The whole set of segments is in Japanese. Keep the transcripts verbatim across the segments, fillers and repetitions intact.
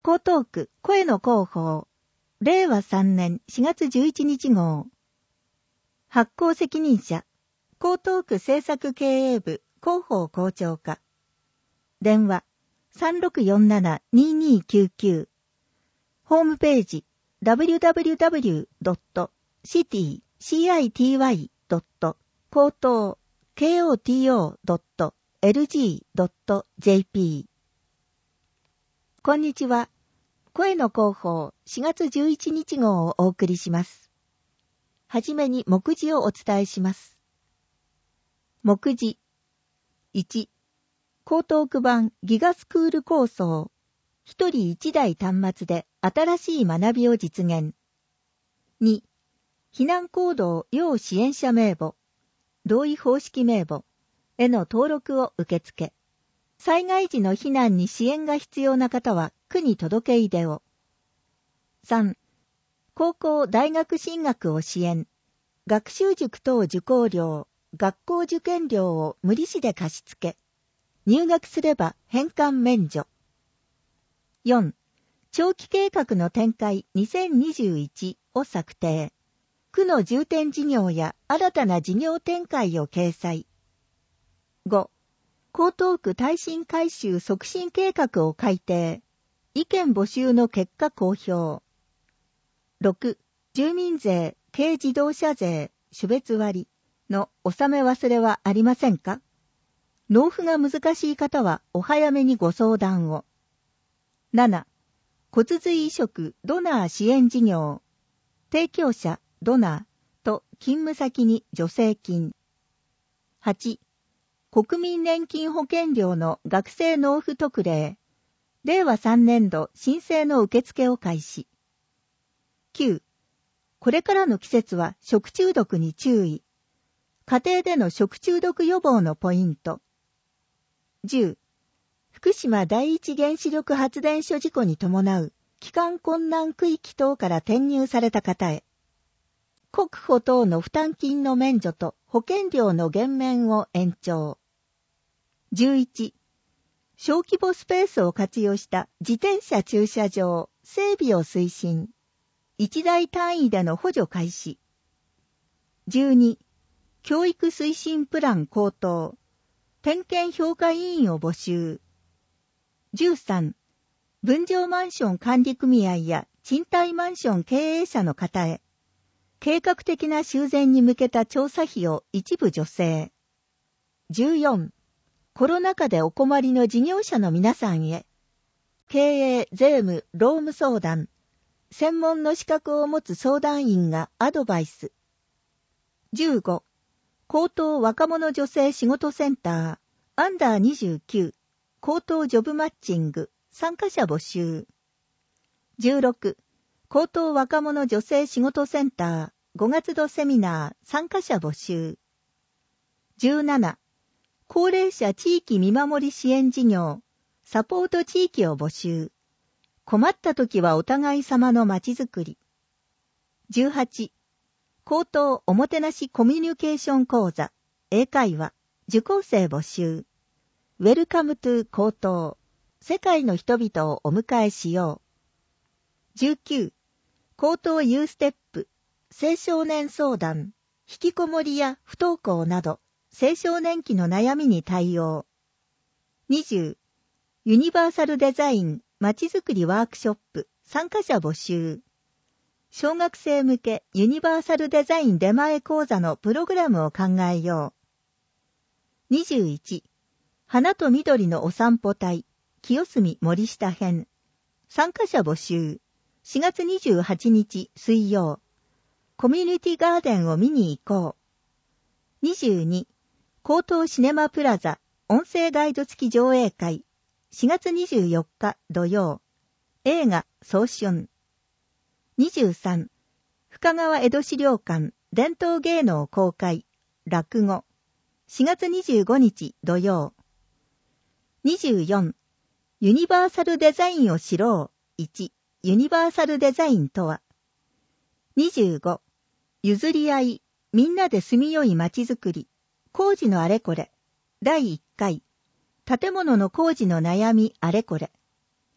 江東区声の広報れいわさんねんしがつじゅういちにち号発行責任者江東区政策経営部広報校長課電話 さんろくよんななにーにーきゅうきゅう ホームページ ダブリューダブリューダブリュードットシティドット高等 ケーオーティーオードットエルジードットジェーピー こんにちは。声の広報しがつじゅういちにち号をお送りします。はじめに目次をお伝えします。目次いち、江東区版ギガスクール構想一人一台端末で新しい学びを実現。に、避難行動要支援者名簿、同意方式名簿への登録を受付。災害時の避難に支援が必要な方は区に届け出でを。さん、高校大学進学を支援。学習塾等受講料、学校受験料を無利子で貸し付け。入学すれば返還免除。よん、長期計画の展開にせんにじゅういちを策定。区の重点事業や新たな事業展開を掲載。ご、江東区耐震改修促進計画を改定。意見募集の結果公表。ろく、住民税、軽自動車税、種別割の納め忘れはありませんか？納付が難しい方はお早めにご相談を。なな、骨髄移植ドナー支援事業。提供者、ドナーと勤務先に助成金。はち、国民年金保険料の学生納付特例。れいわさんねんど申請の受付を開始。きゅう、これからの季節は食中毒に注意。家庭での食中毒予防のポイント。じゅう、福島第一原子力発電所事故に伴う帰還困難区域等から転入された方へ。国保等の負担金の免除と保険料の減免を延長。じゅういち、小規模スペースを活用した自転車駐車場整備を推進。一台単位での補助開始。じゅうに、教育推進プラン高騰。点検評価委員を募集。じゅうさん、分譲マンション管理組合や賃貸マンション経営者の方へ。計画的な修繕に向けた調査費を一部助成。じゅうよん、コロナ禍でお困りの事業者の皆さんへ。経営、税務、労務相談。専門の資格を持つ相談員がアドバイス。じゅうご、高等若者女性仕事センター、アンダーにじゅうきゅう、高等ジョブマッチング、参加者募集。じゅうろく、高等若者女性仕事センター、ごがつどセミナー、参加者募集。じゅうなな、高齢者地域見守り支援事業、サポート地域を募集。困った時はお互い様のまちづくり。じゅうはち、高等おもてなしコミュニケーション講座、英会話、受講生募集。ウェルカムトゥ高等、世界の人々をお迎えしよう。じゅうきゅう、高等ユーステップ、青少年相談、引きこもりや不登校など、青少年期の悩みに対応。にじゅう、ユニバーサルデザイン、まちづくりワークショップ、参加者募集。小学生向けユニバーサルデザイン出前講座のプログラムを考えよう。にじゅういち、花と緑のお散歩隊、清澄森下編。参加者募集。しがつにじゅうはちにち水曜。コミュニティガーデンを見に行こう。にじゅうに、高等シネマプラザ、音声ガイド付き上映会。しがつにじゅうよっか土曜。映画、早春。にじゅうさん、深川江戸資料館、伝統芸能公開、落語。しがつにじゅうごにち土曜。にじゅうよん、ユニバーサルデザインを知ろう。いち、ユニバーサルデザインとは。にじゅうご、譲り合い、みんなで住みよい街づくり、工事のあれこれ。だいいっかい、建物の工事の悩みあれこれ。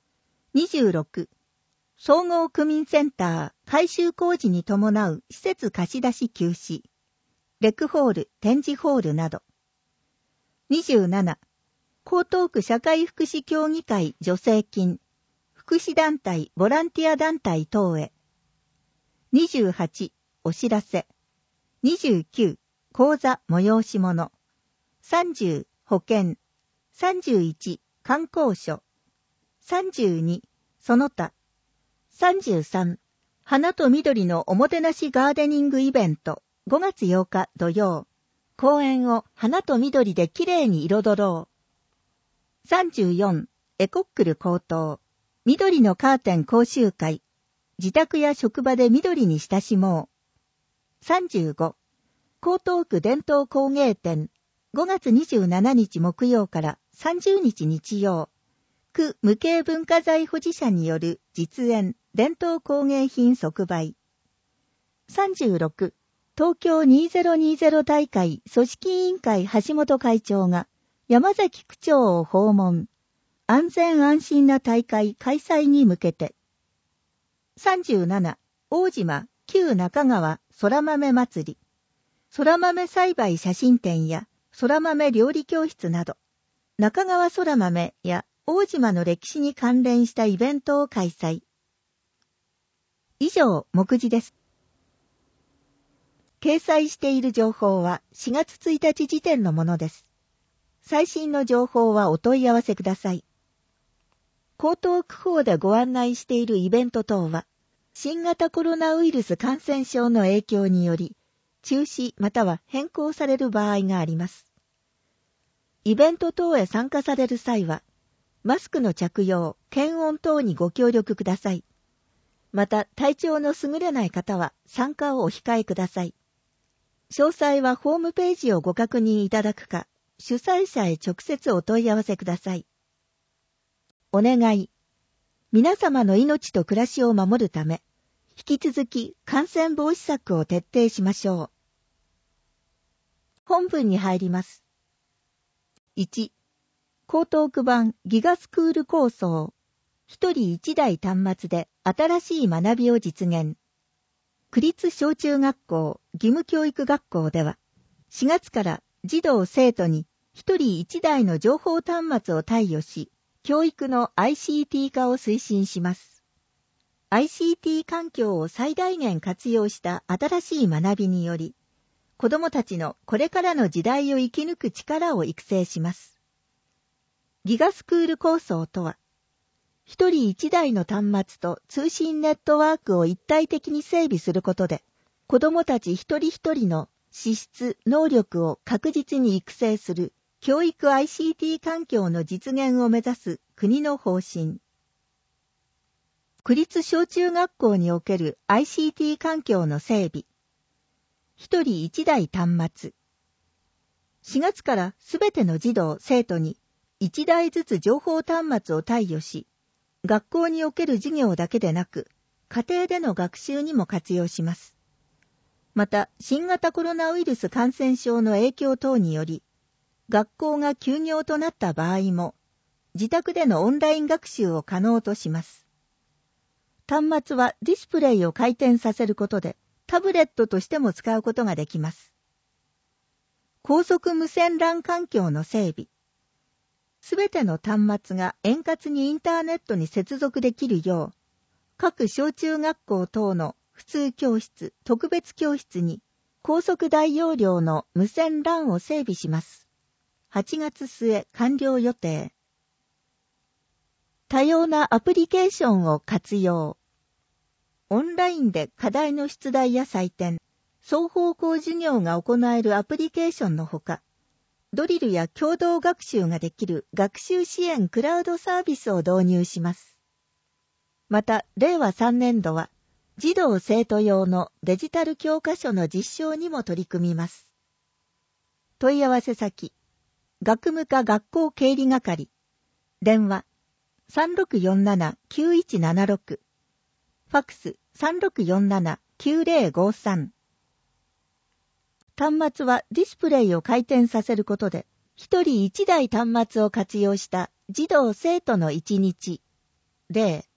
にじゅうろく、総合区民センター改修工事に伴う施設貸し出し休止、レクホール、展示ホールなど。にじゅうなな、江東区社会福祉協議会助成金、福祉団体、ボランティア団体等へ。にじゅうはち、お知らせ。にじゅうきゅう、講座催し物。さんじゅう、保険。さんじゅういち、観光所。さんじゅうに、その他。さんじゅうさん、花と緑のおもてなしガーデニングイベント。ごがつようか土曜。公園を花と緑できれいに彩ろう。さんじゅうよん、エコックル高等。緑のカーテン講習会。自宅や職場で緑に親しもう。さんじゅうご、江東区伝統工芸展。ごがつにじゅうしちにち木曜からさんじゅうにち日曜。区無形文化財保持者による実演、伝統工芸品即売。さんじゅうろく、東京にせんにじゅう大会組織委員会橋本会長が山崎区長を訪問。安全安心な大会開催に向けて。さんじゅうなな、大島旧中川空豆祭り。空豆栽培写真展や空豆料理教室など、中川空豆や大島の歴史に関連したイベントを開催。以上、目次です。掲載している情報はしがつついたち時点のものです。最新の情報はお問い合わせください。江東区方でご案内しているイベント等は、新型コロナウイルス感染症の影響により、中止または変更される場合があります。イベント等へ参加される際は、マスクの着用、検温等にご協力ください。また、体調の優れない方は参加をお控えください。詳細はホームページをご確認いただくか、主催者へ直接お問い合わせください。お願い。皆様の命と暮らしを守るため、引き続き感染防止策を徹底しましょう。本文に入ります。いち、江東区版ギガスクール構想。一人一台端末で新しい学びを実現。区立小中学校義務教育学校では、しがつから児童生徒に一人一台の情報端末を貸与し、教育の アイシーティー 化を推進します。アイシーティー 環境を最大限活用した新しい学びにより、子どもたちのこれからの時代を生き抜く力を育成します。ギガスクール構想とは、一人一台の端末と通信ネットワークを一体的に整備することで、子どもたち一人一人の資質、能力を確実に育成する教育 アイシーティー 環境の実現を目指す国の方針。区立小中学校における アイシーティー 環境の整備。一人一台端末。しがつからすべての児童、生徒に一台ずつ情報端末を貸与し、学校における授業だけでなく、家庭での学習にも活用します。また、新型コロナウイルス感染症の影響等により、学校が休業となった場合も、自宅でのオンライン学習を可能とします。端末はディスプレイを回転させることで、タブレットとしても使うことができます。高速無線 ラン 環境の整備。すべての端末が円滑にインターネットに接続できるよう、各小中学校等の普通教室、特別教室に高速大容量の無線 ラン を整備します。はちがつ末完了予定。多様なアプリケーションを活用。オンラインで課題の出題や採点、双方向授業が行えるアプリケーションのほか、ドリルや共同学習ができる学習支援クラウドサービスを導入します。また、れいわさんねんどは、児童生徒用のデジタル教科書の実証にも取り組みます。問い合わせ先、学務課学校経理係、電話 さんろくよんななきゅういちななろく、ファックス さんろくよんななきゅうぜろごさん。端末はディスプレイを回転させることで、一人一台端末を活用した児童生徒の一日。例、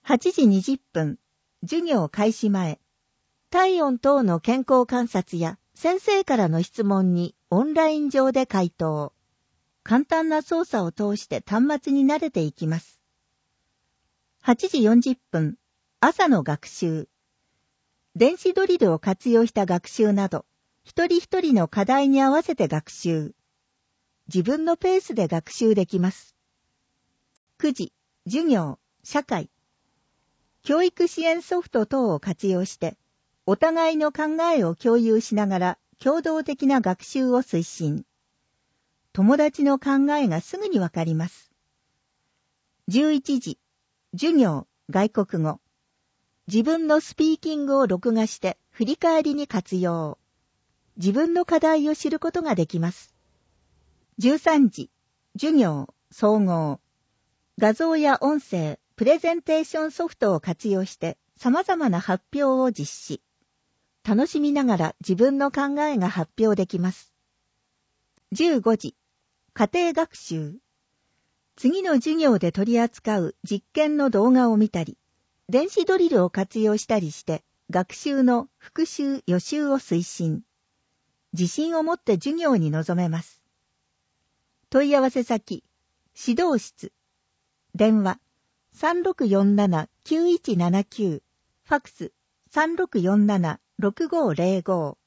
はちじにじゅっぷん、授業開始前。体温等の健康観察や先生からの質問にオンライン上で回答。簡単な操作を通して端末に慣れていきます。はちじよんじゅっぷん、朝の学習。電子ドリルを活用した学習など、一人一人の課題に合わせて学習。自分のペースで学習できます。くじ、授業、社会。教育支援ソフト等を活用して、お互いの考えを共有しながら共同的な学習を推進。友達の考えがすぐにわかります。じゅういちじ、授業、外国語。自分のスピーキングを録画して振り返りに活用。自分の課題を知ることができます。じゅうさんじ、授業、総合。画像や音声、プレゼンテーションソフトを活用して様々な発表を実施。楽しみながら自分の考えが発表できます。じゅうごじ、家庭学習。次の授業で取り扱う実験の動画を見たり、電子ドリルを活用したりして、学習の復習・予習を推進。自信を持って授業に臨めます。問い合わせ先、指導室。電話、さんろくよんなな きゅういちななきゅう。ファクス、さんろくよんなな ろくごぜろご。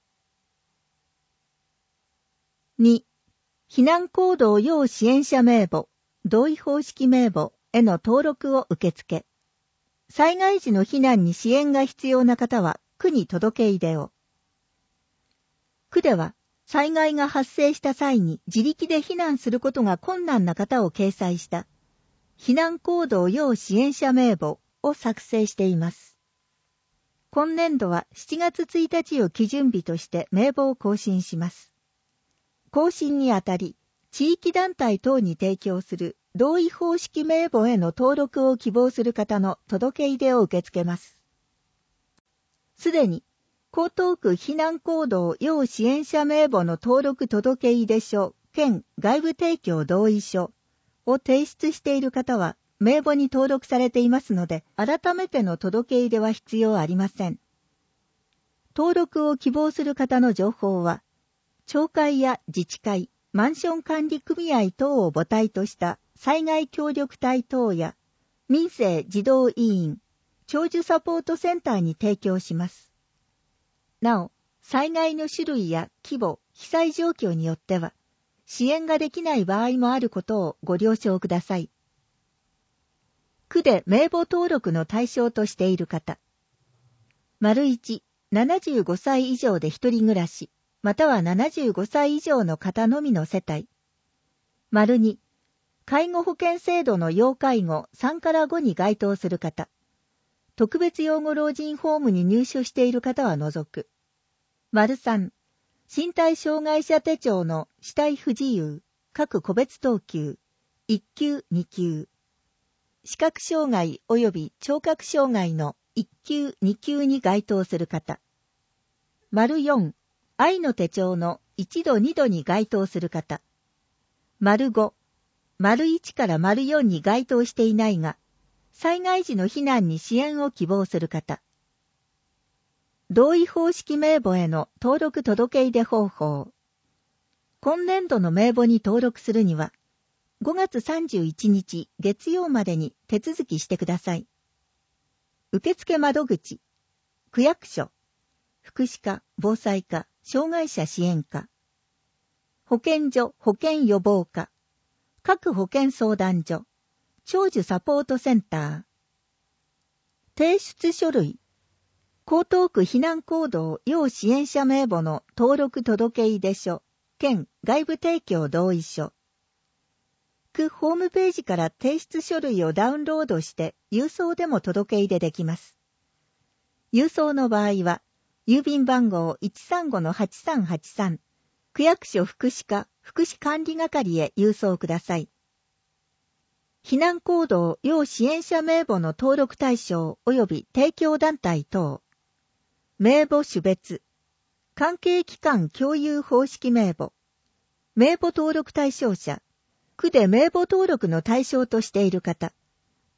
に、避難行動要支援者名簿、同意方式名簿への登録を受付。災害時の避難に支援が必要な方は、区に届け出を。区では、災害が発生した際に自力で避難することが困難な方を掲載した、避難行動要支援者名簿を作成しています。今年度はしちがつついたちを基準日として名簿を更新します。更新にあたり、地域団体等に提供する同意方式名簿への登録を希望する方の届け出を受け付けます。すでに、江東区避難行動要支援者名簿の登録届出書兼外部提供同意書を提出している方は名簿に登録されていますので、改めての届け出は必要ありません。登録を希望する方の情報は、町会や自治会、マンション管理組合等を母体とした災害協力隊等や民生児童委員、長寿サポートセンターに提供します。なお、災害の種類や規模、被災状況によっては、支援ができない場合もあることをご了承ください。区で名簿登録の対象としている方。丸いち、ななじゅうごさい以上で一人暮らし、またはななじゅうごさい以上の方のみの世帯。丸に、介護保険制度の要介護さんからごに該当する方。特別養護老人ホームに入所している方は除く。丸さん、身体障害者手帳の肢体不自由、各個別等級、いっきゅう、にきゅう。視覚障害及び聴覚障害のいっきゅう、にきゅうに該当する方。丸よん、愛の手帳のいちどにどに該当する方。丸ご、丸いちから丸よんに該当していないが、災害時の避難に支援を希望する方。同意方式名簿への登録届出方法。今年度の名簿に登録するには、ごがつさんじゅういちにち月曜までに手続きしてください。受付窓口、区役所、福祉課、防災課、障害者支援課、保健所、保健予防課、各保健相談所、長寿サポートセンター。提出書類。江東区避難行動要支援者名簿の登録届出書、兼外部提供同意書。区ホームページから提出書類をダウンロードして郵送でも届け出できます。郵送の場合は、郵便番号 いちさんごのはちさんはちさん、区役所福祉課福祉管理係へ郵送ください。避難行動要支援者名簿の登録対象及び提供団体等。名簿種別。関係機関共有方式名簿。名簿登録対象者。区で名簿登録の対象としている方。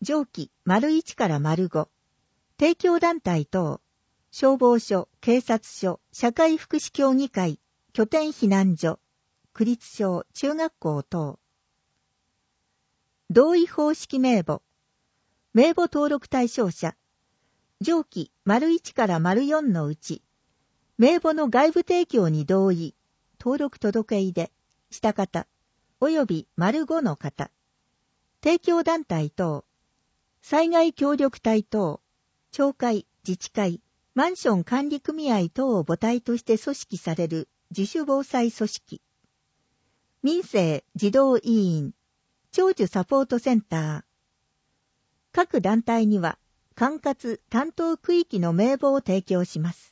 上記丸いちから丸ご、提供団体等、消防署、警察署、社会福祉協議会、拠点避難所、区立小、中学校等。同意方式名簿、名簿登録対象者、上記丸いちから丸よんのうち、名簿の外部提供に同意、登録届出で、した方、及び丸ごの方、提供団体等、災害協力隊等、町会、自治会、マンション管理組合等を母体として組織される自主防災組織、民生児童委員、長寿サポートセンター、各団体には管轄担当区域の名簿を提供します。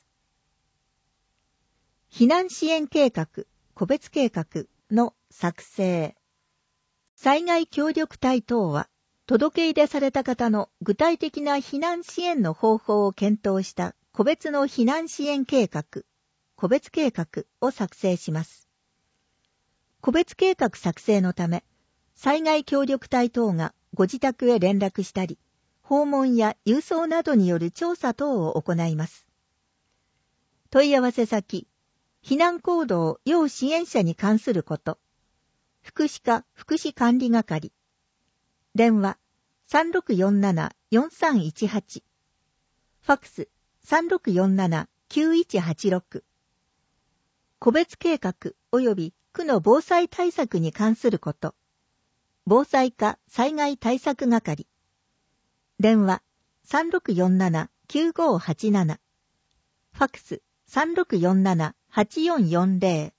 避難支援計画、個別計画の作成。災害協力隊等は、届け出された方の具体的な避難支援の方法を検討した個別の避難支援計画、個別計画を作成します。個別計画作成のため、災害協力隊等がご自宅へ連絡したり、訪問や郵送などによる調査等を行います。問い合わせ先、避難行動要支援者に関すること、福祉課福祉管理係、電話 さんろくよんななよんさんいちはち、ファックス さんろくよんななきゅういちはちろく、個別計画及び区の防災対策に関すること、防災課災害対策係、電話 さんろくよんななきゅうごはちなな、ファックス さんろくよんななはちよんよんぜろ。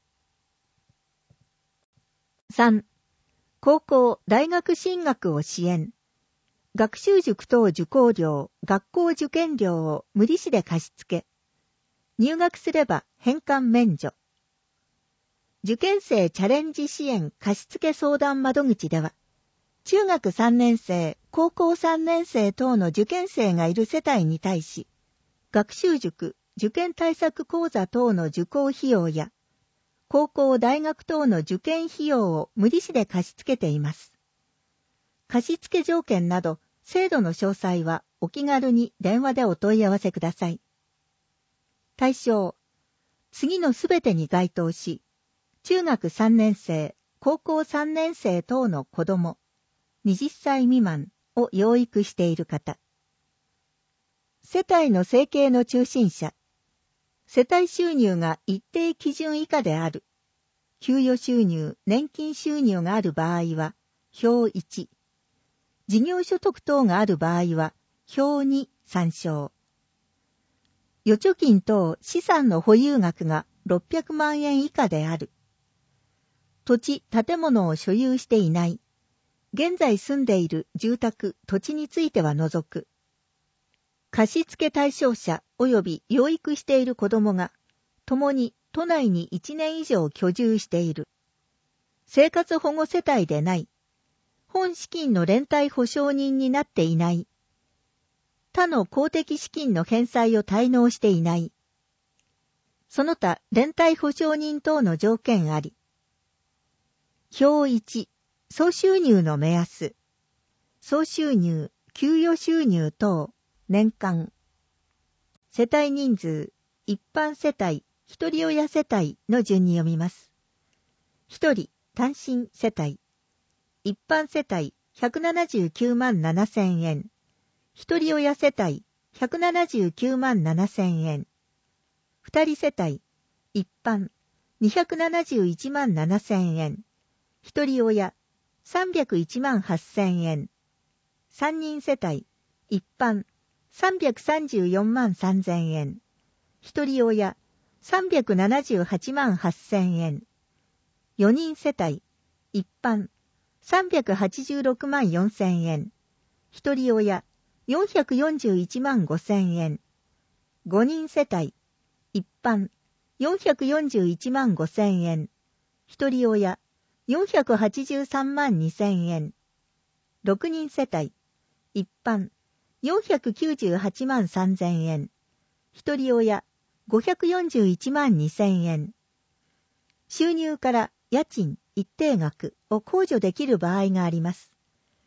さん. 高校・大学進学を支援。学習塾等受講料、学校受験料を無利子で貸し付け。入学すれば返還免除。受験生チャレンジ支援貸付相談窓口では、中学さんねん生、高校さんねん生等の受験生がいる世帯に対し、学習塾、受験対策講座等の受講費用や、高校・大学等の受験費用を無利子で貸し付けています。貸付条件など、制度の詳細はお気軽に電話でお問い合わせください。対象、次のすべてに該当し、中学さんねん生、高校さんねん生等の子供、はたち未満を養育している方。世帯の生計の中心者。世帯収入が一定基準以下である。給与収入、年金収入がある場合は、表いち。事業所得等がある場合は、表に参照。預貯金等資産の保有額がろっぴゃくまんえん以下である。土地、建物を所有していない。現在住んでいる住宅、土地については除く。貸付対象者及び養育している子供が、共に都内にいちねん以上居住している。生活保護世帯でない。本資金の連帯保証人になっていない。他の公的資金の返済を滞納していない。その他連帯保証人等の条件あり。表いち、総収入の目安。総収入、給与収入等、年間。世帯人数、一般世帯、一人親世帯の順に読みます。一人、単身世帯。一般世帯、ひゃくななじゅうきゅうまんななせんえん。一人親世帯、ひゃくななじゅうきゅうまんななせんえん。二人世帯、一般、にひゃくななじゅういちまんななせんえん。一人親、さんびゃくいちまんはっせんえん。三人世帯、一般、さんびゃくさんじゅうよんまんさんぜんえん。一人親、さんびゃくななじゅうはちまんはっせんえん。四人世帯、一般、さんびゃくはちじゅうろくまんよんせんえん。一人親、よんひゃくよんじゅういちまんごせんえん。五人世帯、一般、よんひゃくよんじゅういちまんごせんえん。一人親、よんひゃくはちじゅうさんまんにせんえん。六人世帯、一般、よんひゃくきゅうじゅうはちまんさんぜんえん。一人親、ごひゃくよんじゅういちまんにせんえん。収入から家賃一定額を控除できる場合があります。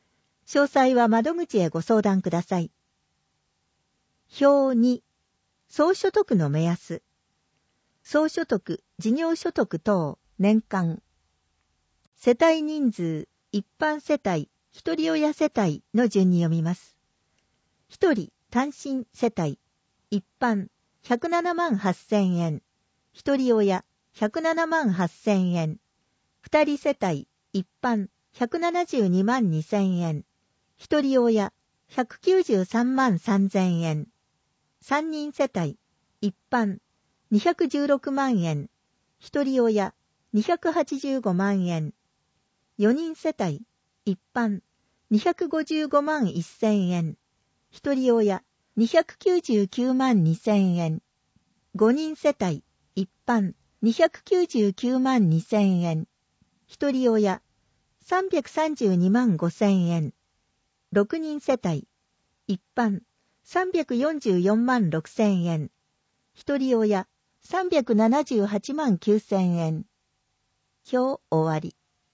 詳細は窓口へご相談ください。表に、総所得の目安。総所得、事業所得等、年間。世帯人数、一般世帯、一人親世帯の順に読みます。一人単身世帯、一般ひゃくななまんはっせんえん、一人親ひゃくななまんはっせんえん、二人世帯、一般ひゃくななじゅうにまんにせんえん、一人親ひゃくきゅうじゅうさんまんさんぜんえん、三人世帯、一般にひゃくじゅうろくまんえん、一人親にひゃくはちじゅうごまんえん、四人世帯、一般にひゃくごじゅうごまんせんえん、一人親にひゃくきゅうじゅうきゅうまんにせんえん、五人世帯、一般にひゃくきゅうじゅうきゅうまんにせんえん、一人親さんびゃくさんじゅうにまんごせんえん、六人世帯、一般さんびゃくよんじゅうよんまんろくせんえん、一人親さんびゃくななじゅうはちまんきゅうせんえん。表終わり。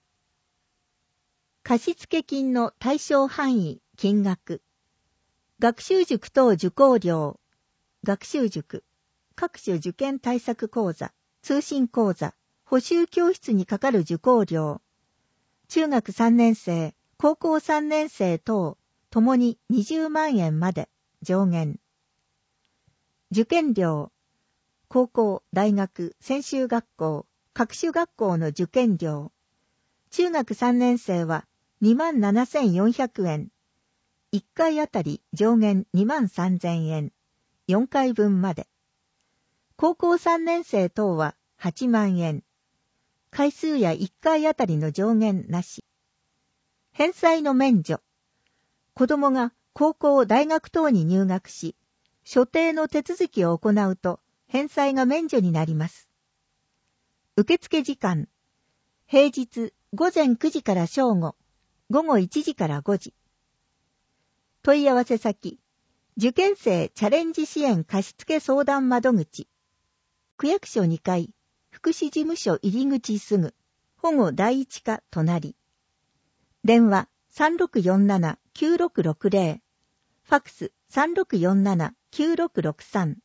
貸付金の対象範囲、金額。学習塾等受講料。学習塾。各種受験対策講座、通信講座、補習教室にかかる受講料。中学さんねん生、高校さんねん生等、ともににじゅうまんえんまで上限。受験料。高校、大学、専修学校、各種学校の受験料。中学さんねん生はにまんななせんよんひゃくえん。いっかいあたり上限にまんさんぜんえん。よんかいぶんまで。高校さんねん生等ははちまんえん。回数やいっかいあたりの上限なし。返済の免除。子供が高校、大学等に入学し、所定の手続きを行うと返済が免除になります。受付時間。平日ごぜんくじから正午、ごごいちじからごじ。問い合わせ先、受験生チャレンジ支援貸付相談窓口。区役所にかい、福祉事務所入り口すぐ、保護第一課隣。電話 さんろくよんななきゅうろくろくぜろ、ファックス さんろくよんななきゅうろくろくさん。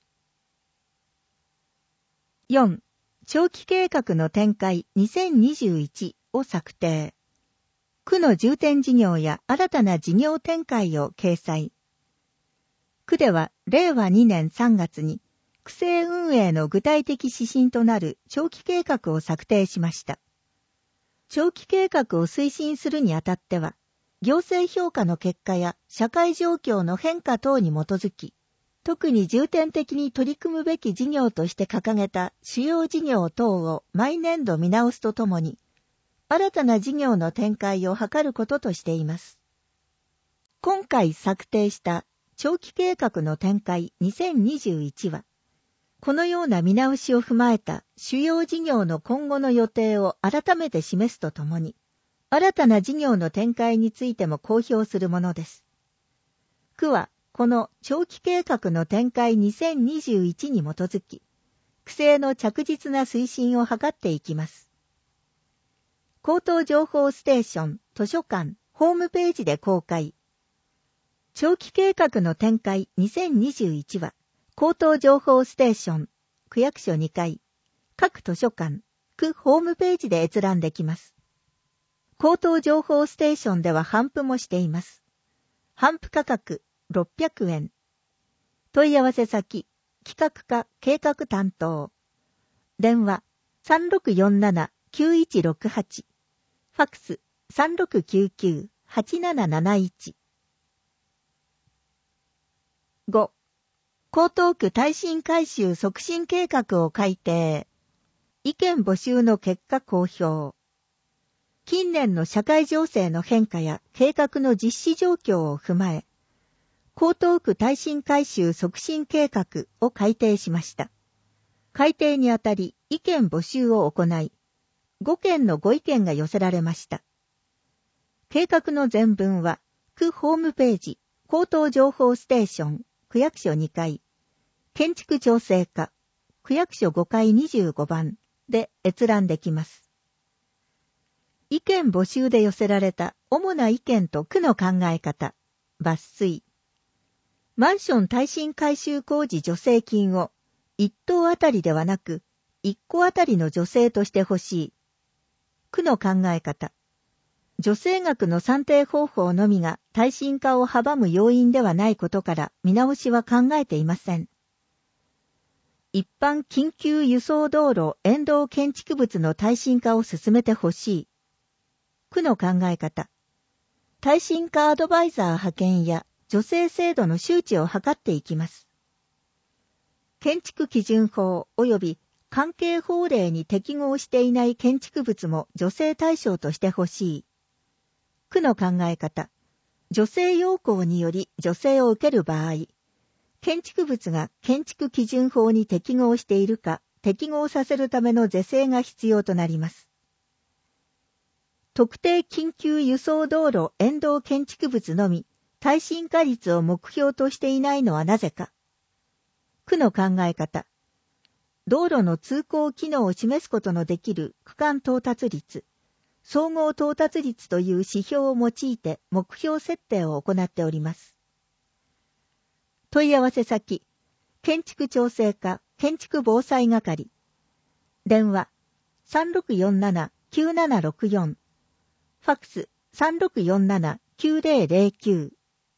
よん. 長期計画の展開にせんにじゅういちを策定。区の重点事業や新たな事業展開を掲載。区ではれいわにねんさんがつに区政運営の具体的指針となる長期計画を策定しました。長期計画を推進するにあたっては、行政評価の結果や社会状況の変化等に基づき、特に重点的に取り組むべき事業として掲げた主要事業等を毎年度見直すとともに、新たな事業の展開を図ることとしています。今回策定した長期計画の展開にせんにじゅういちは、このような見直しを踏まえた主要事業の今後の予定を改めて示すとともに、新たな事業の展開についても公表するものです。区はこの長期計画の展開にせんにじゅういちに基づき、区政の着実な推進を図っていきます。口頭情報ステーション、図書館、ホームページで公開。長期計画の展開にせんにじゅういちは、口頭情報ステーション、区役所にかい、各図書館、区ホームページで閲覧できます。口頭情報ステーションでは頒布もしています。頒布価格ろっぴゃくえん。問い合わせ先、企画課計画担当。電話 さんろくよんななきゅういちろくはち。ファックス さんろくきゅうきゅうはちなななないち。ご. 江東区耐震改修促進計画を改定。意見募集の結果公表。近年の社会情勢の変化や計画の実施状況を踏まえ、江東区耐震改修促進計画を改定しました。改定にあたり意見募集を行い、ごけんのご意見が寄せられました。計画の全文は、区ホームページ、口頭情報ステーション、区役所にかい、建築調整課、区役所ごかいにじゅうごばんで閲覧できます。意見募集で寄せられた主な意見と区の考え方、抜粋。マンション耐震改修工事助成金を一棟あたりではなく一戸あたりの助成としてほしい。区の考え方。助成額の算定方法のみが耐震化を阻む要因ではないことから見直しは考えていません。一般緊急輸送道路沿道建築物の耐震化を進めてほしい。区の考え方。耐震化アドバイザー派遣や助成制度の周知を図っていきます。建築基準法及び関係法令に適合していない建築物も助成対象としてほしい。区の考え方。助成要項により助成を受ける場合、建築物が建築基準法に適合しているか適合させるための是正が必要となります。特定緊急輸送道路沿道建築物のみ耐震化率を目標としていないのはなぜか。区の考え方。道路の通行機能を示すことのできる区間到達率、総合到達率という指標を用いて目標設定を行っております。問い合わせ先、建築調整課建築防災係。電話 さんろくよんななきゅうななろくよん。ファックス さんろくよんななきゅうぜろぜろきゅう。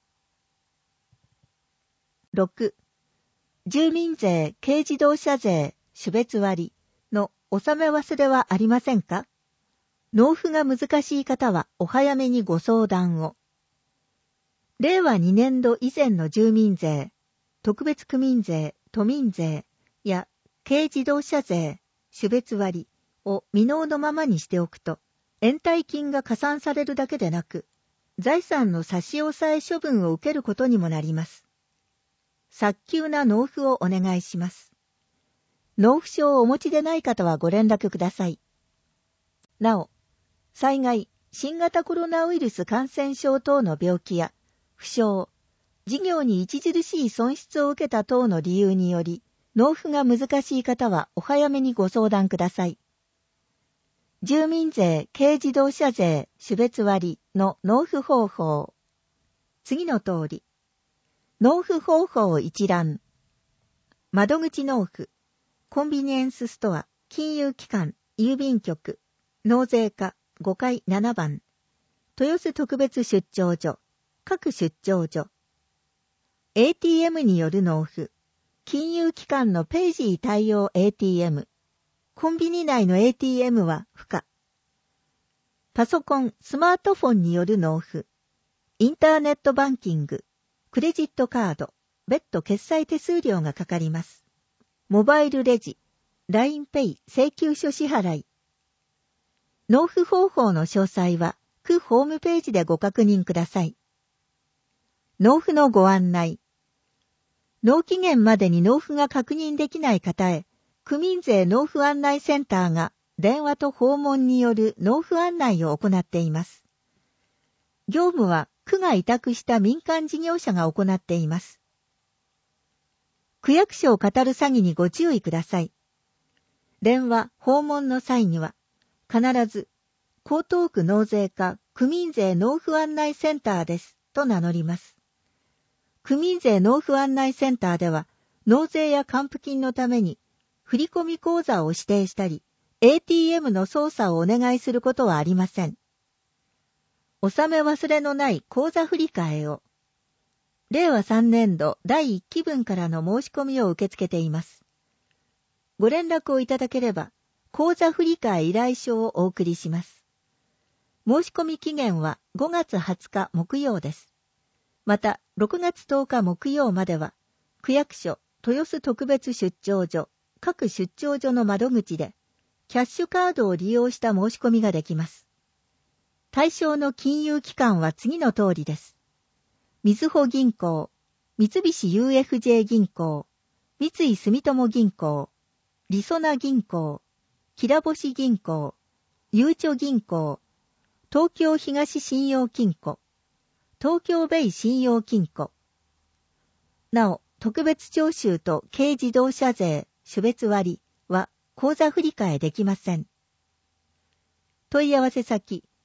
ろく. 住民税軽自動車税種別割の納め忘れはありませんか？納付が難しい方はお早めにご相談を。れいわにねんど以前の住民税、特別区民税、都民税や軽自動車税種別割を未納のままにしておくと、延滞金が加算されるだけでなく、財産の差し押さえ処分を受けることにもなります。早急な納付をお願いします。納付書をお持ちでない方はご連絡ください。なお、災害、新型コロナウイルス感染症等の病気や負傷、事業に著しい損失を受けた等の理由により、納付が難しい方はお早めにご相談ください。住民税軽自動車税種別割の納付方法。次の通り。納付方法一覧。窓口納付。コンビニエンスストア、金融機関、郵便局、納税課ごかいななばん。豊洲特別出張所、各出張所。エーティーエム による納付。金融機関のペイジー対応 エーティーエム。コンビニ内の エーティーエム は不可。パソコン、スマートフォンによる納付。インターネットバンキング、クレジットカード、別途決済手数料がかかります。モバイルレジ、ラインペイ 請求書支払い。納付方法の詳細は、区ホームページでご確認ください。納付のご案内。納期限までに納付が確認できない方へ、区民税納付案内センターが電話と訪問による納付案内を行っています。業務は区が委託した民間事業者が行っています。区役所を語る詐欺にご注意ください。電話、訪問の際には、必ず、江東区納税課区民税納付案内センターです、と名乗ります。区民税納付案内センターでは、納税や還付金のために、振込口座を指定したり、エーティーエム の操作をお願いすることはありません。納め忘れのない口座振替を。れいわさんねんどだいいっきぶんからの申し込みを受け付けています。ご連絡をいただければ、口座振替依頼書をお送りします。申し込み期限はごがつはつか木曜です。また、ろくがつとおか木曜までは、区役所、豊洲特別出張所、各出張所の窓口で、キャッシュカードを利用した申し込みができます。対象の金融機関は次の通りです。みずほ銀行、三菱 ユーエフジェー 銀行、三井住友銀行、りそな銀行、きらぼし銀行、ゆうちょ銀行、東京東信用金庫、東京ベイ信用金庫。なお、特別徴収と軽自動車税種別割は口座振替できません。問い合わせ先、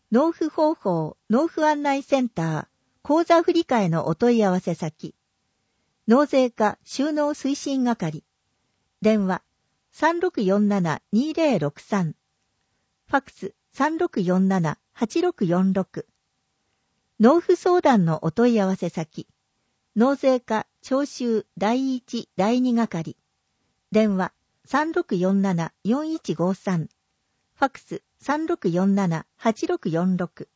納付方法納付案内センター口座振替のお問い合わせ先、納税課収納推進係、電話 さんろくよんななにぜろろくさん、ファックス さんろくよんななはちろくよんろく、納付相談のお問い合わせ先、納税課徴収だいいちだいに係、電話 さんろくよんななよんいちごさん、ファックス さんろくよんななはちろくよんろく。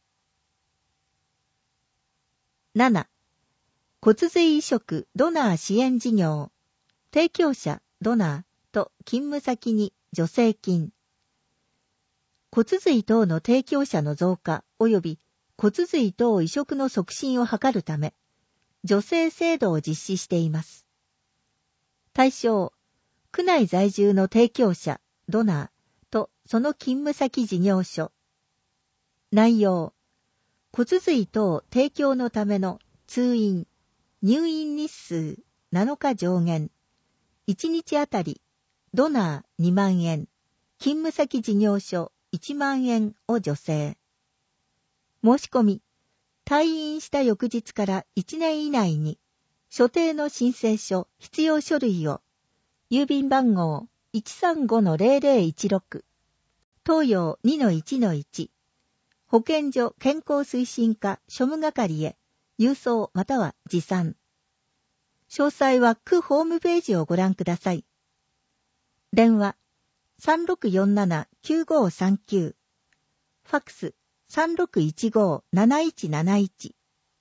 なな. 骨髄移植ドナー支援事業、提供者ドナーと勤務先に助成金。骨髄等の提供者の増加及び骨髄等移植の促進を図るため、助成制度を実施しています。対象、区内在住の提供者ドナーとその勤務先事業所。内容、骨髄等提供のための通院、入院日数なのか上限、いちにちあたりドナーにまんえん、勤務先事業所いちまんえんを助成。申し込み、退院した翌日からいちねん以内に、所定の申請書、必要書類を、郵便番号 いちさんごのぜろぜろいちろく、東洋 にのいちのいち、保健所健康推進課庶務係へ、郵送または持参。詳細は区ホームページをご覧ください。電話 さんろくよんななきゅうごさんきゅう、ファックス さんろくいちごなないちなないち。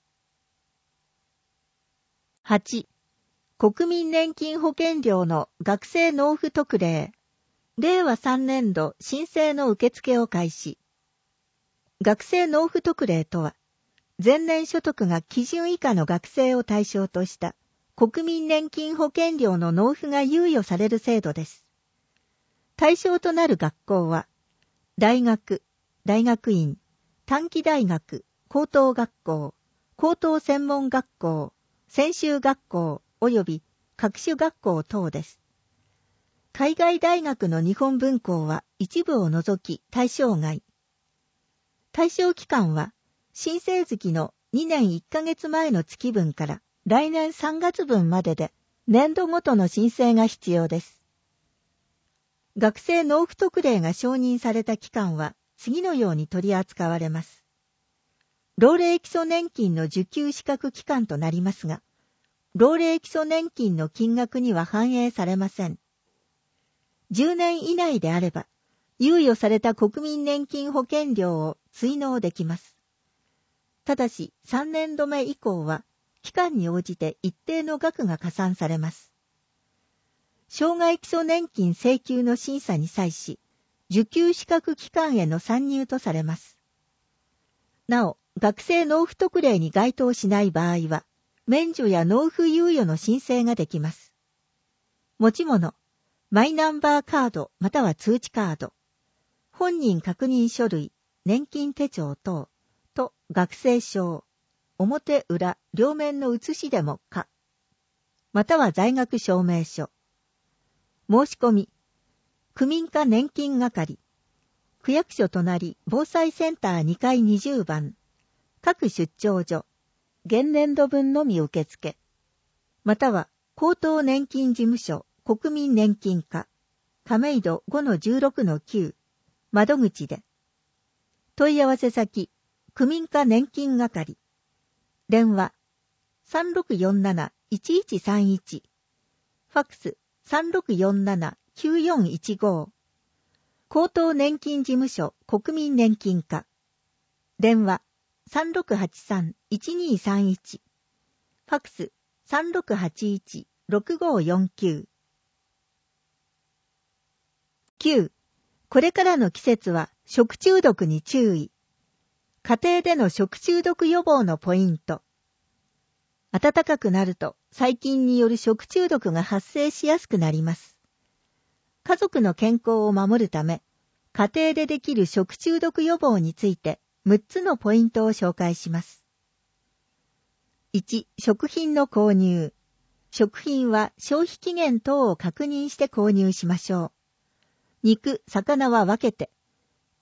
はち. 国民年金保険料の学生納付特例、れいわさんねんど申請の受付を開始。学生納付特例とは、前年所得が基準以下の学生を対象とした国民年金保険料の納付が猶予される制度です。対象となる学校は、大学、大学院、短期大学、高等学校、高等専門学校、専修学校及び各種学校等です。海外大学の日本文校は一部を除き対象外。対象期間は、申請月のにねんいっかげつまえの月分から来年さんがつぶんまでで、年度ごとの申請が必要です。学生納付特例が承認された期間は次のように取り扱われます。老齢基礎年金の受給資格期間となりますが、老齢基礎年金の金額には反映されません。じゅうねん以内であれば、猶予された国民年金保険料を追納できます。ただし、さんねんどめ以降は、期間に応じて一定の額が加算されます。障害基礎年金請求の審査に際し、受給資格期間への参入とされます。なお、学生納付特例に該当しない場合は、免除や納付猶予の申請ができます。持ち物、マイナンバーカードまたは通知カード、本人確認書類、年金手帳等、と学生証、表裏両面の写しでも可、または在学証明書。申し込み、区民課年金係、区役所隣防災センターにかいにじゅうばん、各出張所、現年度分のみ受付、または高等年金事務所国民年金課、亀戸 ごのじゅうろくのきゅう、窓口で。問い合わせ先、区民課年金係。電話、さんろくよんなないちいちさんいち。ファックス、さんろくよんななきゅうよんいちご。高等年金事務所国民年金課。電話、さんろくはちさんいちにさんいち。ファックス、さんろくはちいちろくごよんきゅう。きゅう. これからの季節は食中毒に注意。家庭での食中毒予防のポイント。暖かくなると細菌による食中毒が発生しやすくなります。家族の健康を守るため、家庭でできる食中毒予防についてむっつのポイントを紹介します。いち. 食品の購入。食品は消費期限等を確認して購入しましょう。肉、魚は分けて、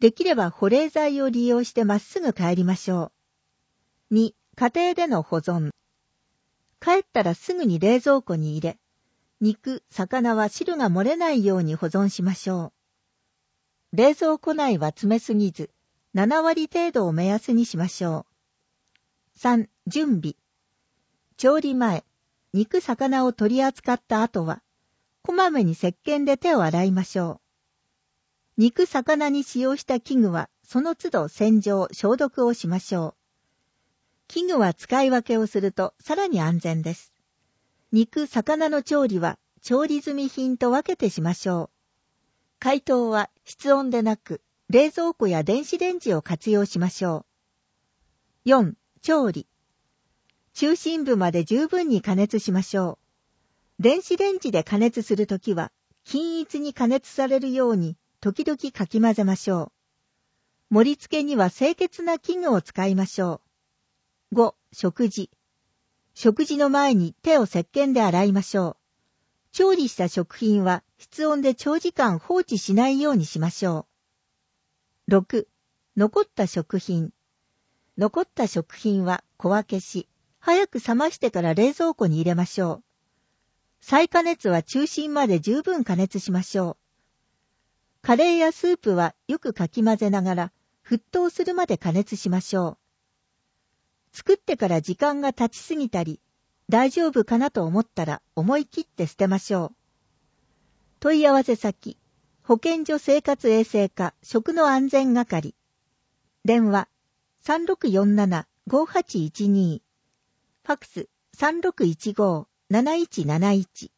できれば保冷剤を利用してまっすぐ帰りましょう。に、家庭での保存。帰ったらすぐに冷蔵庫に入れ、肉、魚は汁が漏れないように保存しましょう。冷蔵庫内は詰めすぎず、ななわり程度を目安にしましょう。さん、準備。調理前、肉、魚を取り扱った後は、こまめに石鹸で手を洗いましょう。肉、魚に使用した器具は、その都度洗浄、消毒をしましょう。器具は使い分けをするとさらに安全です。肉、魚の調理は調理済み品と分けてしましょう。解凍は室温でなく、冷蔵庫や電子レンジを活用しましょう。よん、調理。中心部まで十分に加熱しましょう。電子レンジで加熱するときは、均一に加熱されるように時々かき混ぜましょう。盛り付けには清潔な器具を使いましょう。ご、食事。食事の前に手を石鹸で洗いましょう。調理した食品は室温で長時間放置しないようにしましょう。ろく、残った食品。残った食品は小分けし、早く冷ましてから冷蔵庫に入れましょう。再加熱は中心まで十分加熱しましょう。カレーやスープはよくかき混ぜながら沸騰するまで加熱しましょう。作ってから時間が経ちすぎたり、大丈夫かなと思ったら思い切って捨てましょう。問い合わせ先、保健所生活衛生課食の安全係。電話 さんろくよんななごはちいちに。ファックス さんろくいちごなないちなないち。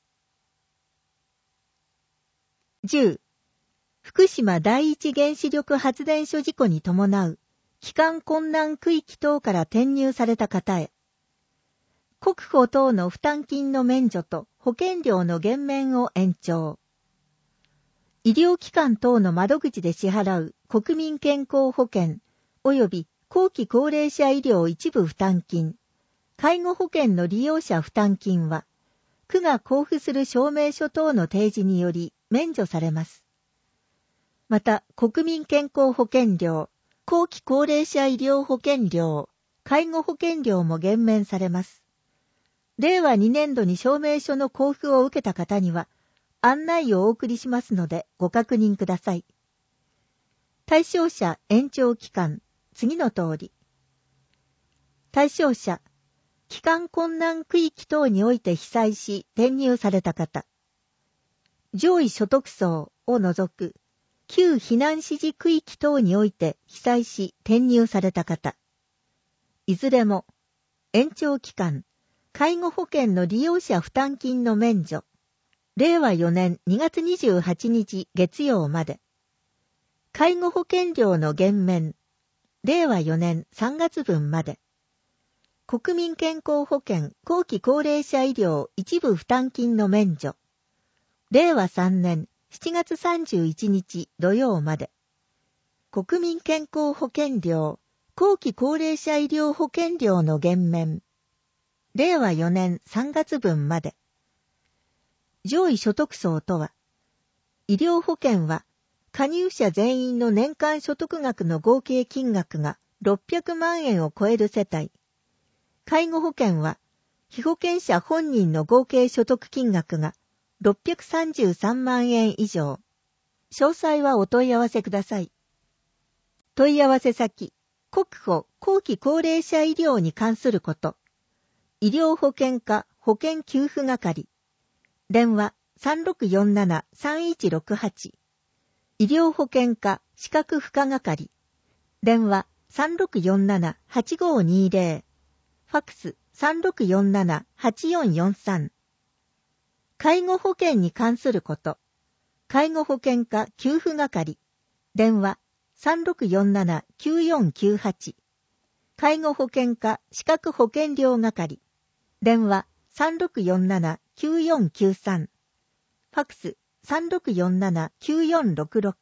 じゅう. 福島第一原子力発電所事故に伴う帰還困難区域等から転入された方へ、国庫等の負担金の免除と保険料の減免を延長。医療機関等の窓口で支払う国民健康保険及び後期高齢者医療一部負担金、介護保険の利用者負担金は、区が交付する証明書等の提示により免除されます。また、国民健康保険料、後期高齢者医療保険料、介護保険料も減免されます。れいわにねんどに証明書の交付を受けた方には、案内をお送りしますのでご確認ください。対象者延長期間、次の通り。対象者、帰還困難区域等において被災し転入された方。上位所得層を除く、旧避難指示区域等において被災し転入された方。いずれも、延長期間、介護保険の利用者負担金の免除。れいわよねんにがつにじゅうはちにち月曜まで。介護保険料の減免。れいわよねんさんがつぶんまで。国民健康保険後期高齢者医療一部負担金の免除。れいわさんねんしちがつさんじゅういちにち土曜まで。国民健康保険料後期高齢者医療保険料の減免。れいわよねんさんがつぶんまで。上位所得層とは、医療保険は加入者全員の年間所得額の合計金額がろっぴゃくまんえんを超える世帯。介護保険は被保険者本人の合計所得金額がろっぴゃくさんじゅうさんまんえん以上。詳細はお問い合わせください。問い合わせ先、国保後期高齢者医療に関すること。医療保険課保険給付係。電話 さんろくよんななさんいちろくはち。医療保険課資格付加係。電話 さんろくよんななはちごにぜろ。ファックス さんろくよんななはちよんよんさん。介護保険に関すること。介護保険課給付係。電話 さんろくよんななきゅうよんきゅうはち。介護保険課資格保険料係。電話 さんろくよんななきゅうよんきゅうさん。ファックス さんろくよんななきゅうよんろくろく。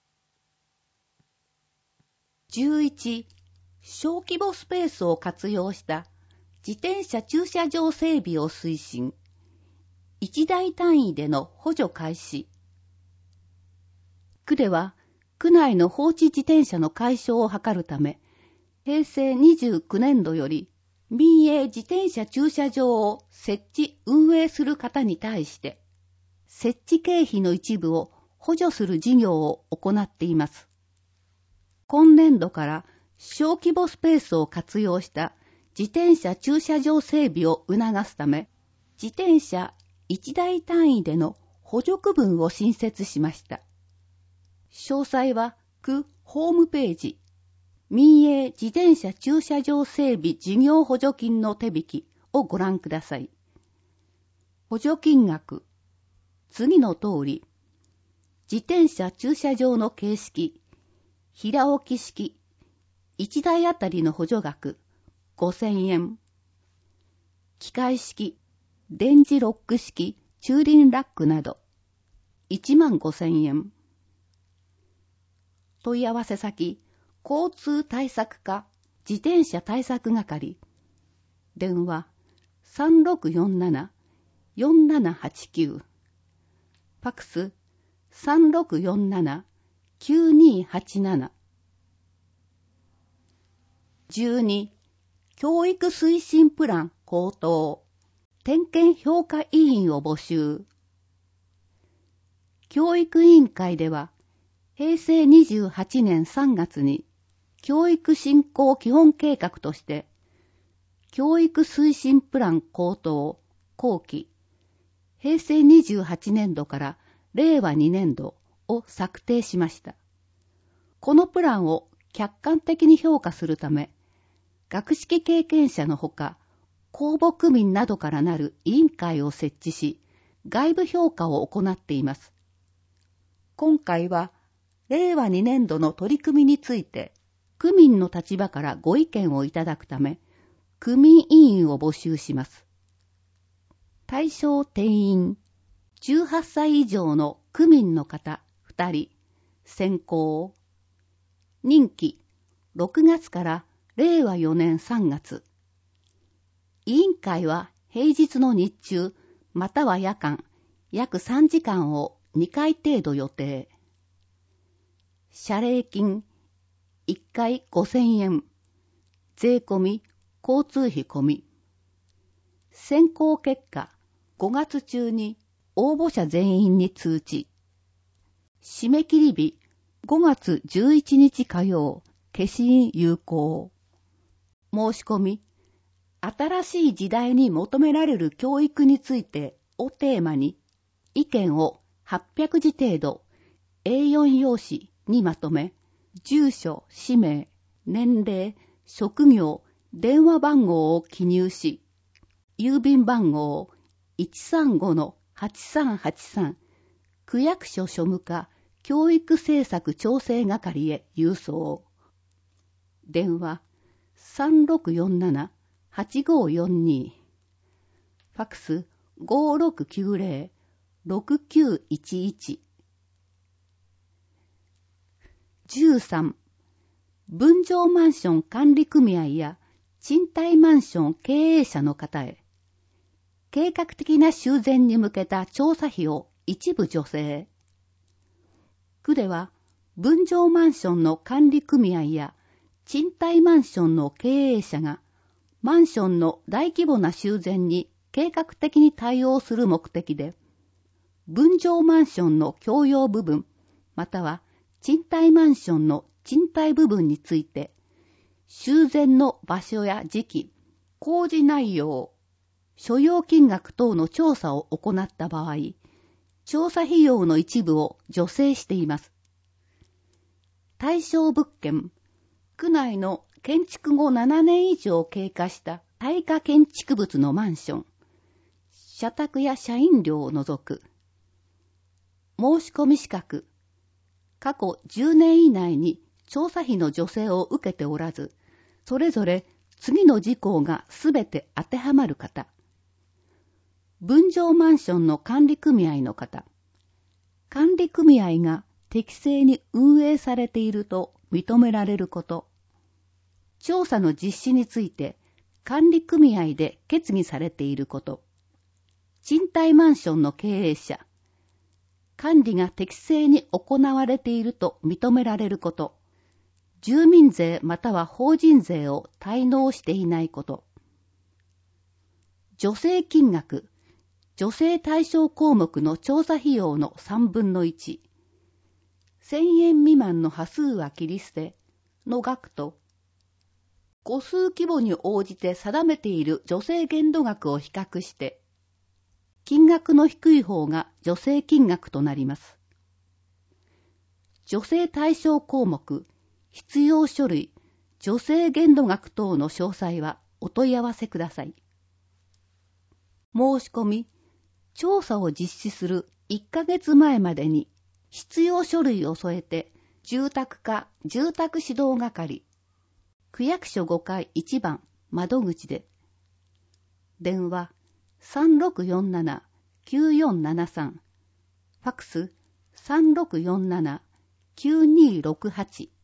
じゅういち. 小規模スペースを活用した自転車駐車場整備を推進。いちだい単位での補助開始。区では、 区内の放置自転車の解消を図るため、へいせいにじゅうきゅうねんどより民営自転車駐車場を設置運営する方に対して、設置経費の一部を補助する事業を行っています。今年度から小規模スペースを活用した自転車駐車場整備を促すため、自転車いちだい単位での補助区分を新設しました。詳細は区ホームページ、民営自転車駐車場整備事業補助金の手引きをご覧ください。補助金額、次の通り、自転車駐車場の形式、平置き式、いちだいあたりの補助額ごせんえん、機械式、電磁ロック式駐輪ラックなどいちまんごせんえん。問い合わせ先、交通対策課自転車対策係、電話 さんろくよんなな よんななはちきゅう、ファクス さんろくよんなな きゅうにはちなな。じゅうに、教育推進プラン公答、点検評価委員を募集。教育委員会では、へいせいにじゅうはちねんさんがつに、教育振興基本計画として、教育推進プラン公答後期、へいせいにじゅうはちねんどかられいわにねんどを策定しました。このプランを客観的に評価するため、学識経験者のほか、公募区民などからなる委員会を設置し、外部評価を行っています。今回は、れいわにねんどの取り組みについて、区民の立場からご意見をいただくため、区民委員を募集します。対象定員、じゅうはっさい以上の区民の方ふたり、選考。任期、ろくがつかられいわよねんさんがつ。委員会は平日の日中、または夜間、約さんじかんをにかい程度予定。謝礼金、いっかいごせんえん。税込み、交通費込み。選考結果、ごがつ中に応募者全員に通知。締め切り日、ごがつじゅういちにち火曜、消印有効。申し込み、新しい時代に求められる教育についてをテーマに、意見をはっぴゃくじ程度、エーよん 用紙にまとめ、住所、氏名、年齢、職業、電話番号を記入し、郵便番号 いちさんごのはちさんはちさん、区役所庶務課教育政策調整係へ郵送。電話 さんろくよんなな はちごよんに、ファクス ごろくきゅうぜろ ろくきゅういちいち。じゅうさん、分譲マンション管理組合や賃貸マンション経営者の方へ、計画的な修繕に向けた調査費を一部助成。区では、分譲マンションの管理組合や賃貸マンションの経営者が、マンションの大規模な修繕に計画的に対応する目的で、分譲マンションの共用部分、または賃貸マンションの賃貸部分について、修繕の場所や時期、工事内容、所要金額等の調査を行った場合、調査費用の一部を助成しています。対象物件、区内の建築後ななねん以上経過した耐火建築物のマンション、社宅や社員寮を除く。申し込み資格、過去じゅうねん以内に調査費の助成を受けておらず、それぞれ次の事項がすべて当てはまる方。分譲マンションの管理組合の方。管理組合が適正に運営されていると認められること。調査の実施について管理組合で決議されていること。賃貸マンションの経営者。 管理が適正に行われていると認められること、住民税または法人税を滞納していないこと、助成金額、助成対象項目の調査費用のさんぶんのいち、せんえん未満の端数は切り捨ての額と、個数規模に応じて定めている助成限度額を比較して、金額の低い方が助成金額となります。助成対象項目、必要書類、助成限度額等の詳細はお問い合わせください。申し込み、調査を実施するいっかげつまえまでに必要書類を添えて、住宅課住宅指導係、区役所ごかいいちばん窓口で、電話 さんろくよんななきゅうよんななさん、ファックス さんろくよんななきゅうにろくはち。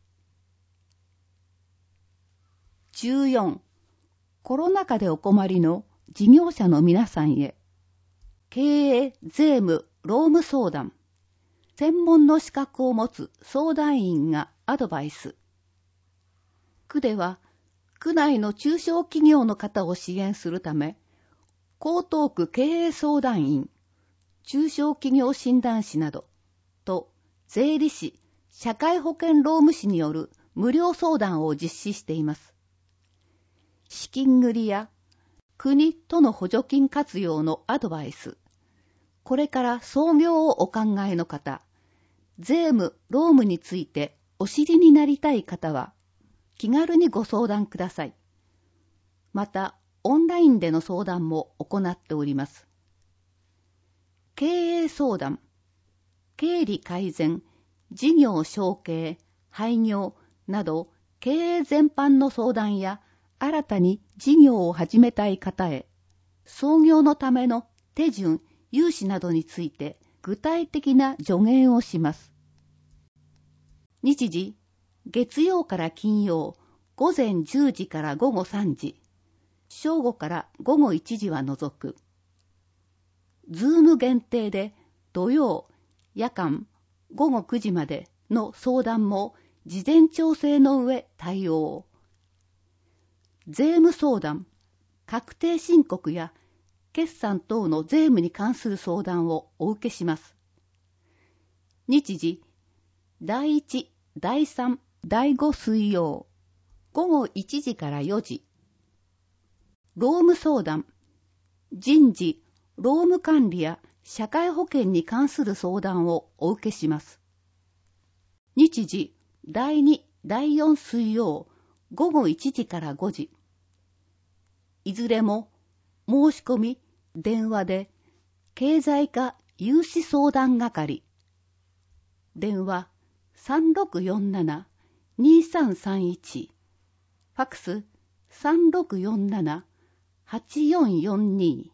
じゅうよん、コロナ禍でお困りの事業者の皆さんへ、経営、税務、労務相談、専門の資格を持つ相談員がアドバイス。区では、区内の中小企業の方を支援するため、江東区経営相談員、中小企業診断士などと税理士、社会保険労務士による無料相談を実施しています。資金繰りや国との補助金活用のアドバイス、これから創業をお考えの方、税務、労務についてお知りになりたい方は気軽にご相談ください。また、オンラインでの相談も行っております。経営相談、経理改善、事業承継、廃業など経営全般の相談や新たに事業を始めたい方へ、創業のための手順、融資などについて具体的な助言をします。日時、月曜から金曜、午前じゅうじから午後さんじ、正午から午後いちじは除く。ズーム限定で土曜、夜間、午後くじまでの相談も事前調整の上対応。税務相談、確定申告や決算等の税務に関する相談をお受けします。日時、だいいち、だいさん、だいご水曜、午後いちじからよじ。労務相談、人事、労務管理や社会保険に関する相談をお受けします。日時、だいに、だいよん水曜、午後いちじからごじ。いずれも申し込み、電話で、経済課融資相談係。電話さんろくよんななにさんさんいち。ファックスさんろくよんななはちよんよんに。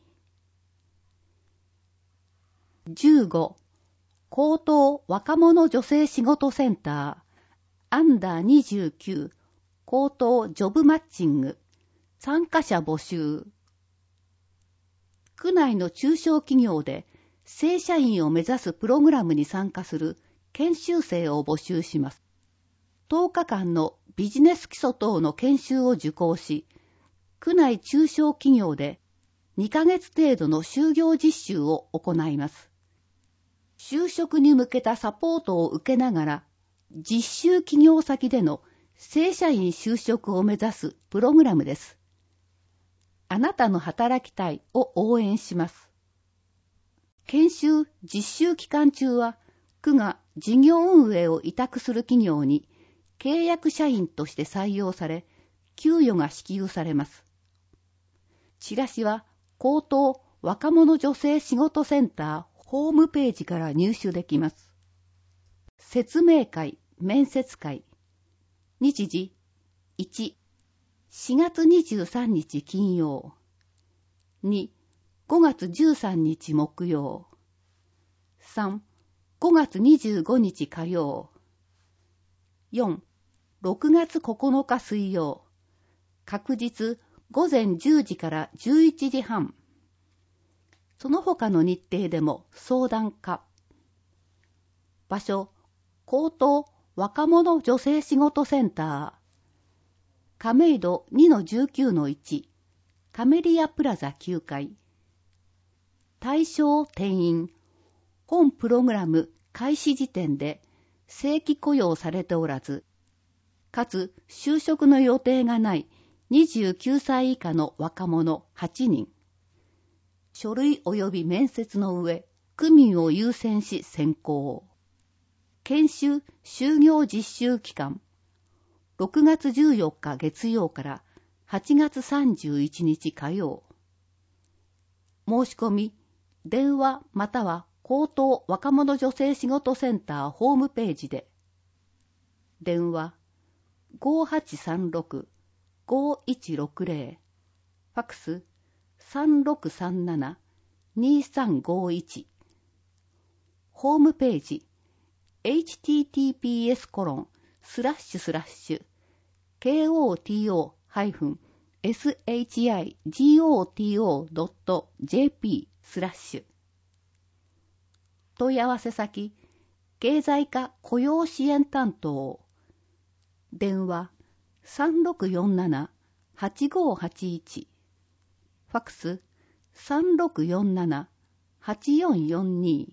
じゅうご、高等若者女性仕事センター、アンダーにじゅうきゅう、高等ジョブマッチング、参加者募集。区内の中小企業で正社員を目指すプログラムに参加する研修生を募集します。とおかかんのビジネス基礎等の研修を受講し、区内中小企業でにかげつ程度の就業実習を行います。就職に向けたサポートを受けながら、実習企業先での正社員就職を目指すプログラムです。あなたの働きたいを応援します。研修・実習期間中は、区が事業運営を委託する企業に契約社員として採用され、給与が支給されます。チラシは、高等若者女性仕事センターホームページから入手できます。説明会、面接会。日時、いち、しがつにじゅうさんにち金曜。に、ごがつじゅうさんにち木曜。さん、ごがつにじゅうごにち火曜。よん、ろくがつここのか水曜。確日午前じゅうじからじゅういちじはん。その他の日程でも相談可。 場所、高等若者女性仕事センター。亀戸 にのじゅうきゅうのいち、カメリアプラザきゅうかい。対象定員、本プログラム開始時点で正規雇用されておらず、かつ就職の予定がないにじゅうきゅうさい以下の若者はちにん。書類及び面接の上、区民を優先し選考。研修・就業実習期間、ろくがつじゅうよっか月曜からはちがつさんじゅういちにち火曜。申し込み、電話または高等若者女性仕事センターホームページで。電話 ごーはちさんろく ごーいちろくぜろ、ファクス さんろくさんなな にさんごいち。ホームページ エイチティーティーピーエスコロンスラッシュスラッシュ ケーオーティーオー エスエイチアイジーオーティーオー ドット ジェーピー スラッシュ。問い合わせ先、経済課雇用支援担当。電話 さんろくよんなな はちごーはちいち。ファクス さんろくよんなな はちよんよんに。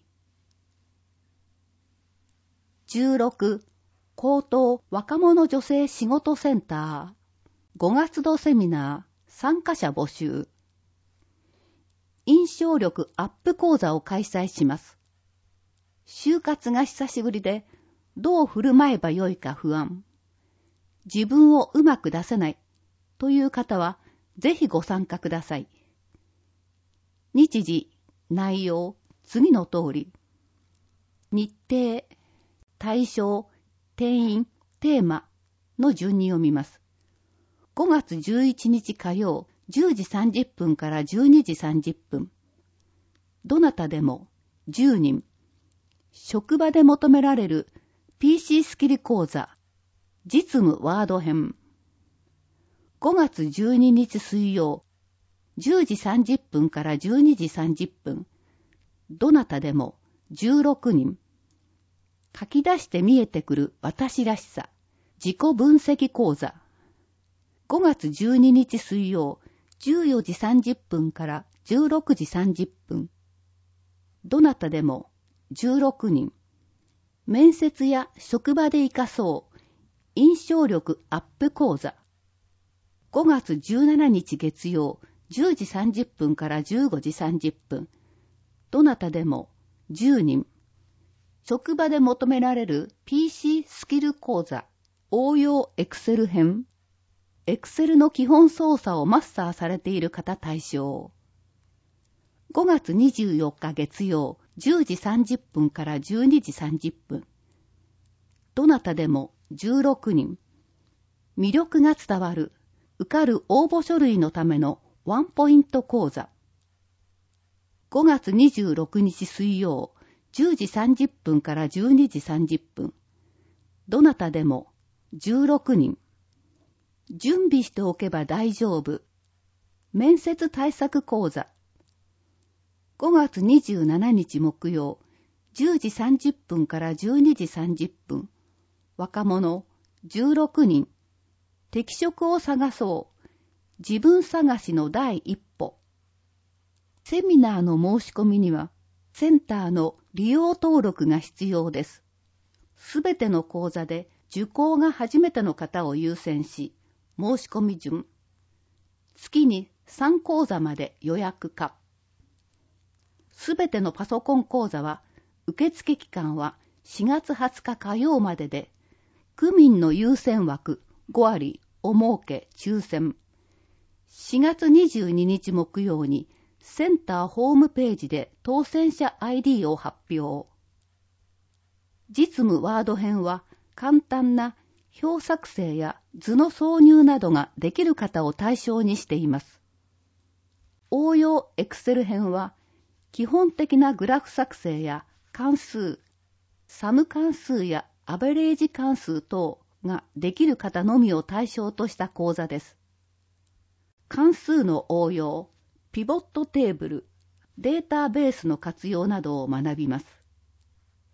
じゅうろく、高等若者女性仕事センター。ごがつどセミナー、参加者募集。印象力アップ講座を開催します。就活が久しぶりで、どう振る舞えばよいか不安。自分をうまく出せないという方は、ぜひご参加ください。日時、内容、次の通り。日程、対象、定員、テーマの順に読みます。ごがつじゅういちにち火曜、じゅうじさんじゅっぷんからじゅうにじさんじゅっぷん。どなたでもじゅうにん。職場で求められる ピーシー スキル講座、実務ワード編。ごがつじゅうににち水曜、じゅうじさんじゅっぷんからじゅうにじさんじゅっぷん。どなたでもじゅうろくにん。書き出して見えてくる私らしさ、自己分析講座。ごがつじゅうににち水曜、じゅうよじさんじゅっぷんからじゅうろくじさんじゅっぷん。どなたでもじゅうろくにん。面接や職場で活かそう印象力アップ講座。ごがつじゅうしちにち月曜、じゅうじさんじゅっぷんからじゅうごじさんじゅっぷん。どなたでもじゅうにん。職場で求められる ピーシー スキル講座、応用エクセル編。エクセルの基本操作をマスターされている方対象。ごがつにじゅうよっか月曜、じゅうじさんじゅっぷんからじゅうにじさんじゅっぷん。どなたでもじゅうろくにん。魅力が伝わる、受かる応募書類のためのワンポイント講座。ごがつにじゅうろくにち水曜、じゅうじさんじゅっぷんからじゅうにじさんじゅっぷん。どなたでもじゅうろくにん。準備しておけば大丈夫。面接対策講座。ごがつにじゅうしちにち木曜、じゅうじさんじゅっぷんからじゅうにじさんじゅっぷん。若者じゅうろくにん。適職を探そう。自分探しの第一歩。セミナーの申し込みには、センターの利用登録が必要です。すべての講座で受講が初めての方を優先し、申し込み順。月にさん講座まで予約可。すべてのパソコン講座は、受付期間はしがつはつか火曜までで、区民の優先枠ごわりお儲け抽選。しがつにじゅうににち木曜にセンターホームページで当選者 アイディー を発表。実務ワード編は簡単な表作成や図の挿入などができる方を対象にしています。応用エクセル編は基本的なグラフ作成や関数、サム関数やアベレージ関数等ができる方のみを対象とした講座です。関数の応用、ピボットテーブル、データベースの活用などを学びます。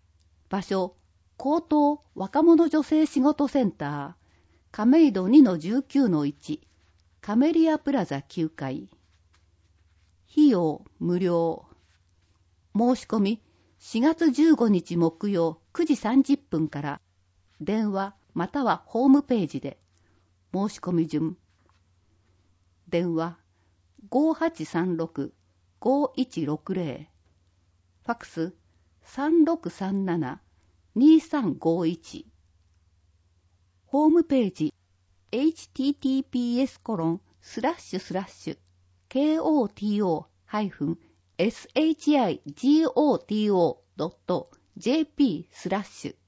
場所、高等若者女性仕事センター、亀戸 にのじゅうきゅうのいち、カメリアプラザきゅうかい。費用無料。申し込みしがつじゅうごにち木曜くじさんじゅっぷんから、電話またはホームページで。申し込み順。電話 ごーはちさんろく ごーいちろくぜろ、ファックス さんろくさんなな にさんごいち。ホームページ エイチティーティーピーエスコロンスラッシュスラッシュ ケーオーティーオーハイフンエスエイチアイジーオーティーオードットジェーピー スラッシュ。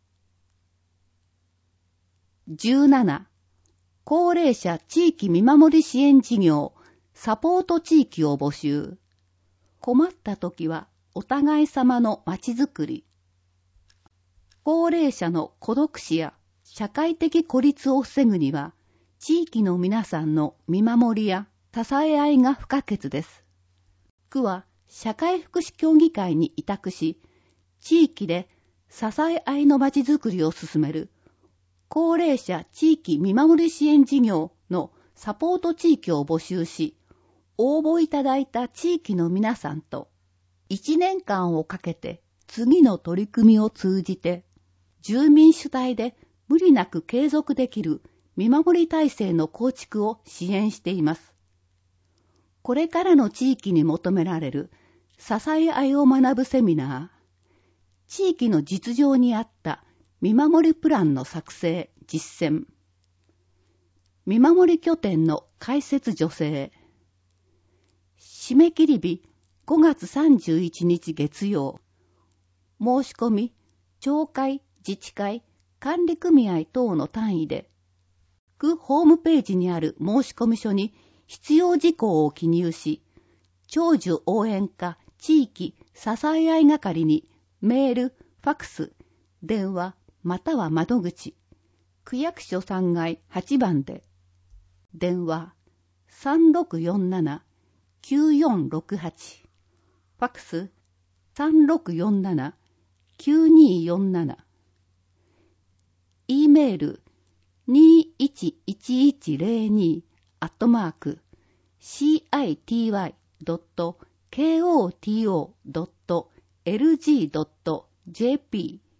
じゅうなな、高齢者地域見守り支援事業サポート地域を募集。困ったときはお互い様のまちづくり。高齢者の孤独死や社会的孤立を防ぐには、地域の皆さんの見守りや支え合いが不可欠です。区は社会福祉協議会に委託し、地域で支え合いのまちづくりを進める高齢者地域見守り支援事業のサポート地域を募集し、応募いただいた地域の皆さんといちねんかんをかけて次の取り組みを通じて住民主体で無理なく継続できる見守り体制の構築を支援しています。これからの地域に求められる支え合いを学ぶセミナー、地域の実情に合った見守りプランの作成、実践、見守り拠点の開設助成、締め切り日ごがつさんじゅういちにち月曜、申し込み、町会、自治会、管理組合等の単位で、区ホームページにある申込書に必要事項を記入し、長寿応援課地域支え合い係にメール、ファックス、電話または窓口、区役所さんがいはちばんで、電話 さんろくよんなな きゅうよんろくはち、ファックス さんろくよんなな きゅうによんなな、E メールにいちいちいちぜろにアットマーク シーアイティーワイドットケーオーティーオードットエルジードットジェーピー。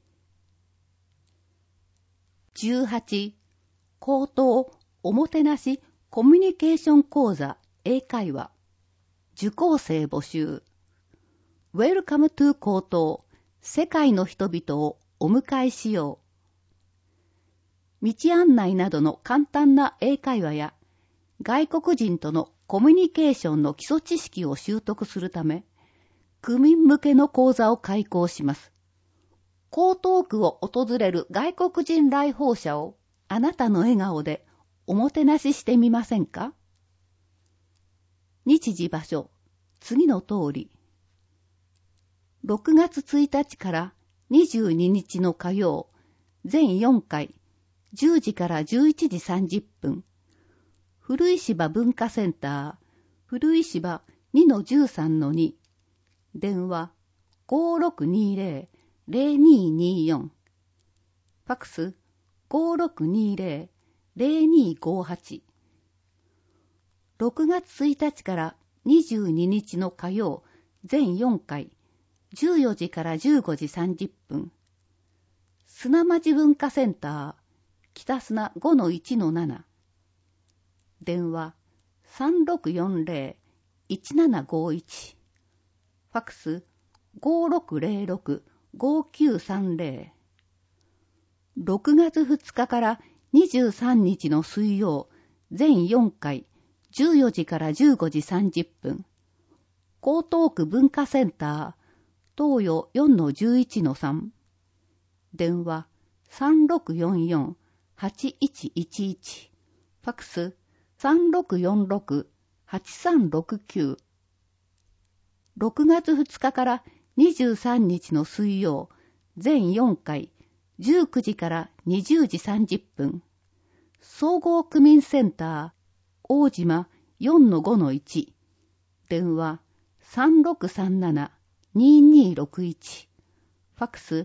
じゅうはち、高等おもてなしコミュニケーション講座英会話受講生募集。 Welcome to 高等、世界の人々をお迎えしよう。道案内などの簡単な英会話や外国人とのコミュニケーションの基礎知識を習得するため、区民向けの講座を開講します。江東区を訪れる外国人来訪者をあなたの笑顔でおもてなししてみませんか？日時場所、次の通り。ろくがつついたちからにじゅうににちの火曜、全よんかい、じゅうじからじゅういちじさんじゅっぷん。古石芝文化センター、古石芝 にのじゅうさんのに。電話 ごーろくにーぜろ ぜろにーにーよん。ファックス ごーろくにーぜろ ぜろにーごーはち。ろくがつついたちからにじゅうににちの火曜、全よんかい、じゅうよじからじゅうごじさんじゅっぷん。砂町文化センター、北砂 ごのいちのなな。電話 さんろくよんぜろ いちななごいち。ファックス ごーろくぜろろく ごーきゅうさんぜろ。ろくがつふつかからにじゅうさんにちの水曜、全よんかい、じゅうよじからじゅうごじさんじゅっぷん。江東区文化センター、東洋 よんのじゅういちのさん。電話 さんろくよんよん はちいちいちいち。ファックス さんろくよんろく はちさんろくきゅう。ろくがつふつかからにじゅうさんにちの水曜、全よんかい、じゅうくじからにじゅうじさんじゅっぷん。総合区民センター、大島 よんのごのいち。電話 さんろくさんなな にーにーろくいち。ファックス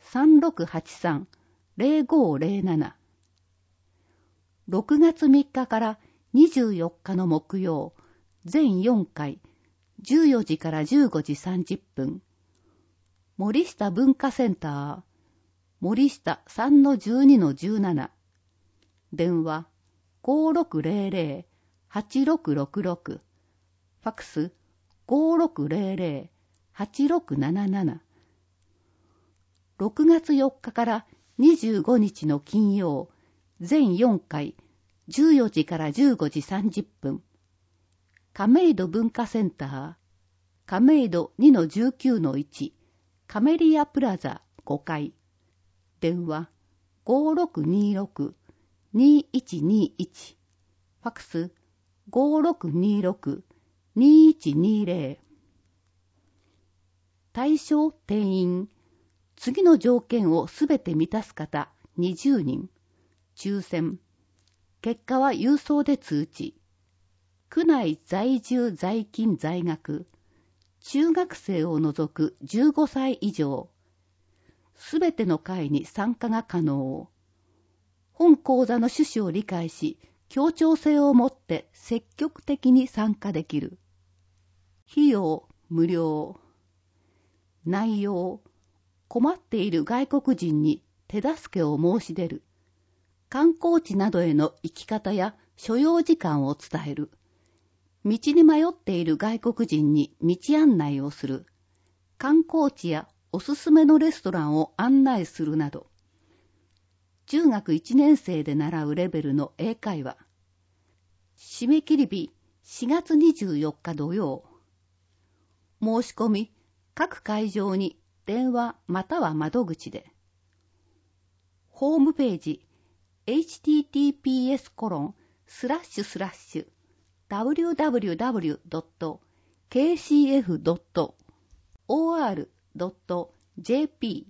さんろくはちさん ぜろごぜろなな。ろくがつみっかからにじゅうよっかの木曜、全よんかい、じゅうよじからじゅうごじさんじゅっぷん。森下文化センター、森下 さんのじゅうにのじゅうなな。電話 ごーろくぜろぜろ はちろくろくろく。ファックス ごーろくぜろぜろ はちろくなななな。ろくがつよっかからにじゅうごにちの金曜、全よんかい、じゅうよじからじゅうごじさんじゅっぷん。亀戸文化センター、亀戸 にのじゅうきゅうのいち、カメリアプラザごかい。電話 ごーろくにろく にいちにいち。ファックス ごーろくにろく にいちにぜろ。対象定員。次の条件をすべて満たす方にじゅうにん。抽選。結果は郵送で通知。区内在住在勤在学。中学生を除くじゅうごさい以上。すべての会に参加が可能。本講座の趣旨を理解し、協調性を持って積極的に参加できる。費用無料。内容。困っている外国人に手助けを申し出る。観光地などへの行き方や所要時間を伝える。道に迷っている外国人に道案内をする。観光地やおすすめのレストランを案内するなど。中学いちねん生で習うレベルの英会話。締め切り日しがつにじゅうよっか土曜。申し込み各会場に電話または窓口で。ホームページ エイチティーティーピーエスコロンスラッシュスラッシュダブリューダブリューダブリュードットケーシーエフドットオーアールドットジェーピー。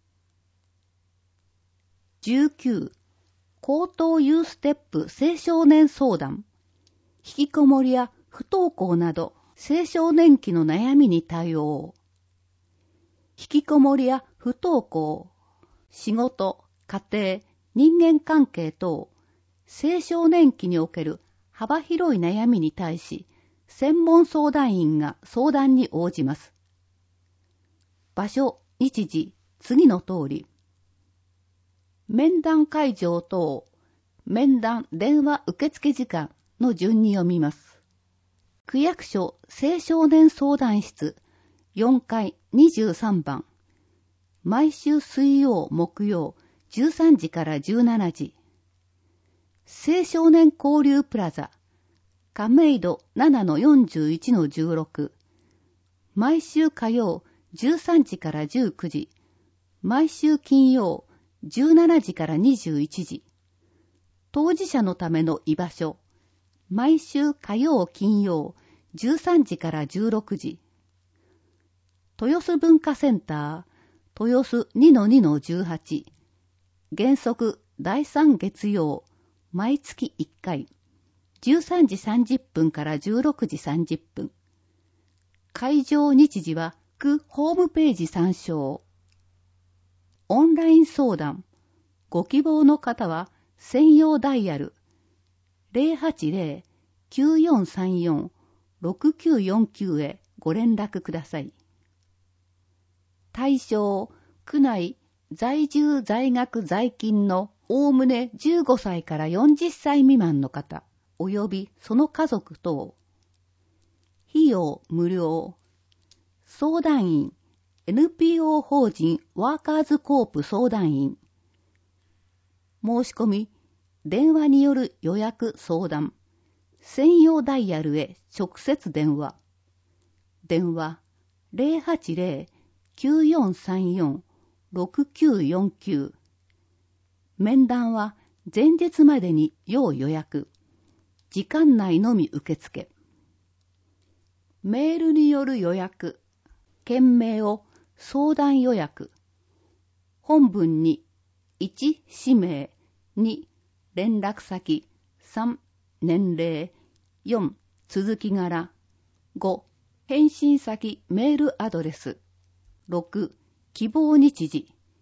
じゅうきゅう高等ユーステップ青少年相談。引きこもりや不登校など青少年期の悩みに対応。引きこもりや不登校、仕事、家庭、人間関係等青少年期における幅広い悩みに対し、専門相談員が相談に応じます。場所、日時、次の通り。面談会場等、面談電話受付時間の順に読みます。区役所青少年相談室よんかいにじゅうさんばん。毎週水曜、木曜、じゅうさんじからじゅうしちじ。青少年交流プラザ、亀戸 ななのよんじゅういちのじゅうろく。毎週火曜、じゅうさんじからじゅうくじ。毎週金曜、じゅうしちじからにじゅういちじ。当事者のための居場所、毎週火曜、金曜、じゅうさんじからじゅうろくじ。豊洲文化センター、豊洲 にのにのじゅうはち。原則だいさん月曜、毎月いっかい、じゅうさんじさんじゅっぷんからじゅうろくじさんじゅっぷん。会場日時は区ホームページ参照。オンライン相談。ご希望の方は専用ダイヤル ゼロはちゼロ きゅうよんさんよん ろくきゅうよんきゅう へご連絡ください。対象、区内在住在学在勤のおおむねじゅうごさいからよんじゅっさい未満の方、およびその家族等。費用無料。相談員、エヌピーオー 法人ワーカーズコープ相談員。申し込み、電話による予約相談。専用ダイヤルへ直接電話。電話ゼロはちゼロ きゅうよんさんよん ろくきゅうよんきゅう。面談は前日までに要予約。時間内のみ受付。メールによる予約。件名を相談予約。本文にいち氏名、に連絡先、さん年齢、よん続き柄、ご返信先メールアドレス、ろく希望日時、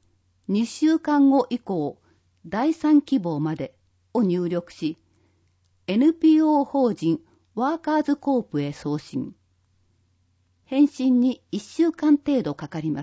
にしゅうかんご以降、だいさん希望までを入力し、エヌピーオー 法人ワーカーズコープへ送信。返信にいっしゅうかん程度かかります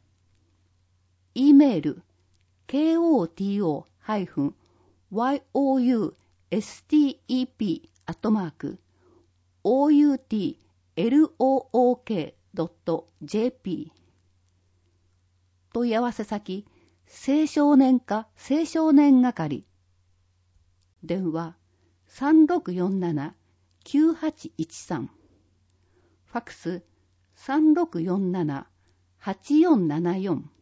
。E メール ケーオーティーオー ワイオーユーエスティーイーピー アットマーク オーユーティーエルオーオーケードットジェーピー 問い合わせ先青少年課青少年係電話 さんろくよんななきゅうはちいちさん ファックス さんろくよんななはちよんななよん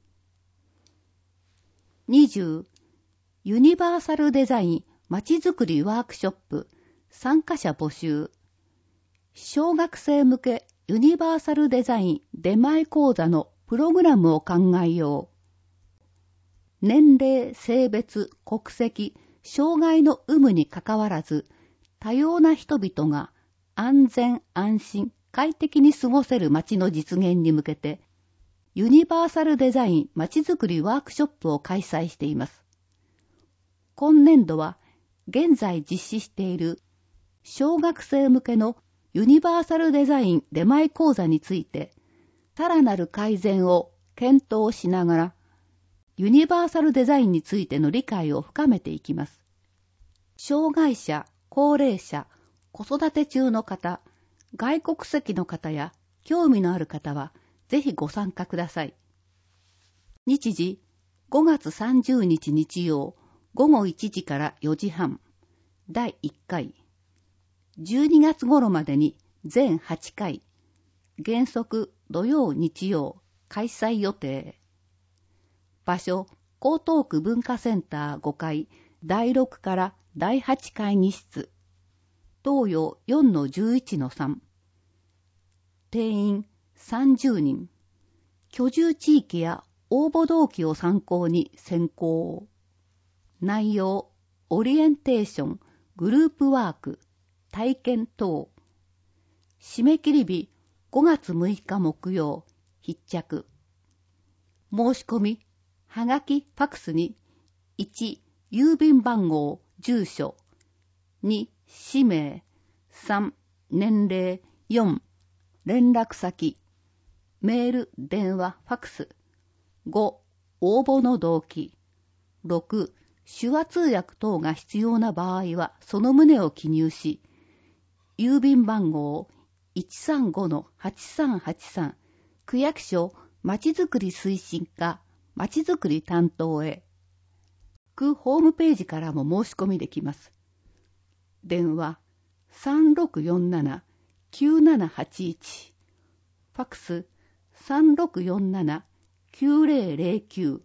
にじゅうユニバーサルデザインまちづくりワークショップ参加者募集。小学生向けユニバーサルデザイン出前講座のプログラムを考えよう。年齢、性別、国籍、障害の有無にかかわらず、多様な人々が安全・安心、快適に過ごせる街の実現に向けて、ユニバーサルデザインまちづくりワークショップを開催しています。今年度は、現在実施している小学生向けのユニバーサルデザイン出前講座について、さらなる改善を検討しながら、ユニバーサルデザインについての理解を深めていきます。障害者、高齢者、子育て中の方、外国籍の方や興味のある方は、ぜひご参加ください。日時、ごがつさんじゅうにち日曜、ごごいちじからよじはん、だいいっかい。じゅうにがつ頃までに全はちかい、原則土曜日曜開催予定。場所、江東区文化センターごかい、だいろくからだいはち会議室。東洋 よんのじゅういちのさん。定員さんじゅうにん。居住地域や応募動機を参考に選考。内容、オリエンテーション、グループワーク、体験等。締め切り日、ごがつむいか木曜、必着。申し込み、はがき、ファックスに、いち、郵便番号、住所、に、氏名、さん、年齢、よん、連絡先、メール、電話、ファックス、ご、応募の動機、ろく、手話通訳等が必要な場合はその旨を記入し、郵便番号 いちさんごのはちさんはちさん 区役所まちづくり推進課まちづくり担当へ。区ホームページからも申し込みできます。電話 さんろくよんななきゅうななはちいち、ファックス さんろくよんななきゅうぜろぜろきゅう。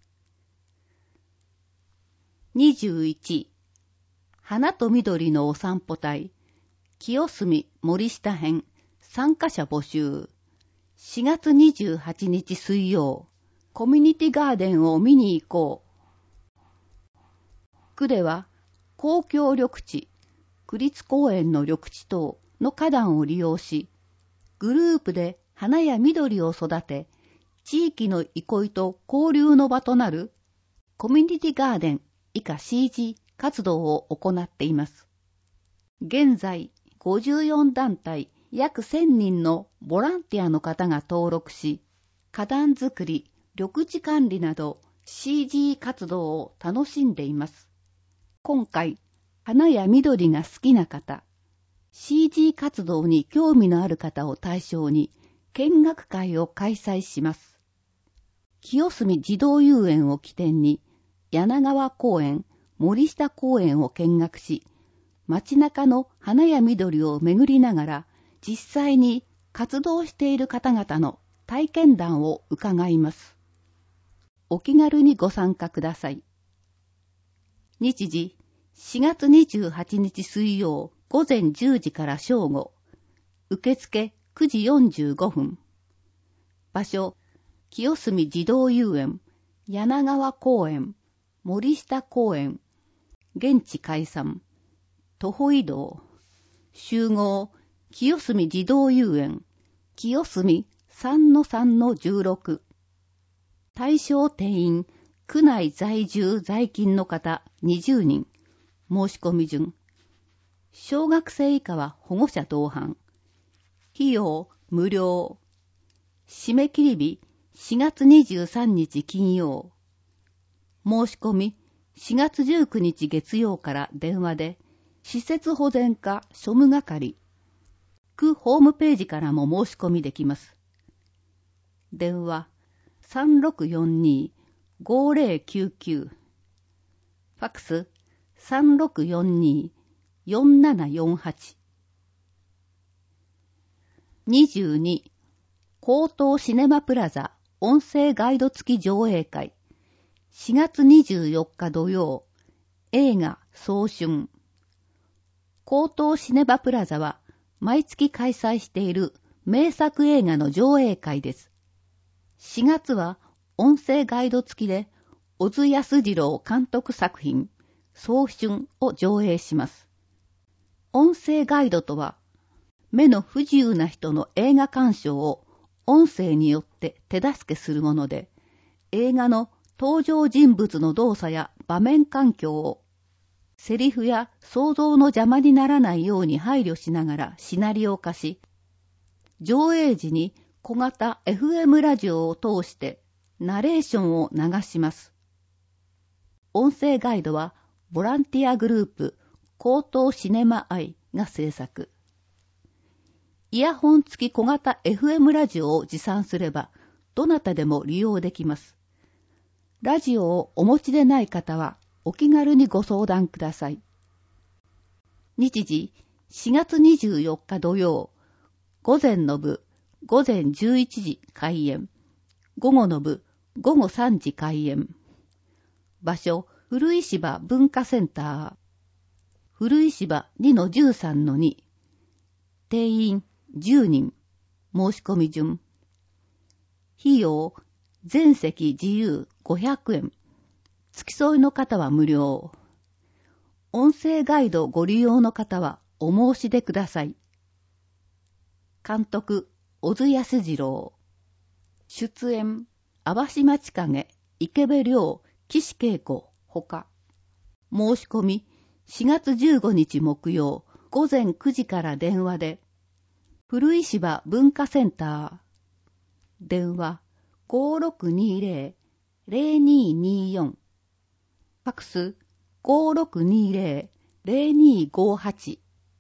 にじゅういち、花と緑のお散歩隊、清澄森下編、参加者募集。しがつにじゅうはちにち水曜、コミュニティガーデンを見に行こう。区では、公共緑地、区立公園の緑地等の花壇を利用し、グループで花や緑を育て、地域の憩いと交流の場となるコミュニティガーデン以下 シージー 活動を行っています。現在、ごじゅうよんだんたい約せんにんのボランティアの方が登録し、花壇作り、緑地管理など シージー 活動を楽しんでいます。今回、花や緑が好きな方、シージー 活動に興味のある方を対象に見学会を開催します。清澄児童遊園を起点に、柳川公園、森下公園を見学し、街中の花や緑を巡りながら、実際に活動している方々の体験談を伺います。お気軽にご参加ください。日時、しがつにじゅうはちにち水曜ごぜんじゅうじから正午。受付くじよんじゅうごふん。場所、清澄児童遊園、柳川公園、森下公園、現地解散、徒歩移動、集合、清澄児童遊園、清澄 さんのさんのじゅうろく。 対象定員、区内在住在勤の方にじゅうにん。申し込み順。小学生以下は保護者同伴。費用無料。締め切り日しがつにじゅうさんにち金曜。申し込みしがつじゅうくにち月曜から電話で、施設保全課庶務係。区ホームページからも申し込みできます。電話さんろくよんに ごぜろきゅうきゅう。ファックスさんろくよんに よんななよんはち。にじゅうに、江東シネマプラザ音声ガイド付き上映会。しがつにじゅうよっか土曜、映画早春。江東シネマプラザは毎月開催している名作映画の上映会です。しがつは音声ガイド付きで小津安二郎監督作品早春を上映します。音声ガイドとは目の不自由な人の映画鑑賞を音声によって手助けするもので、映画の登場人物の動作や場面環境をセリフや想像の邪魔にならないように配慮しながらシナリオ化し、上映時に小型 エフエム ラジオを通してナレーションを流します。音声ガイドはボランティアグループ江東シネマアイが制作。イヤホン付き小型 エフエム ラジオを持参すればどなたでも利用できます。ラジオをお持ちでない方はお気軽にご相談ください。日時しがつにじゅうよっか土曜、午前の部午前じゅういちじ開演、午後の部午後さんじ開演。場所古石場文化センター。古石場 にのじゅうさんのに。定員じゅうにん。申し込み順。費用全席自由ごひゃくえん。付き添いの方は無料。音声ガイドご利用の方はお申し出ください。監督小津安二郎。出演淡島千景、池部良、岸恵子ほか。申し込みしがつじゅうごにち木曜午前くじから電話で、古石場文化センター。電話ごろくにぜろ ぜろにによん。ファックスごろくにぜろ ぜろにごはち。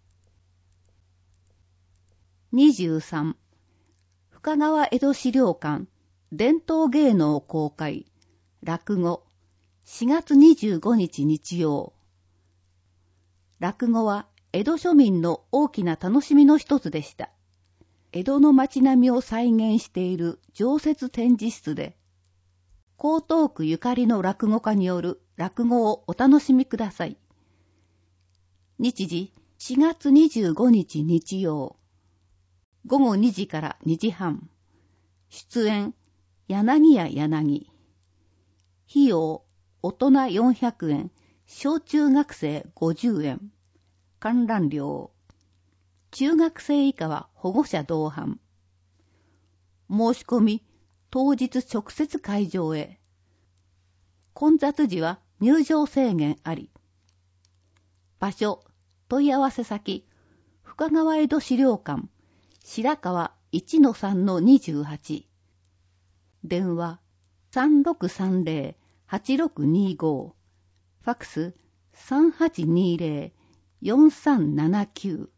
にじゅうさん、深川江戸資料館伝統芸能公開落語しがつにじゅうごにち日曜。落語は江戸庶民の大きな楽しみの一つでした。江戸の街並みを再現している常設展示室で、江東区ゆかりの落語家による落語をお楽しみください。日時しがつにじゅうごにち日曜。午後にじからにじはん。出演柳家柳。費用大人よんひゃくえん、小中学生ごじゅうえん。観覧料。中学生以下は保護者同伴。申し込み当日直接会場へ。混雑時は入場制限あり。場所問い合わせ先深川江戸資料館白川 いちのさんのにじゅうはち。電話さんろくさんぜろ はちろくにご。ファックスさんはちにぜろ よんさんななきゅう。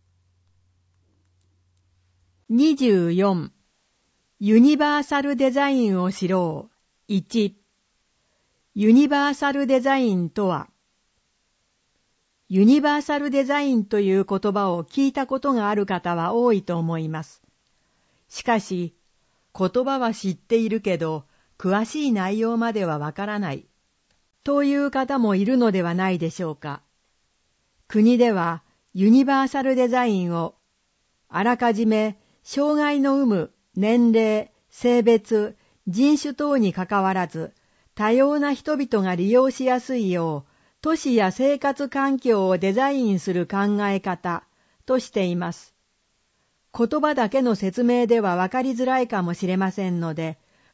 にじゅうよん、ユニバーサルデザインを知ろう。いち、ユニバーサルデザインとは、ユニバーサルデザインという言葉を聞いたことがある方は多いと思います。しかし、言葉は知っているけど、詳しい内容まではわからない、という方もいるのではないでしょうか。国では、ユニバーサルデザインを、あらかじめ、障害の有無、年齢、性別、人種等にかかわらず、多様な人々が利用しやすいよう、都市や生活環境をデザインする考え方としています。言葉だけの説明ではわかりづらいかもしれませんので、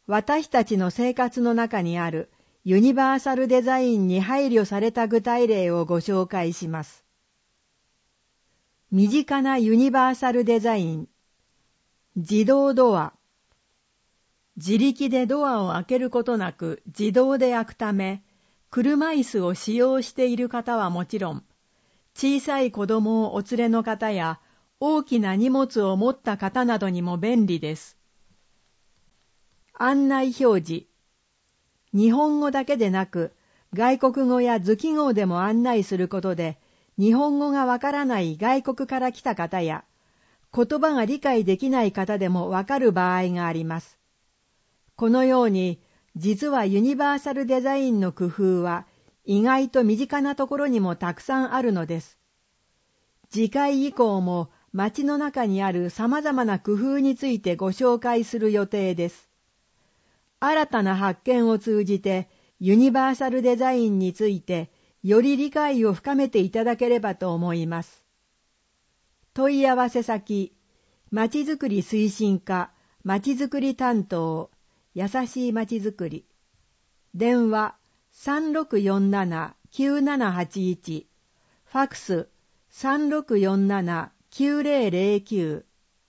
私たちの生活の中にあるユニバーサルデザインに配慮された具体例をご紹介します。身近なユニバーサルデザイン。自動ドア。自力でドアを開けることなく自動で開くため、車椅子を使用している方はもちろん、小さい子供をお連れの方や大きな荷物を持った方などにも便利です。案内表示。日本語だけでなく、外国語や図記号でも案内することで、日本語がわからない外国から来た方や、言葉が理解できない方でもわかる場合があります。このように、実はユニバーサルデザインの工夫は、意外と身近なところにもたくさんあるのです。次回以降も、街の中にある様々な工夫についてご紹介する予定です。新たな発見を通じて、ユニバーサルデザインについて、より理解を深めていただければと思います。問い合わせ先、まちづくり推進課、まちづくり担当、やさしいまちづくり。電話 さんろくよんななきゅうななはちいち、ファクス さんろくよんななきゅうぜろぜろきゅ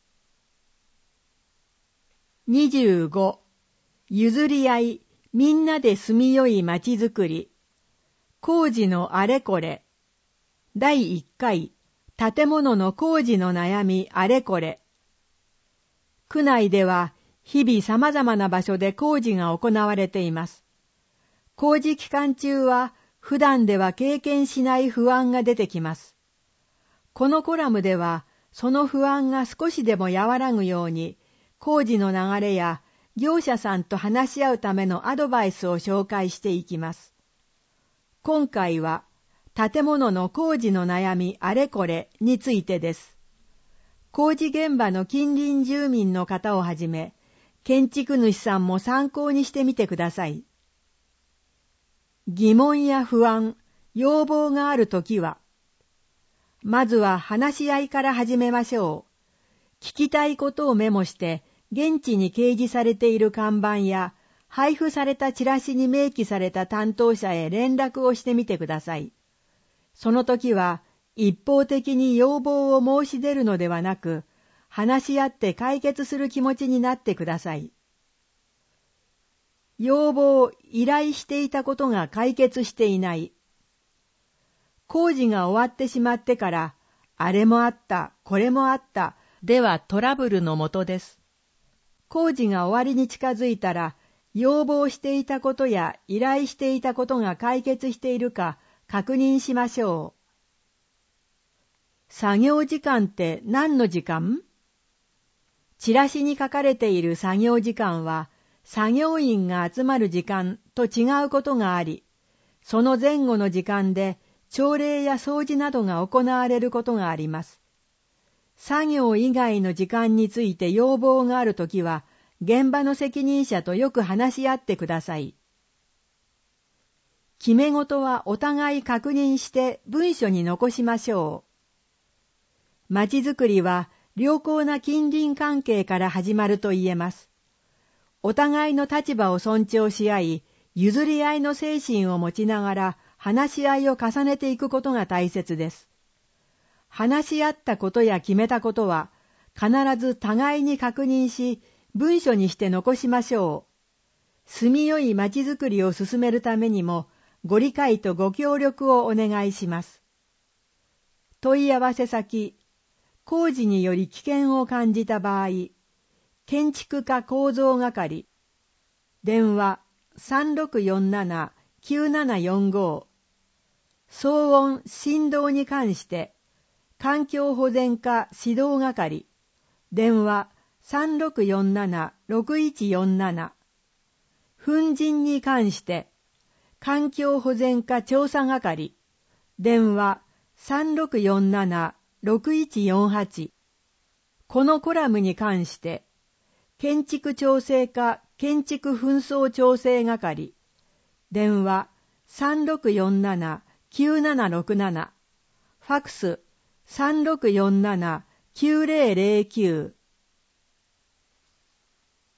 う。にじゅうご、譲り合い、みんなで住みよいまちづくり。工事のあれこれ。だいいっかい、建物の工事の悩みあれこれ。区内では日々様々な場所で工事が行われています。工事期間中は普段では経験しない不安が出てきます。このコラムではその不安が少しでも和らぐように工事の流れや業者さんと話し合うためのアドバイスを紹介していきます。今回は建物の工事の悩みあれこれについてです。工事現場の近隣住民の方をはじめ、建築主さんも参考にしてみてください。疑問や不安、要望があるときは、まずは話し合いから始めましょう。聞きたいことをメモして、現地に掲示されている看板や、配布されたチラシに明記された担当者へ連絡をしてみてください。その時は一方的に要望を申し出るのではなく、話し合って解決する気持ちになってください。要望、依頼していたことが解決していない。工事が終わってしまってから、あれもあった、これもあった、ではトラブルのもとです。工事が終わりに近づいたら、要望していたことや依頼していたことが解決しているか確認しましょう。作業時間って何の時間？チラシに書かれている作業時間は作業員が集まる時間と違うことがあり、その前後の時間で朝礼や掃除などが行われることがあります。作業以外の時間について要望があるときは、現場の責任者とよく話し合ってください。決め事はお互い確認して文書に残しましょう。まちづくりは良好な近隣関係から始まると言えます。お互いの立場を尊重し合い、譲り合いの精神を持ちながら話し合いを重ねていくことが大切です。話し合ったことや決めたことは必ず互いに確認し、文書にして残しましょう。住みよいまちづくりを進めるためにも、ご理解とご協力をお願いします。問い合わせ先、工事により危険を感じた場合、建築家構造係、電話 さんろくよんななきゅうななよんご、騒音・振動に関して、環境保全課指導係、電話さんろくよんななろくいちよんなな、粉塵に関して、環境保全課調査係、電話さんろくよんななろくいちよんはち、このコラムに関して、建築調整課建築紛争調整係、電話さんろくよんななきゅうななろくなな、ファクスさんろくよんななきゅうぜろぜろきゅう。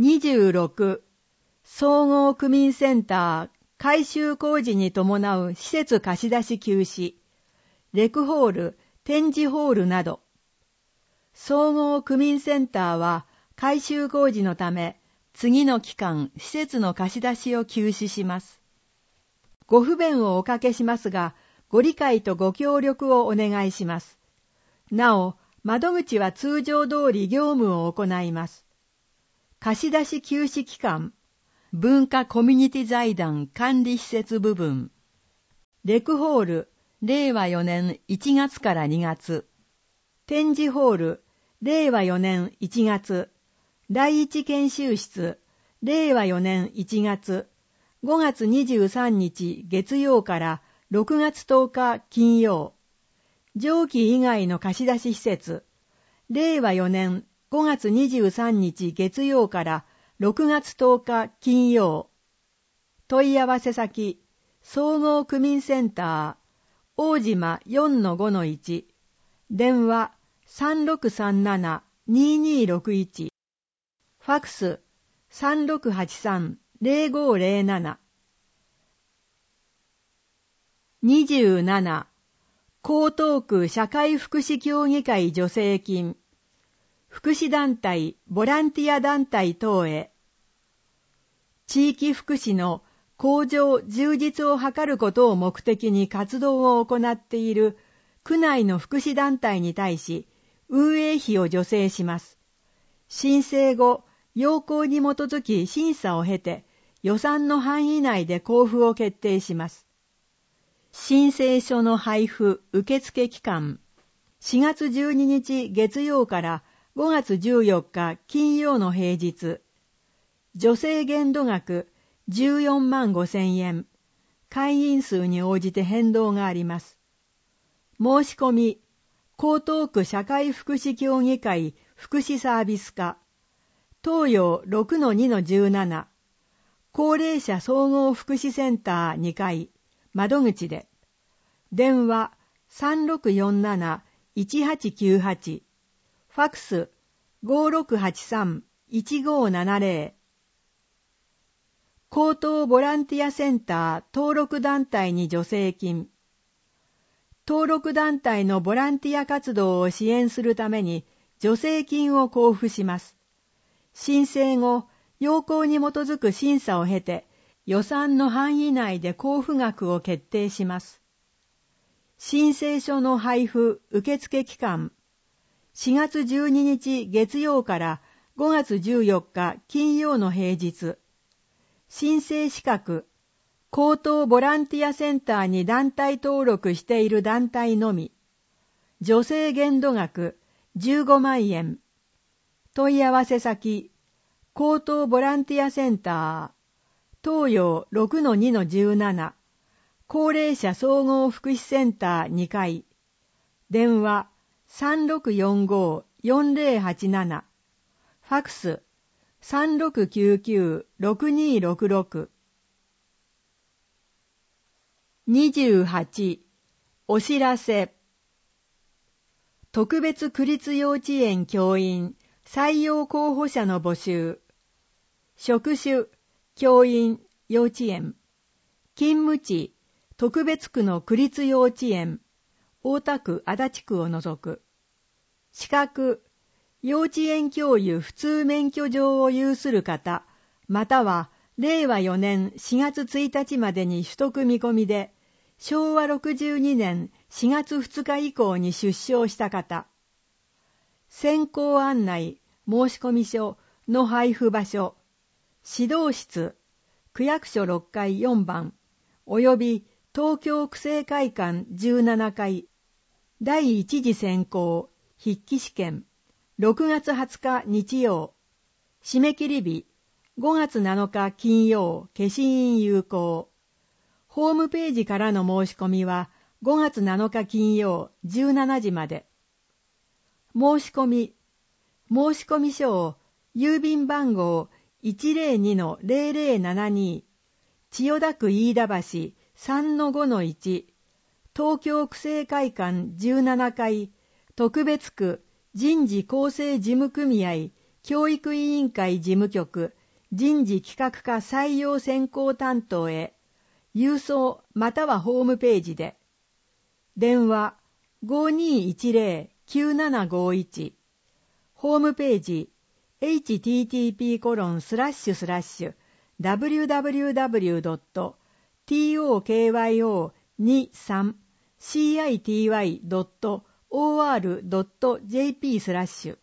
にじゅうろく、総合区民センター改修工事に伴う施設貸し出し休止、レクホール、展示ホールなど。総合区民センターは改修工事のため、次の期間、施設の貸し出しを休止します。ご不便をおかけしますが、ご理解とご協力をお願いします。なお、窓口は通常通り業務を行います。貸し出し休止期間、文化コミュニティ財団管理施設部分。レクホール、れいわよねんいちがつからにがつ。展示ホール、れいわよねんいちがつ。第一研修室、れいわよねんいちがつ。ごがつにじゅうさんにち月曜からろくがつとおか金曜。上記以外の貸し出し施設、れいわよねんごがつにじゅうさんにち月曜からろくがつとおか金曜。問い合わせ先、総合区民センター、大島 よんのごのいち、電話 さんろくさんななにーにーろくいち、ファクス さんろくはちさんぜろごぜろなな。にじゅうなな、江東区社会福祉協議会助成金、福祉団体、ボランティア団体等へ、地域福祉の向上、充実を図ることを目的に活動を行っている区内の福祉団体に対し、運営費を助成します。申請後、要項に基づき審査を経て、予算の範囲内で交付を決定します。申請書の配布、受付期間、しがつじゅうににち月曜からごがつじゅうよっか金曜の平日。助成限度額じゅうよんまんごせんえん。会員数に応じて変動があります。申し込み、江東区社会福祉協議会福祉サービス課、東洋 ろくのにのじゅうなな、高齢者総合福祉センターにかい、窓口で、電話 さんろくよんなないちはちきゅうはち、ファクス ごろくはちさんいちごななぜろ、江東ボランティアセンター登録団体に助成金。登録団体のボランティア活動を支援するために助成金を交付します。申請後、要項に基づく審査を経て、予算の範囲内で交付額を決定します。申請書の配布、受付期間、しがつじゅうににち月曜からごがつじゅうよっか金曜の平日。申請資格、江東ボランティアセンターに団体登録している団体のみ。助成限度額じゅうごまんえん。問い合わせ先、江東ボランティアセンター、東洋 ろくのにのじゅうなな、高齢者総合福祉センターにかい、電話 さんろくよんごよんぜろはちなな、ファクス さんろくきゅうきゅうろくにーろくろく。にじゅうはち、お知らせ。特別区立幼稚園教員採用候補者の募集。職種、教員、幼稚園。勤務地、特別区の区立幼稚園、大田区、足立区を除く。資格、幼稚園教諭普通免許状を有する方、またはれいわよねんしがつついたちまでに取得見込みで、しょうわろくじゅうにねんしがつふつか以降に出生した方。選考案内、申込書の配布場所、指導室、区役所ろっかいよんばん、および東京区政会館じゅうななかい、第一次選考、筆記試験、ろくがつはつか日曜、締め切り日、ごがつなのか金曜、消印有効。ホームページからの申し込みはごがつなのか金曜じゅうしちじまで。申し込み、申込書を郵便番号 いちぜろにのぜろぜろななに、千代田区飯田橋 さんのごのいち、東京区政会館じゅうななかい、特別区人事構成事務組合教育委員会事務局人事企画課採用選考担当へ郵送またはホームページで。電話 ごーにーいちぜろきゅうななごいち、ホームページ エイチティーティーピーコロンスラッシュスラッシュダブリューダブリューダブリュードットトクにじゅうさんシーアイティーワイドットオーアールドットジェーピー スラッシュ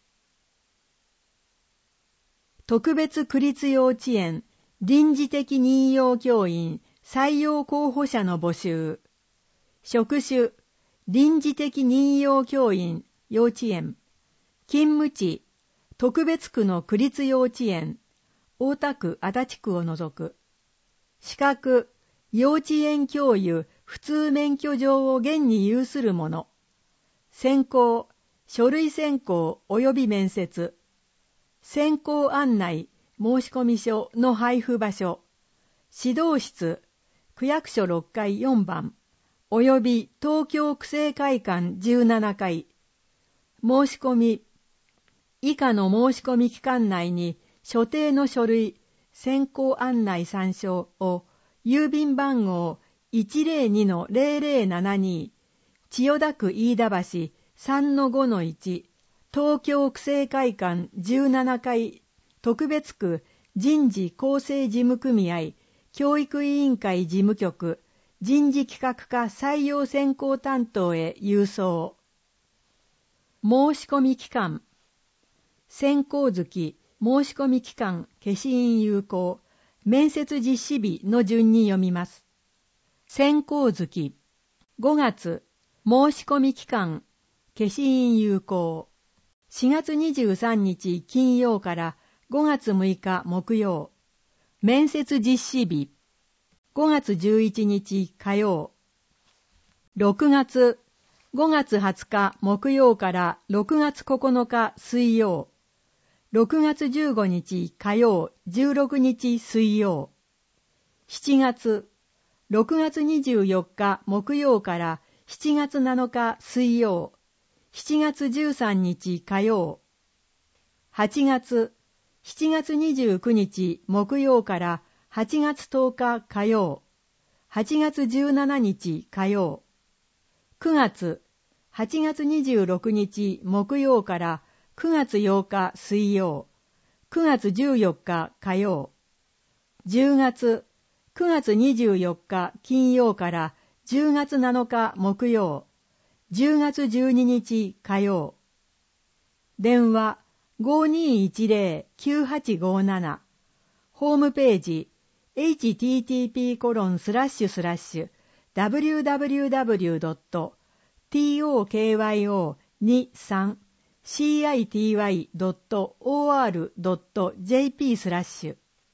特別区立幼稚園臨時的任用教員採用候補者の募集。職種臨時的任用教員幼稚園。勤務地特別区の区立幼稚園大田区足立区を除く。資格幼稚園教諭普通免許状を現に有する者。選考書類選考及び面接。選考案内申込書の配布場所。指導室区役所ろっかいよんばん及び東京区政会館じゅうななかい。申し込み以下の申し込み期間内に所定の書類選考案内参照を郵便番号 いちぜろにのぜろぜろななに 千代田区飯田橋 さんのごのいち 東京区政会館じゅうななかい特別区人事構成事務組合教育委員会事務局人事企画課採用選考担当へ郵送。申し込み期間選考月申し込み期間消印有効面接実施日の順に読みます。選考月ごがつ申し込み期間消印有効しがつにじゅうさんにち金曜からごがつむいか木曜面接実施日ごがつじゅういちにち火曜ろくがつごがつはつか木曜からろくがつここのか水曜ろくがつじゅうごにち火曜じゅうろくにち水曜しちがつろくがつにじゅうよっか木曜からしちがつなのか水曜しちがつじゅうさんにち火曜はちがつしちがつにじゅうくにち木曜からはちがつとおか火曜はちがつじゅうしちにち火曜くがつはちがつにじゅうろくにち木曜からくがつようか水曜くがつじゅうよっか火曜じゅうがつくがつにじゅうよっか金曜からじゅうがつなのか木曜じゅうがつじゅうににち火曜電話 ごーにーいちぜろきゅうはちごーなな ホームページ エイチティーティーピーコロンスラッシュスラッシュダブリューダブリューダブリュードットトクにじゅうさんシーアイティーワイドットオーアールドットジェーピー スラッシ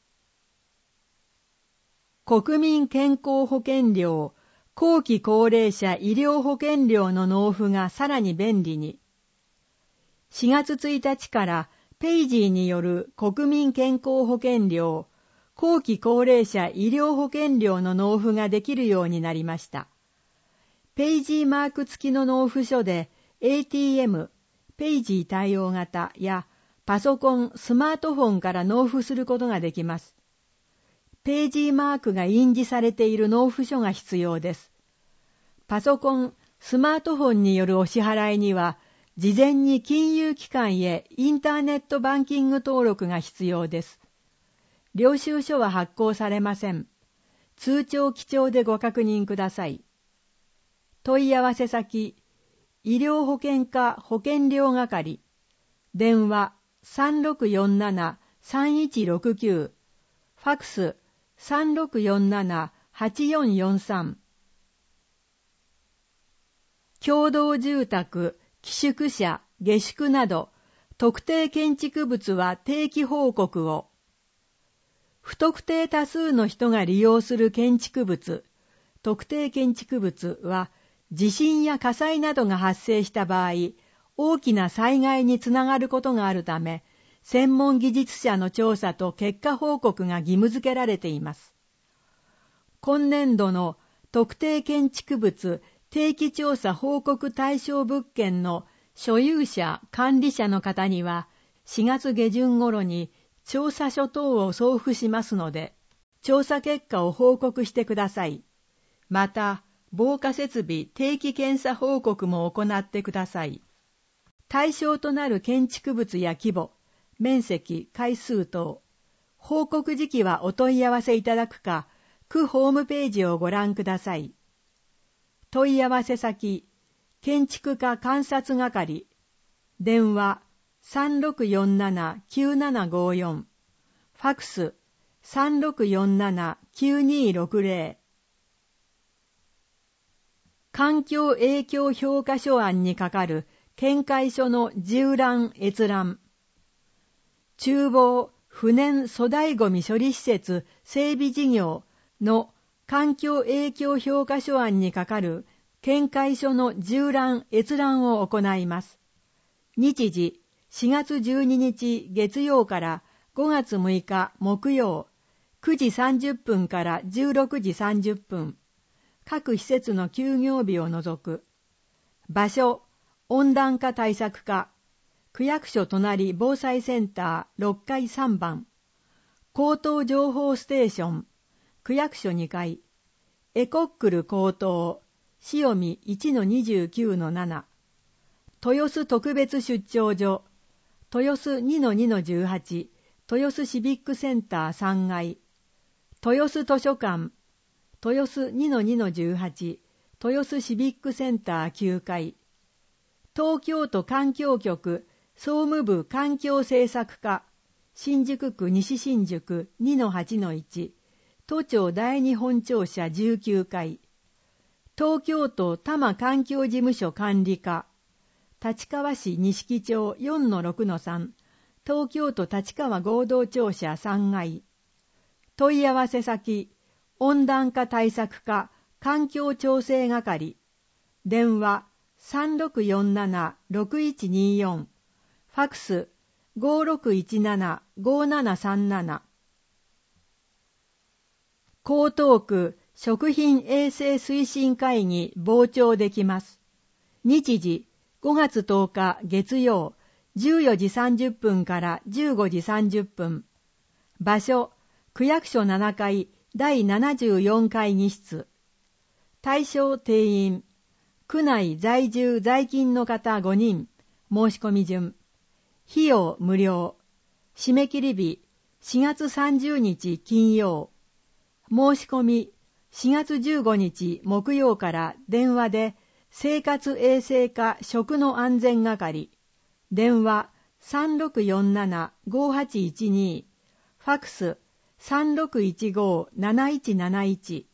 ュ国民健康保険料後期高齢者医療保険料の納付がさらに便利にしがつついたちからペイジーによる国民健康保険料後期高齢者医療保険料の納付ができるようになりました。ペイジーマーク付きの納付書で エーティーエム、ペイジー対応型やパソコン、スマートフォンから納付することができます。ペイジーマークが印字されている納付書が必要です。パソコン、スマートフォンによるお支払いには、事前に金融機関へインターネットバンキング登録が必要です。領収書は発行されません。通帳記帳でご確認ください。問い合わせ先、医療保険課保険料係、電話 さんろくよんななさんいちろくきゅう、ファクス さんろくよんななはちよんよんさん。共同住宅、寄宿舎、下宿など、特定建築物は定期報告を。不特定多数の人が利用する建築物、特定建築物は、地震や火災などが発生した場合、大きな災害につながることがあるため、専門技術者の調査と結果報告が義務付けられています。今年度の特定建築物定期調査報告対象物件の所有者、管理者の方には、 しがつげじゅん頃に調査書等を送付しますので、調査結果を報告してください。また、防火設備定期検査報告も行ってください。対象となる建築物や規模、面積、回数等、報告時期はお問い合わせいただくか、区ホームページをご覧ください。問い合わせ先、建築課監察係、電話 さんろくよんななきゅうななごよん、ファクス さんろくよんななきゅうにろくぜろ。環境影響評価書案にかかる見解書の縦覧閲覧。厨房不燃粗大ごみ処理施設整備事業の環境影響評価書案にかかる見解書の縦覧閲覧を行います。日時しがつじゅうににち月曜からごがつむいか木曜くじさんじゅっぷんからじゅうろくじさんじゅっぷん。各施設の休業日を除く。場所、温暖化対策課、区役所隣防災センターろっかいさんばん、高等情報ステーション、区役所にかい、エコックル高等、潮見 いちのにじゅうきゅうのなな、豊洲特別出張所、豊洲 にのにのじゅうはち、豊洲シビックセンターさんがい、豊洲図書館、豊洲 にのにのじゅうはち、豊洲シビックセンターきゅうかい、東京都環境局総務部環境政策課、新宿区西新宿 にのはちのいち、都庁第二本庁舎じゅうきゅうかい、東京都多摩環境事務所管理課、立川市錦町 よんのろくのさん、東京都立川合同庁舎さんがい、問い合わせ先、温暖化対策課環境調整係、電話 さんろくよんななろくいちによん、ファクス ごろくいちななごななさんなな。江東区食品衛生推進会議傍聴できます。日時ごがつとおか月曜じゅうよじさんじゅっぷんからじゅうごじさんじゅっぷん。場所、区役所ななかいだいななじゅうよん会議室。対象定員、区内在住在勤の方ごにん、申し込み順。費用無料。締め切り日、しがつさんじゅうにち金曜。申し込み、しがつじゅうごにち木曜から電話で、生活衛生課食の安全係。電話 さんろくよんななごはちいちに、ファクス さんろくいちごなないちなないち。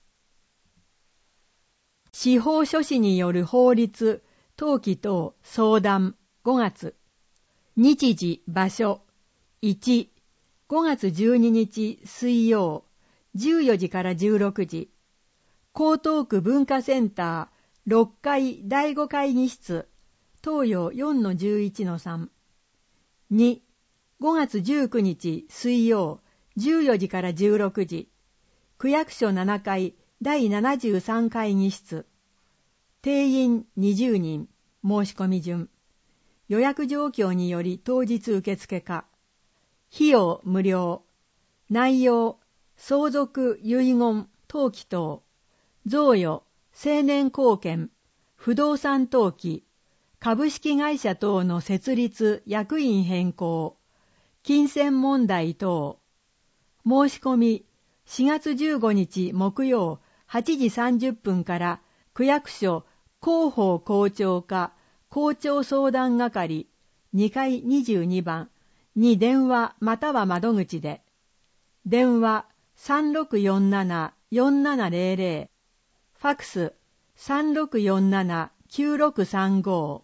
司法書士による法律、登記等相談ごがつ。日時場所いち、ごがつじゅうににち水曜じゅうよじからじゅうろくじ。江東区文化センターろっかいだいご会議室東洋 よんのじゅういちのさん。に、ごがつじゅうくにち水曜じゅうよじからじゅうろくじ。区役所ななかいだいななじゅうさん会議室。定員にじゅうにん、申し込み順。予約状況により当日受付か。費用無料。内容、相続遺言登記等、贈与、青年貢献、不動産登記、株式会社等の設立役員変更、金銭問題等。申し込み、しがつじゅうごにち木曜はちじさんじゅっぷんから区役所広報校長課校長相談係にかいにじゅうにばんに電話または窓口で。電話 さんろくよんななよんななぜろぜろ、ファクス さんろくよんななきゅうろくさんご。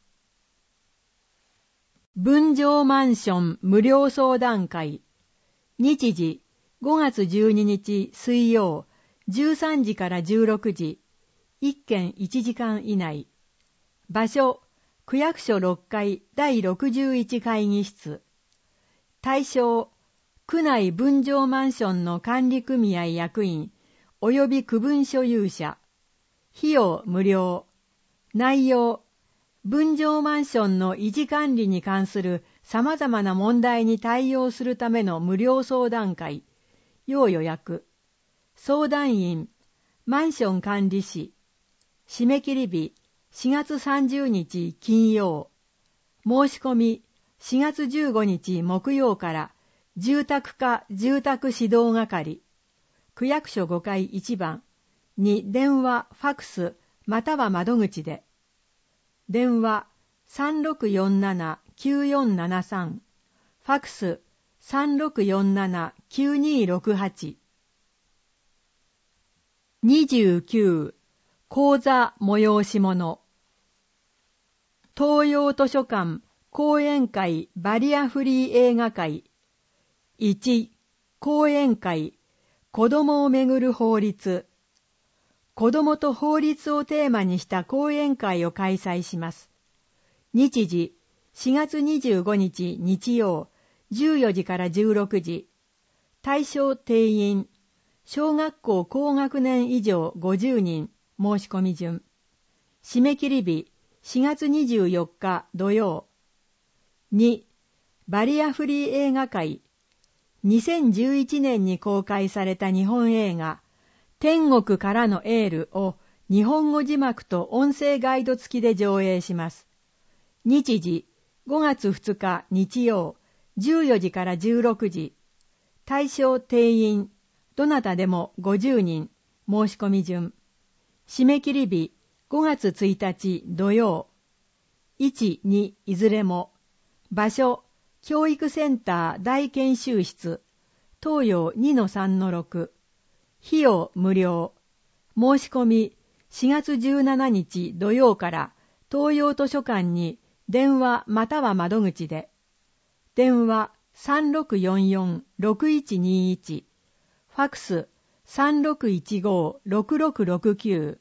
分譲マンション無料相談会。日時ごがつじゅうににち水曜じゅうさんじからじゅうろくじ。いっけんいちじかん以内。場所、区役所ろっかいだいろくじゅういち会議室。対象、区内分譲マンションの管理組合役員及び区分所有者。費用無料。内容、分譲マンションの維持管理に関する様々な問題に対応するための無料相談会、要予約、相談員、マンション管理士、締め切り日しがつさんじゅうにち金曜、申し込みしがつじゅうごにち木曜から住宅課住宅指導係、区役所ごかいいちばんに電話、ファクスまたは窓口で、電話 さんろくよんななきゅうよんななさん、ファクス さんろくよんななきゅうにろくはち。にじゅうきゅう講座催し物。東洋図書館講演会バリアフリー映画会。いち講演会子どもをめぐる法律。子どもと法律をテーマにした講演会を開催します。日時しがつにじゅうごにち日曜じゅうよじからじゅうろくじ。対象定員小学校高学年以上ごじゅうにん、申し込み順。締め切り日しがつにじゅうよっか土曜。にバリアフリー映画会。にせんじゅういちねんに公開された日本映画天国からのエールを日本語字幕と音声ガイド付きで上映します。日時ごがつふつか日曜じゅうよじからじゅうろくじ。対象定員どなたでもごじゅうにん、申し込み順。締め切り日ごがつついたち土曜。いち、にいずれも。場所教育センター大研修室東洋 にのさんのろく。費用無料。申し込みしがつじゅうしちにち土曜から東洋図書館に電話または窓口で。電話 さんろくよんよんろくいちにいち、ファクス さんろくいちごろくろくろくきゅう。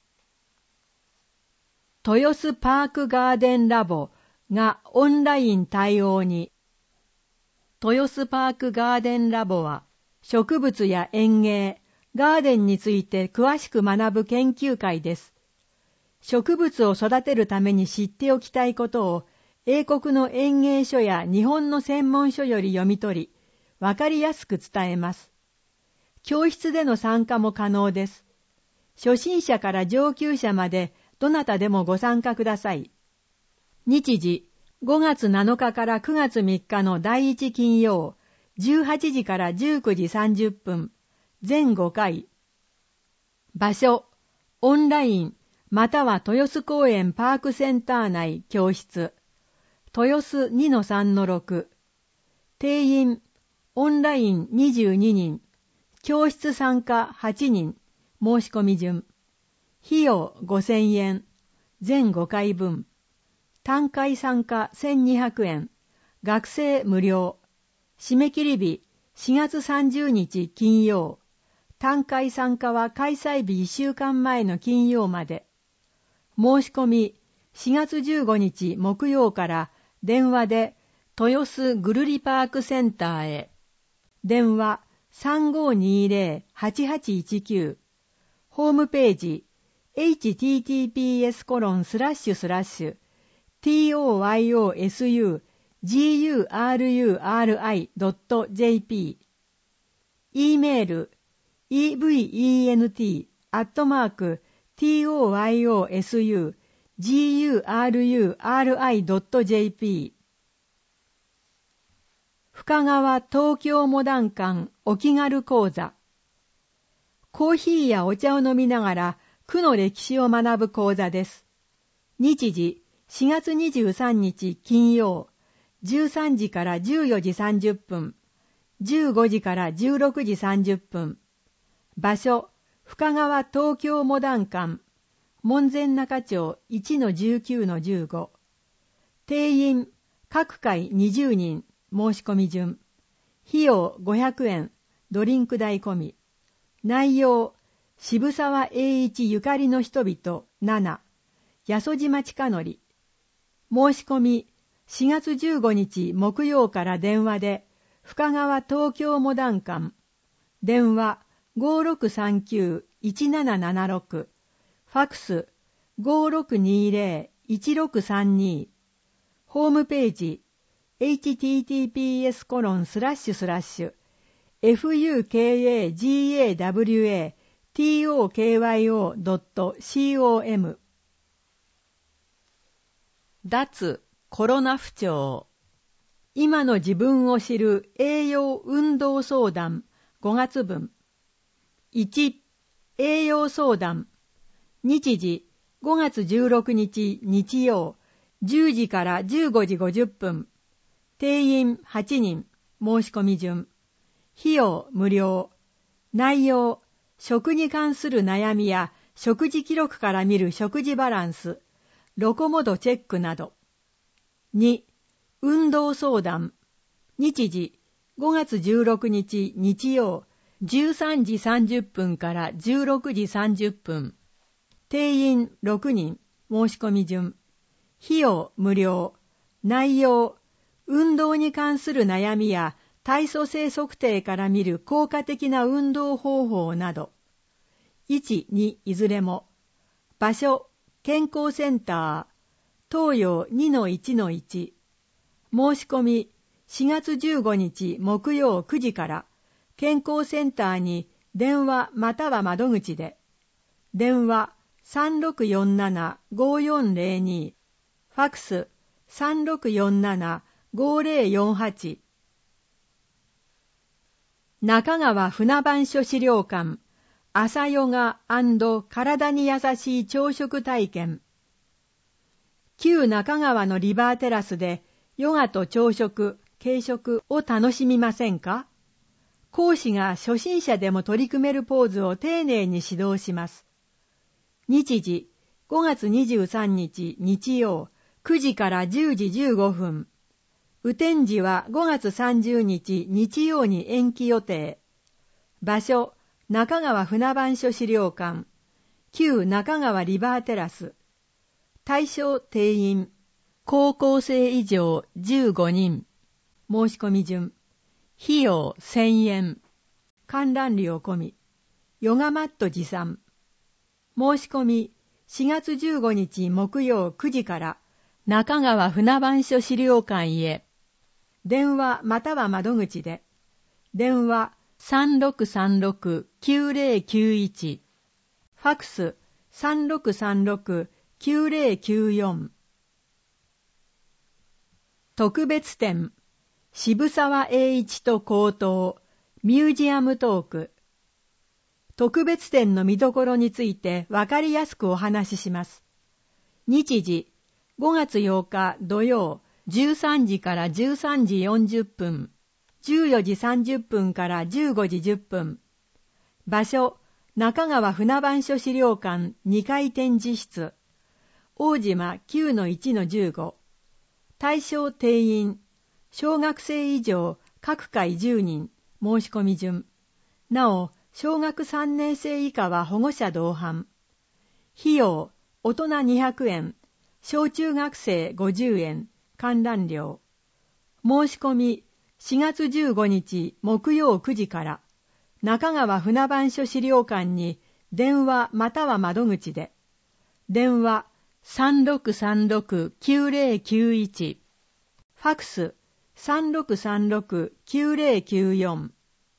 豊洲パークガーデンラボがオンライン対応に。豊洲パークガーデンラボは植物や園芸、ガーデンについて詳しく学ぶ研究会です。植物を育てるために知っておきたいことを英国の園芸書や日本の専門書より読み取り、わかりやすく伝えます。教室での参加も可能です。初心者から上級者までどなたでもご参加ください。日時ごがつなのかからくがつみっかのだいいち金曜、じゅうはちじからじゅうくじさんじゅっぷん、全ごかい。場所、オンライン、または豊洲公園パークセンター内教室、豊洲 にのさんのろく。定員、オンラインにじゅうににん、教室参加はちにん、申し込み順。費用ごせんえん、全ごかいぶん。単回参加せんにひゃくえん、学生無料。締め切り日しがつさんじゅうにち金曜。単回参加は開催日いっしゅうかんまえの金曜まで。申し込みしがつじゅうごにち木曜から電話で豊洲ぐるりパークセンターへ。電話 さんごにゼロ はちはちいちきゅう。ホームページ エイチティーティーピーエスコロンスラッシュスラッシュトヨスグルドットジェーピー。 E メール イーブイイーエヌティー アットマーク トヨスグルドットジェーピー。 深川東京モダン館お気軽講座。コーヒーやお茶を飲みながら区の歴史を学ぶ講座です。日時しがつにじゅうさんにち金曜、じゅうさんじからじゅうよじさんじゅっぷん、じゅうごじからじゅうろくじさんじゅっぷん。場所、深川東京モダン館、門前仲町 いちのじゅうきゅうのじゅうご。定員、各回にじゅうにん、申し込み順。費用ごひゃくえん、ドリンク代込み。内容、渋沢栄一ゆかりの人々なな、八十島近則。申し込みしがつじゅうごにち木曜から電話で深川東京モダン館。電話 ごろくさんきゅういちななななろく。ファクス ごろくにゼロいちろくさんに。ホームページエイチティーティーピーエスコロンスラッシュスラッシュエフユーケーエージーエーダブリューエーティーオーケーワイオードットコム 脱コロナ不調。今の自分を知る栄養運動相談ごがつぶん。いち、栄養相談。日時ごがつじゅうろくにち日曜じゅうじからじゅうごじごじゅっぷん。定員はちにん。申し込み順。費用無料。内容、食に関する悩みや食事記録から見る食事バランス、ロコモドチェックなど。に、運動相談。日時ごがつじゅうろくにち日曜じゅうさんじさんじゅっぷんからじゅうろくじさんじゅっぷん。定員ろくにん。申し込み順。費用無料。内容、運動に関する悩みや体組成測定から見る効果的な運動方法など。いち、にいずれも。場所、健康センター、東洋 にのいちのいち。申し込み、しがつじゅうごにち木曜くじから、健康センターに電話または窓口で。電話 さんろくよんななごよんぜろに、ファクス さんろくよんななごぜろよんはち。中川船番所資料館朝ヨガ&体に優しい朝食体験。旧中川のリバーテラスでヨガと朝食、軽食を楽しみませんか？講師が初心者でも取り組めるポーズを丁寧に指導します。日時ごがつにじゅうさんにち日曜くじからじゅうじじゅうごふん。雨天時はごがつさんじゅうにち日曜に延期予定。場所、中川船番所資料館、旧中川リバーテラス。対象定員、高校生以上じゅうごにん。申し込み順。費用せんえん。観覧料込み。ヨガマット持参。申し込み、しがつじゅうごにち木曜くじから中川船番所資料館へ。電話または窓口で。電話 さんろくさんろくきゅうぜろきゅういち。ファクス さんろくさんろくきゅうぜろきゅうよん。特別展、渋沢栄一と高等、ミュージアムトーク。特別展の見どころについてわかりやすくお話しします。日時、ごがつようか土曜、じゅうさんじからじゅうさんじよんじゅっぷん、じゅうよじさんじゅっぷんからじゅうごじじゅっぷん。場所、中川船番所資料館にかい展示室、大島 きゅうのいちのじゅうご。対象定員、小学生以上各回じゅうにん、申し込み順。なお、小学さんねん生以下は保護者同伴。費用、大人にひゃくえん、小中学生ごじゅうえん、観覧料。申し込み、しがつじゅうごにち木曜くじから、中川船番所資料館に電話または窓口で。電話 さんろくさんろくきゅうぜろきゅういち。ファクス さんろくさんろくきゅうぜろきゅうよん。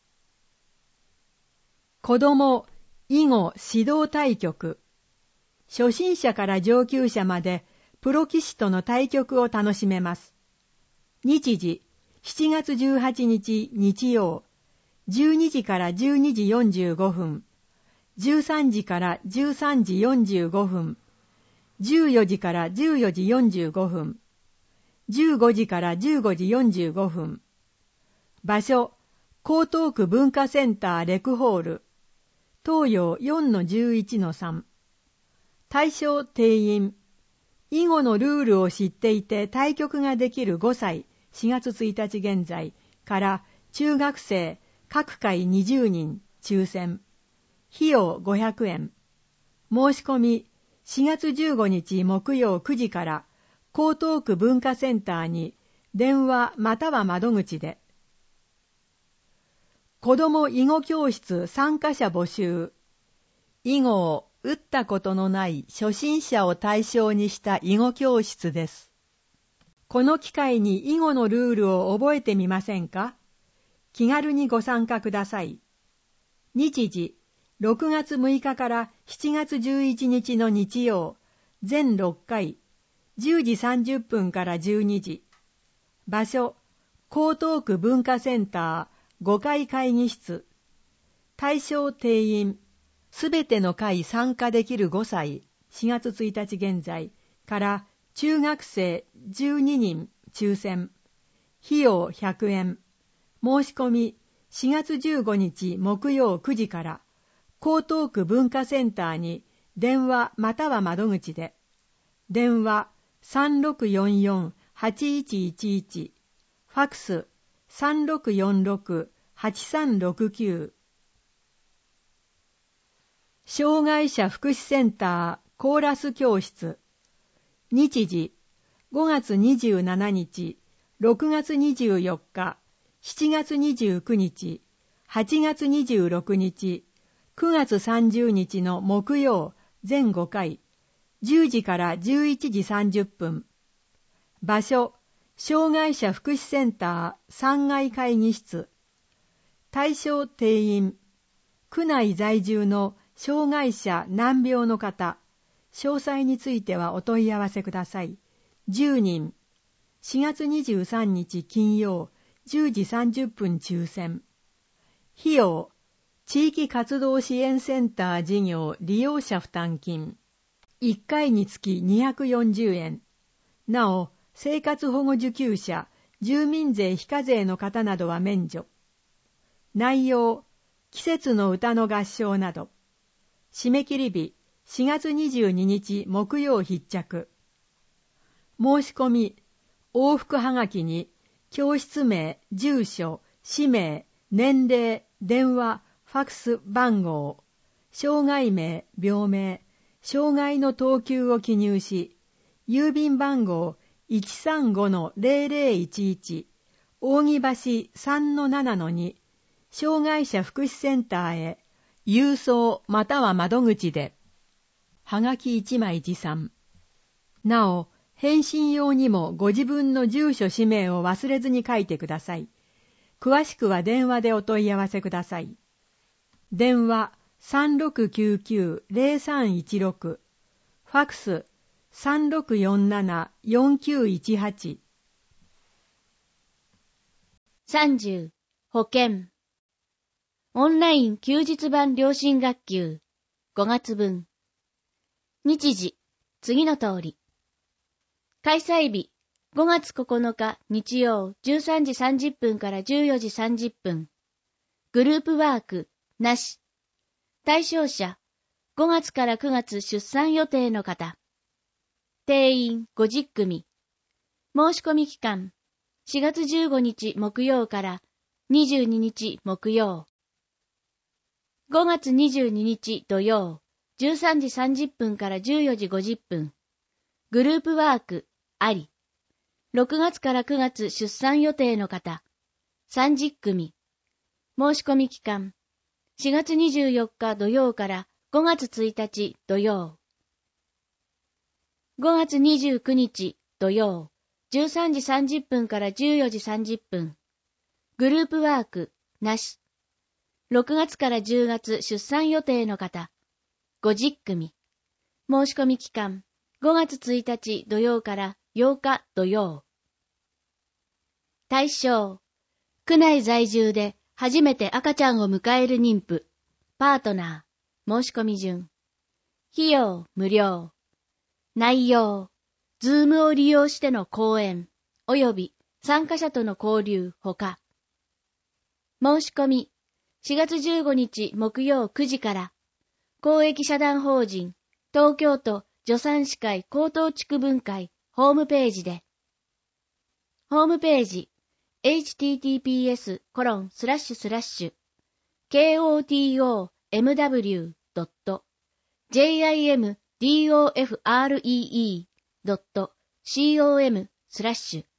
子ども囲碁指導対局。初心者から上級者までプロ棋士との対局を楽しめます。日時、しちがつじゅうはちにち日曜、じゅうにじからじゅうにじよんじゅうごふん、じゅうさんじからじゅうさんじよんじゅうごふん、じゅうよじからじゅうよじよんじゅうごふん、じゅうごじからじゅうごじよんじゅうごふん。場所、江東区文化センターレクホール、東洋 よんのじゅういちのさん。対象定員、囲碁のルールを知っていて対局ができるごさい、しがつついたち現在から中学生各回にじゅうにん抽選。費用ごひゃくえん。申し込み、しがつじゅうごにち木曜くじから江東区文化センターに電話または窓口で。子ども囲碁教室参加者募集。囲碁を打ったことのない初心者を対象にした囲碁教室です。 この機会に囲碁のルールを覚えてみませんか？気軽にご参加ください。日時、ろくがつむいかからしちがつじゅういちにちの日曜、全ろっかい、じゅうじさんじゅっぷんからじゅうにじ。場所、江東区文化センターごかい会議室。対象定員、すべての会参加できるごさい、しがつついたち現在から中学生じゅうににん抽選。費用ひゃくえん。申し込みしがつじゅうごにち木曜くじから、江東区文化センターに電話または窓口で。電話 さんろくよんよんはちいちいちいち、ファックス さんろくよんろくはちさんろくきゅう。障害者福祉センターコーラス教室。日時、ごがつにじゅうしちにち、ろくがつにじゅうよっか、しちがつにじゅうくにち、はちがつにじゅうろくにち、くがつさんじゅうにちの木曜全ごかい、じゅうじからじゅういちじさんじゅっぷん。場所、障害者福祉センターさんがい会議室。対象定員、区内在住の障害者難病の方。詳細についてはお問い合わせください。じゅうにん。しがつにじゅうさんにち金曜、じゅうじさんじゅっぷん抽選。費用、地域活動支援センター事業利用者負担金。いっかいにつきにひゃくよんじゅうえん。なお、生活保護受給者、住民税非課税の方などは免除。内容、季節の歌の合唱など。締め切り日、しがつにじゅうににち木曜必着。申し込み、往復はがきに、教室名、住所、氏名、年齢、電話、ファックス番号、障害名、病名、障害の等級を記入し、郵便番号 いちさんごのぜろぜろいちいち、扇橋 さんのななのに、障害者福祉センターへ、郵送または窓口で。はがきいちまい持参。なお、返信用にもご自分の住所氏名を忘れずに書いてください。詳しくは電話でお問い合わせください。電話 さんろくきゅうきゅうぜろさんいちろく、ファックス さんろくよんななよんきゅういちはち。 さんじゅう、保険。オンライン休日版良心学級ごがつぶん。日時、次の通り。開催日、ごがつここのか日曜じゅうさんじさんじゅっぷんからじゅうよじさんじゅっぷん。グループワーク、なし。対象者、ごがつからくがつ出産予定の方。定員ごじゅっくみ。申し込み期間、しがつじゅうごにち木曜からにじゅうににち木曜。ごがつにじゅうににち土曜、じゅうさんじさんじゅっぷんからじゅうよじごじゅっぷん。グループワーク、あり。ろくがつからくがつ出産予定の方、さんじゅっくみ。申し込み期間、しがつにじゅうよっか土曜からごがつついたち土曜。ごがつにじゅうくにち土曜、じゅうさんじさんじゅっぷんからじゅうよじさんじゅっぷん。グループワーク、なし。ろくがつからじゅうがつ出産予定の方、ごじゅっくみ。申し込み期間、ごがつついたち土曜からようか土曜。対象、区内在住で初めて赤ちゃんを迎える妊婦、パートナー、申し込み順。費用無料。内容、ズームを利用しての講演、および参加者との交流ほか。申し込み、しがつじゅうごにち木曜くじから、公益社団法人、東京都助産師会高等地区分会ホームページで。ホームページ、エイチティーティーピーエスコロンスラッシュスラッシュケーオーティーオーエムダブリュードットジェイアイエムディーオーエフアールイーイードットコムスラッシュ。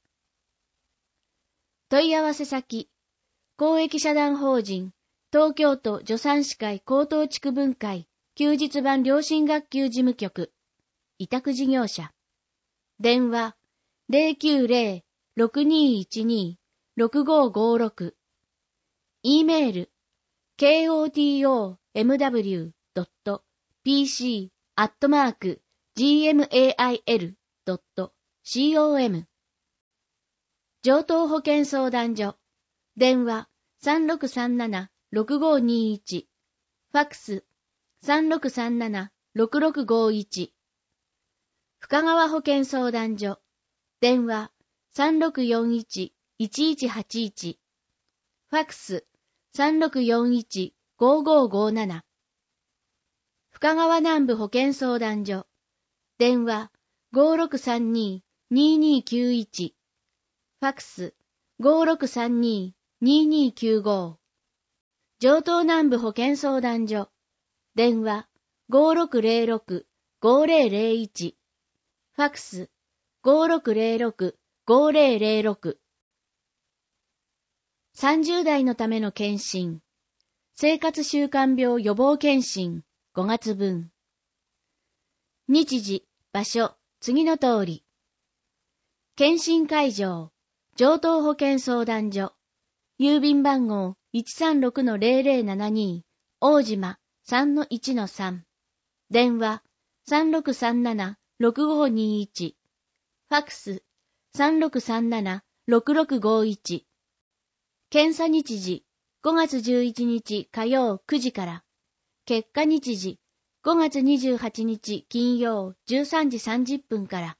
問い合わせ先、公益社団法人、東京都助産師会高等地区分会休日版良心学級事務局、委託事業者。電話ゼロきゅうゼロ ろくにいちに ろくごごろく E メール ケーオーティーオーエムダブリュードットピーシー アットマーク ジーエムエーアイエルドットコム 上東保健相談所電話 さんろくさんなな ろくごにいち ファックス さんろくさんなな ろくろくごいち 深川保健相談所電話 さんろくよんいち いちいちはちいち ファックス さんろくよんいち ごごごなな 深川南部保健相談所電話 ごろくさんに ににきゅういち ファックス ごろくさんに ににきゅうご 上東南部保健相談所電話 ごろくゼロろく ごゼロゼロいち ファックス ごろくゼロろく ごゼロゼロろく さんじゅう代のための検診生活習慣病予防検診ごがつぶん日時、場所、次の通り検診会場上東保健相談所郵便番号 いちさんろくのゼロゼロななに 大島 さんのいちのさん 電話 さんろくさんなな ろくごにいち ファックス さんろくさんなな ろくろくごいち 検査日時ごがつじゅういちにち火曜くじから結果日時ごがつにじゅうはちにち金曜じゅうさんじさんじゅっぷんから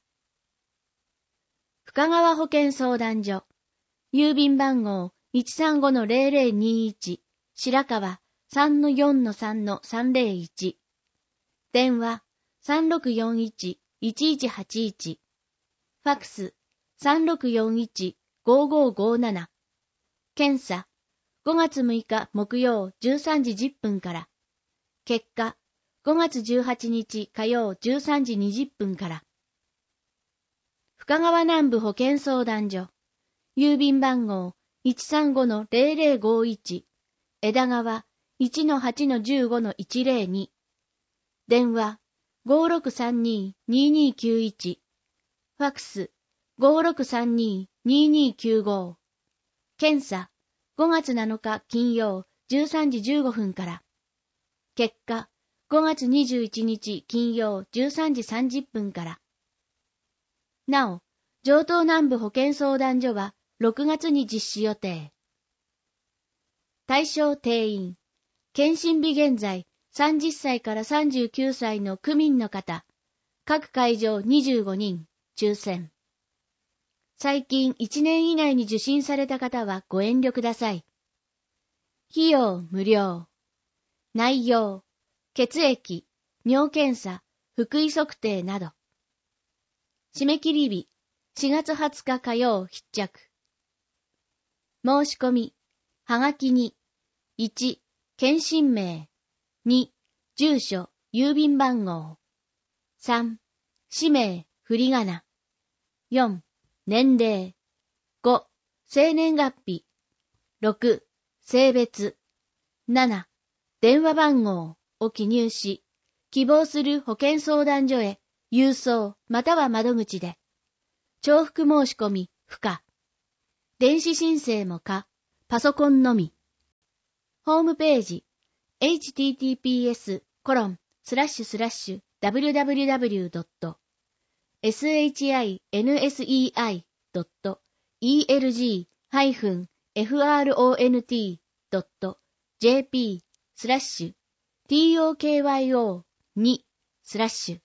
深川保健相談所郵便番号 いちさんごのゼロゼロにいち 白川 さんのよんのさんのさんゼロいち 電話 さんろくよんいち いちいちはちいち ファックス さんろくよんいち ごごごなな 検査ごがつむいか木曜じゅうさんじじゅっぷんから結果ごがつじゅうはちにち火曜じゅうさんじにじゅっぷんから深川南部保健相談所郵便番号 いちさんごのゼロゼロごいち 枝川 いちのはちのじゅうごのいちゼロに 電話 ごろくさんに ににきゅういち ファックス ごろくさんに ににきゅうご 検査ごがつなのか金曜じゅうさんじじゅうごふんから結果ごがつにじゅういちにち金曜じゅうさんじさんじゅっぷんからなお、上東南部保健相談所はろくがつに実施予定。対象定員、検診日現在さんじゅっさいからさんじゅうきゅうさいの区民の方、各会場にじゅうごにん、抽選。最近いちねん以内に受診された方はご遠慮ください。費用無料。内容、血液、尿検査、腹囲測定など。締め切り日、しがつはつか火曜必着。申し込み、はがきに、いち、検診名、に、住所、郵便番号、さん、氏名、振り仮名、よん、年齢、ご、生年月日、ろく、性別、なな、電話番号を記入し、希望する保健相談所へ郵送または窓口で、重複申し込み不可。電子申請も可、パソコンのみ。ホームページ、エイチティーティーピーエスコロンスラッシュスラッシュダブリューダブリューダブリュードットシンセイドットイーエルジーハイフンエフアールオーエヌティードットジェーピースラッシュティーオーケーワイオーにスラッシュ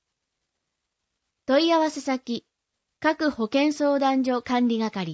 問い合わせ先各保健相談所管理係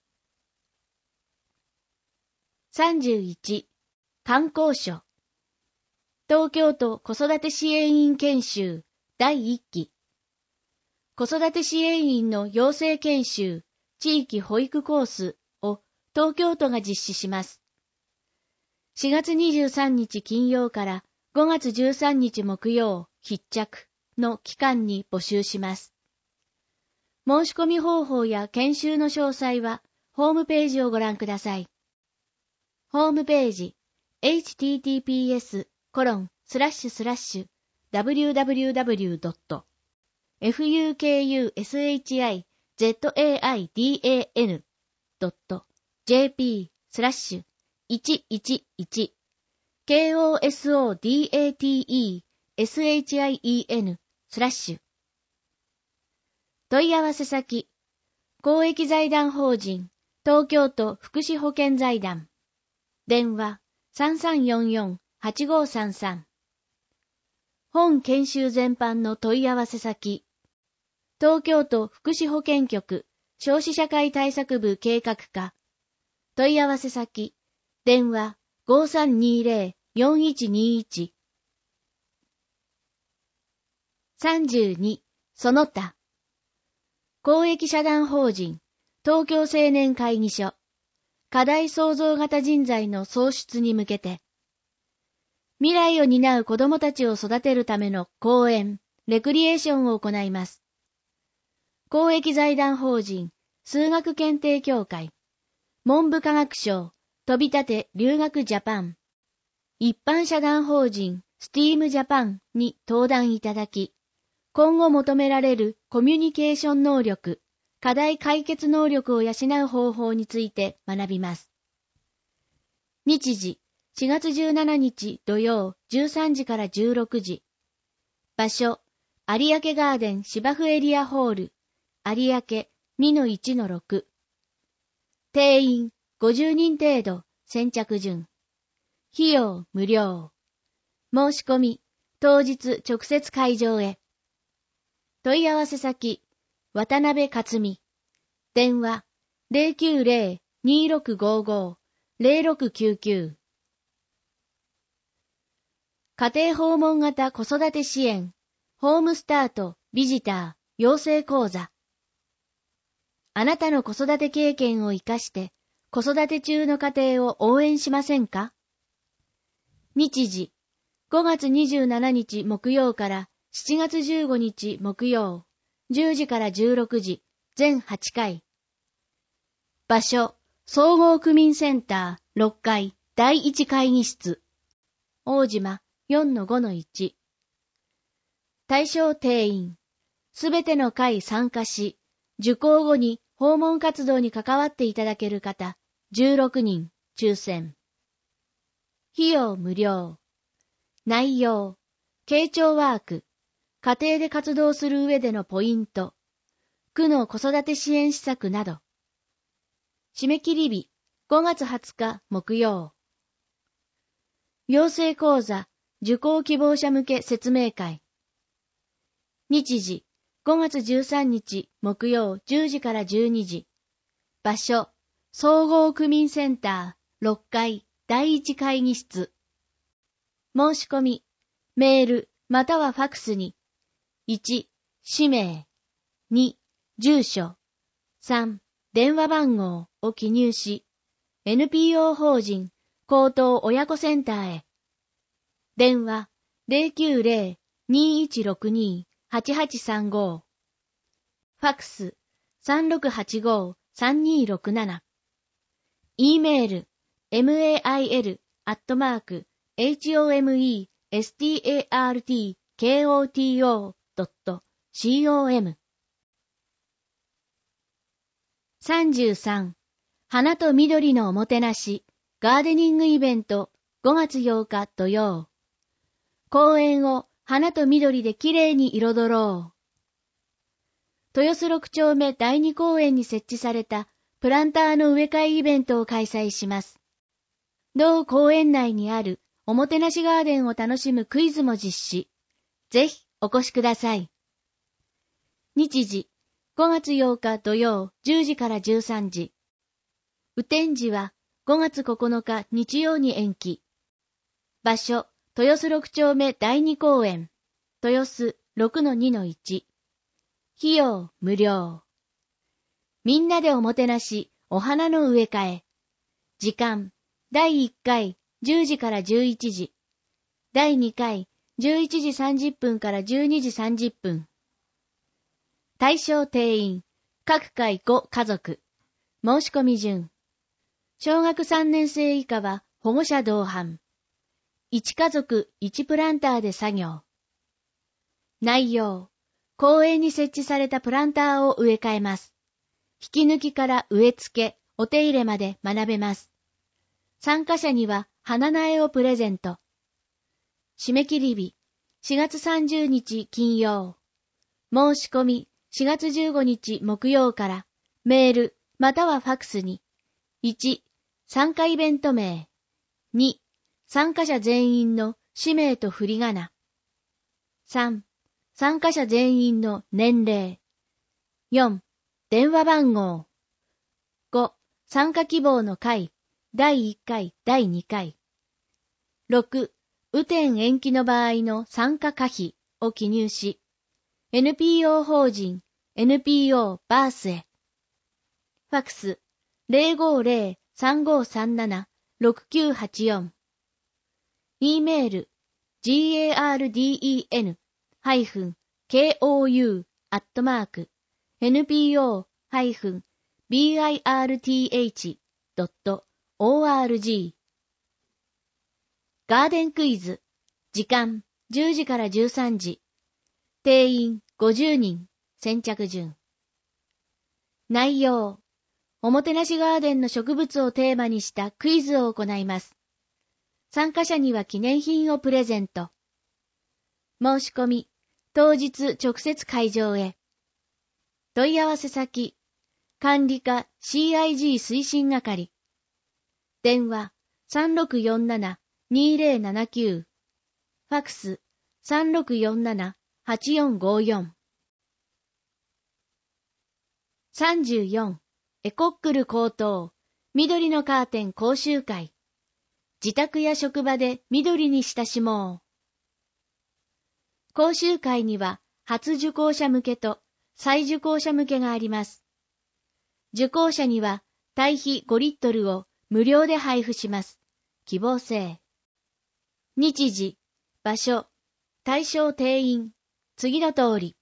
さんじゅういち観光所東京都子育て支援員研修だいいっき子育て支援員の養成研修地域保育コースを東京都が実施します。しがつにじゅうさんにち金曜からごがつじゅうさんにち木曜必着の期間に募集します。申し込み方法や研修の詳細はホームページをご覧ください。ホームページ エイチティーティーピーエスコロンスラッシュスラッシュダブリューダブリューダブリュードットフユーケーユーエスエイチアイ zaidan.jp スラッシュいちいちいち kosodatesien スラッシュ問い合わせ先公益財団法人東京都福祉保健財団電話 さんさんよんよんはちごさんさん 本研修全般の問い合わせ先東京都福祉保健局少子社会対策部計画課問い合わせ先電話 ごさんにぜろよんいちにいち さんじゅうにその他公益社団法人東京青年会議所課題創造型人材の創出に向けて未来を担う子どもたちを育てるための講演、レクリエーションを行います。公益財団法人数学検定協会文部科学省飛び立て留学ジャパン一般社団法人スティームジャパンに登壇いただき今後求められるコミュニケーション能力課題解決能力を養う方法について学びます。日時しがつじゅうしちにち土曜じゅうさんじからじゅうろくじ場所有明ガーデン芝生エリアホール有明 にのいちのろく 定員ごじゅうにん程度先着順費用無料申し込み当日直接会場へ問い合わせ先渡辺克美電話 ゼロきゅうゼロ にーろくごーごー ゼロろくきゅうきゅう 家庭訪問型子育て支援ホームスタートビジター養成講座あなたの子育て経験を生かして子育て中の家庭を応援しませんか？日時ごがつにじゅうしちにち木曜からしちがつじゅうごにち木曜じゅうじからじゅうろくじ全はちかい場所総合区民センターろっかいだいいち会議室大島 よんのごのいち 対象定員すべての会参加し受講後に訪問活動に関わっていただける方じゅうろくにん抽選費用無料内容傾聴ワーク家庭で活動する上でのポイント区の子育て支援施策など締め切り日ごがつはつか木曜養成講座受講希望者向け説明会日時ごがつじゅうさんにち木曜じゅうじからじゅうにじ場所総合区民センターろっかいだいいち会議室申し込みメールまたはファクスにいち氏名に住所さん電話番号を記入し エヌピーオー 法人高等親子センターへ電話 ゼロきゅうゼロ にーいちろくにー はちはちさんご ファクス さんろくはちご さんにーろくなな E メール メール アットマーク ホメスタート ドット コム さんじゅうさん花と緑のおもてなしガーデニングイベントごがつようか土曜公園を花と緑できれいに彩ろう豊洲ろくちょうめだいに公園に設置されたプランターの植え替えイベントを開催します。同公園内にあるおもてなしガーデンを楽しむクイズも実施。ぜひお越しください。日時ごがつようか土曜じゅうじからじゅうさんじ。雨天時はごがつここのか日曜に延期。場所豊洲ろくちょうめだいに公園豊洲 ろくのにのいち 費用無料みんなでおもてなしお花の植え替え時間だいいっかいじゅうじからじゅういちじだいにかいじゅういちじさんじゅっぷんからじゅうにじさんじゅっぷん対象定員各回ご家族申し込み順小学さんねんせい以下は保護者同伴いち家族いちプランターで作業内容公園に設置されたプランターを植え替えます引き抜きから植え付け、お手入れまで学べます。参加者には花苗をプレゼント。締め切り日、しがつさんじゅうにち金曜。申し込み、しがつじゅうごにち木曜から、メール、またはファクスに、いち、参加イベント名、に、参加者全員の氏名と振り仮名、さん、参加者全員の年齢、よん、電話番号、ご、参加希望の会、だいいっかい、だいにかい、ろく、雨天延期の場合の参加可否を記入し、エヌピーオー 法人 エヌピーオー バースへ。ファクス ゼロごゼロ さんごさんなな ろくきゅうはちよん。e メール garden-kou アットマーク エヌピーオー ビーアイアールティーエイチ ドット オーアールジー。ガーデンクイズ。時間じゅうじからじゅうさんじ。定員ごじゅうにん。先着順。内容。おもてなしガーデンの植物をテーマにしたクイズを行います。参加者には記念品をプレゼント。申し込み。当日直接会場へ。問い合わせ先。管理課 シーアイジー 推進係。電話 さんろくよんなな にゼロななきゅう。ファクス さんろくよんなな はちよんごよん。さんじゅうよん. エコックル高等緑のカーテン講習会。自宅や職場で緑に親しもう。講習会には初受講者向けと再受講者向けがあります。受講者には堆肥ごリットルを無料で配布します。希望制。日時、場所、対象定員、次の通り。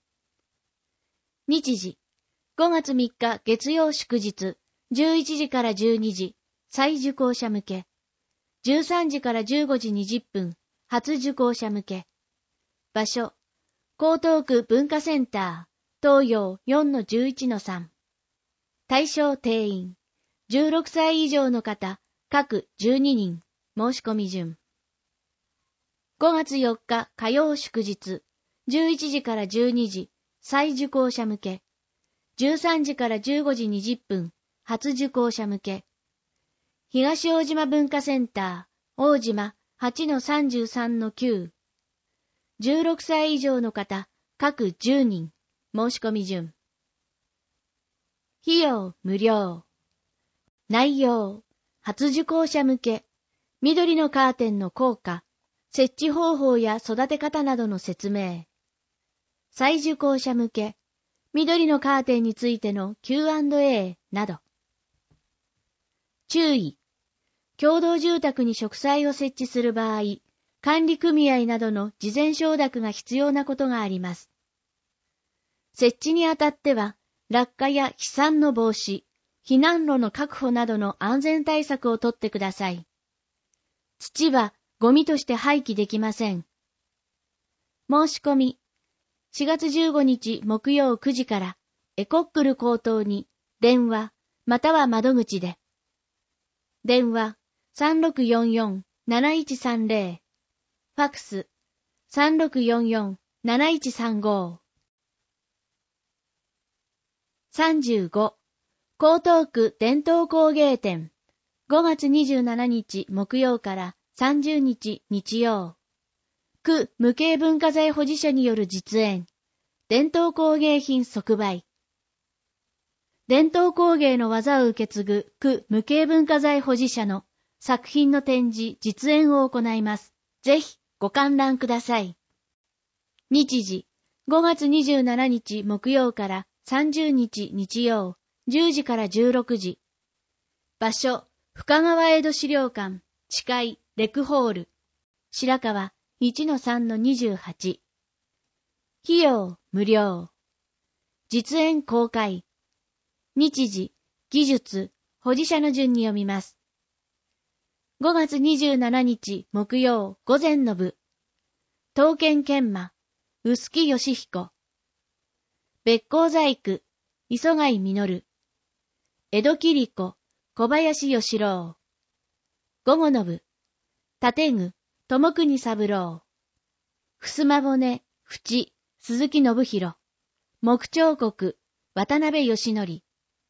日時、ごがつみっか月曜祝日、じゅういちじからじゅうにじ、再受講者向け。じゅうさんじからじゅうごじにじゅっぷん、初受講者向け。場所、江東区文化センター、東洋 よんのじゅういちのさん。対象定員、じゅうろくさい以上の方、各じゅうににん、申し込み順。ごがつよっか火曜祝日、じゅういちじからじゅうにじ、再受講者向け。じゅうさんじからじゅうごじにじゅっぷん、初受講者向け。東大島文化センター、大島 はちのさんじゅうさんのきゅう。じゅうろくさい以上の方、各じゅうにん、申し込み順。費用無料。内容、初受講者向け、緑のカーテンの効果、設置方法や育て方などの説明。再受講者向け、緑のカーテンについての キューアンドエー など。注意。共同住宅に植栽を設置する場合、管理組合などの事前承諾が必要なことがあります。設置にあたっては、落下や飛散の防止、避難路の確保などの安全対策をとってください。土はゴミとして廃棄できません。申し込み、しがつじゅうごにち木曜くじからエコックル高等に電話または窓口で。電話 さんろくよんよん なないちさんぜろ。ファクス さんろくよんよん なないちさんご。さんじゅうご. 江東区伝統工芸展。ごがつにじゅうしちにち木曜からさんじゅうにち日曜。区無形文化財保持者による実演。伝統工芸品即売。伝統工芸の技を受け継ぐ区無形文化財保持者の作品の展示、実演を行います。ぜひご観覧ください。日時、ごがつにじゅうしちにち木曜からさんじゅうにち日曜、じゅうじからじゅうろくじ。場所、深川江戸資料館、地階、レクホール。白川 いちのさんのにじゅうはち。費用、無料。実演公開。日時、技術、保持者の順に読みます。ごがつにじゅうしちにち木曜午前の部。刀剣研磨、臼木義彦。別光細工、 磯貝実、江戸桐子、小林義郎。午後の部、立具、友国三郎。襖骨、淵、鈴木信弘。木彫刻、渡辺義則。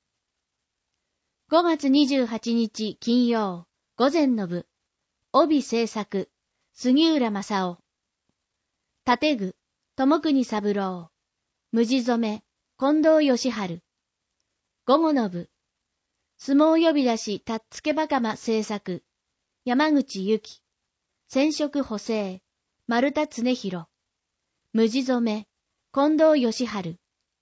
ごがつにじゅうはちにち金曜、午前の部、帯制作、杉浦正夫。立具、友国三郎。無地染め、近藤義治。午後の部、相撲呼び出し、たっつけばかま制作、山口由紀。染色補正、丸田恒弘。無地染め、近藤義治。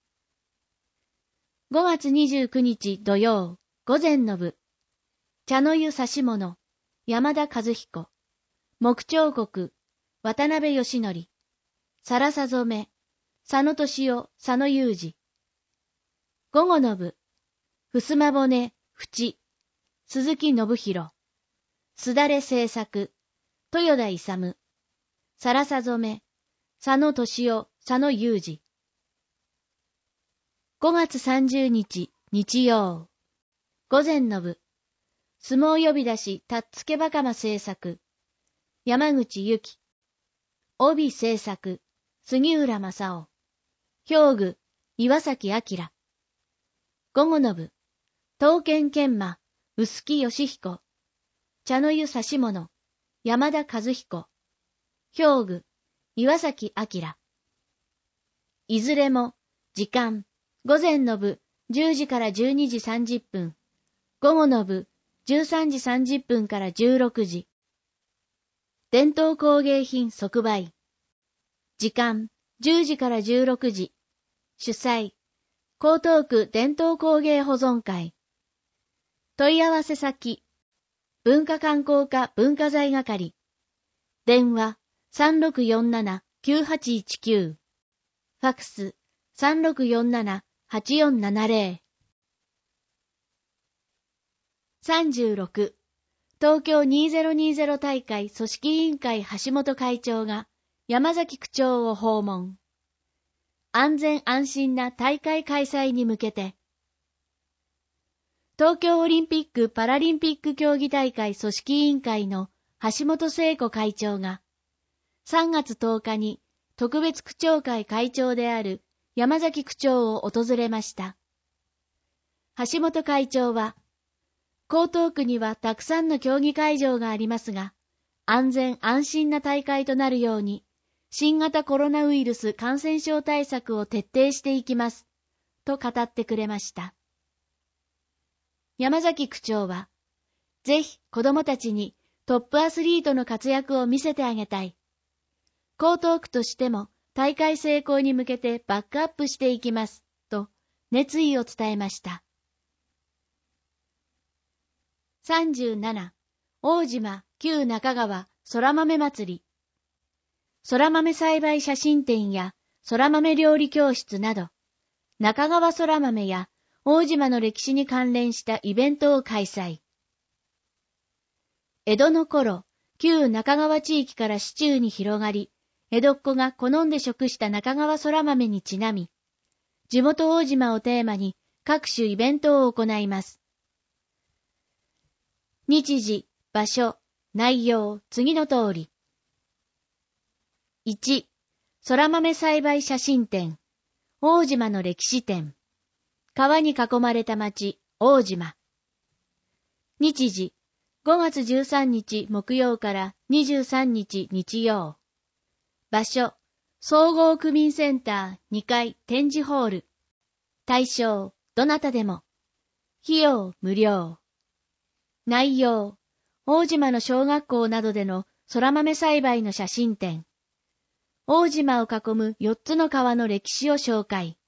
ごがつにじゅうくにち土曜、午前の部、茶の湯指物、山田和彦。木彫刻、渡辺義則。さらさ染め、佐野俊夫、佐野裕二。午後の部、襖骨、淵、鈴木信弘。すだれ制作、豊田勇。さらさ染め、佐野俊夫、佐野裕二。ごがつさんじゅうにち日曜、午前の部、相撲呼び出し、たっつけばかま制作、山口由紀。帯制作、杉浦正夫。兵具、岩崎明。午後の部、刀剣研磨、臼木義彦。茶の湯指物、山田和彦。兵具、岩崎明。いずれも、時間、午前の部、じゅうじからじゅうにじさんじゅっぷん。午後の部、じゅうさんじさんじゅっぷんからじゅうろくじ。伝統工芸品即売。時間、じゅうじからじゅうろくじ。主催、江東区伝統工芸保存会。問い合わせ先、文化観光課文化財係。電話、さんろくよんななきゅうはちいちきゅう。ファクス、さんろくよんななはちよんななゼロ。さんじゅうろく、東京にせんにじゅう大会組織委員会橋本会長が山崎区長を訪問。安全安心な大会開催に向けて、東京オリンピック・パラリンピック競技大会組織委員会の橋本聖子会長が、さんがつとおかに特別区長会会長である山崎区長を訪れました。橋本会長は、江東区にはたくさんの競技会場がありますが、安全安心な大会となるように、新型コロナウイルス感染症対策を徹底していきます、と語ってくれました。山崎区長は、ぜひ子供たちにトップアスリートの活躍を見せてあげたい。江東区としても大会成功に向けてバックアップしていきます、と熱意を伝えました。さんじゅうなな、大島旧中川空豆祭り。空豆栽培写真展や空豆料理教室など、中川空豆や大島の歴史に関連したイベントを開催。江戸の頃、旧中川地域から市中に広がり、江戸っ子が好んで食した中川空豆にちなみ、地元大島をテーマに各種イベントを行います。日時、場所、内容、次の通り。いち、空豆栽培写真展、大島の歴史展。川に囲まれた町、大島。日時、ごがつじゅうさんにち木曜からにじゅうさんにち日曜。場所、総合区民センターにかい展示ホール。対象、どなたでも。費用、無料。内容、大島の小学校などでの空豆栽培の写真展。大島を囲むよっつの川の歴史を紹介。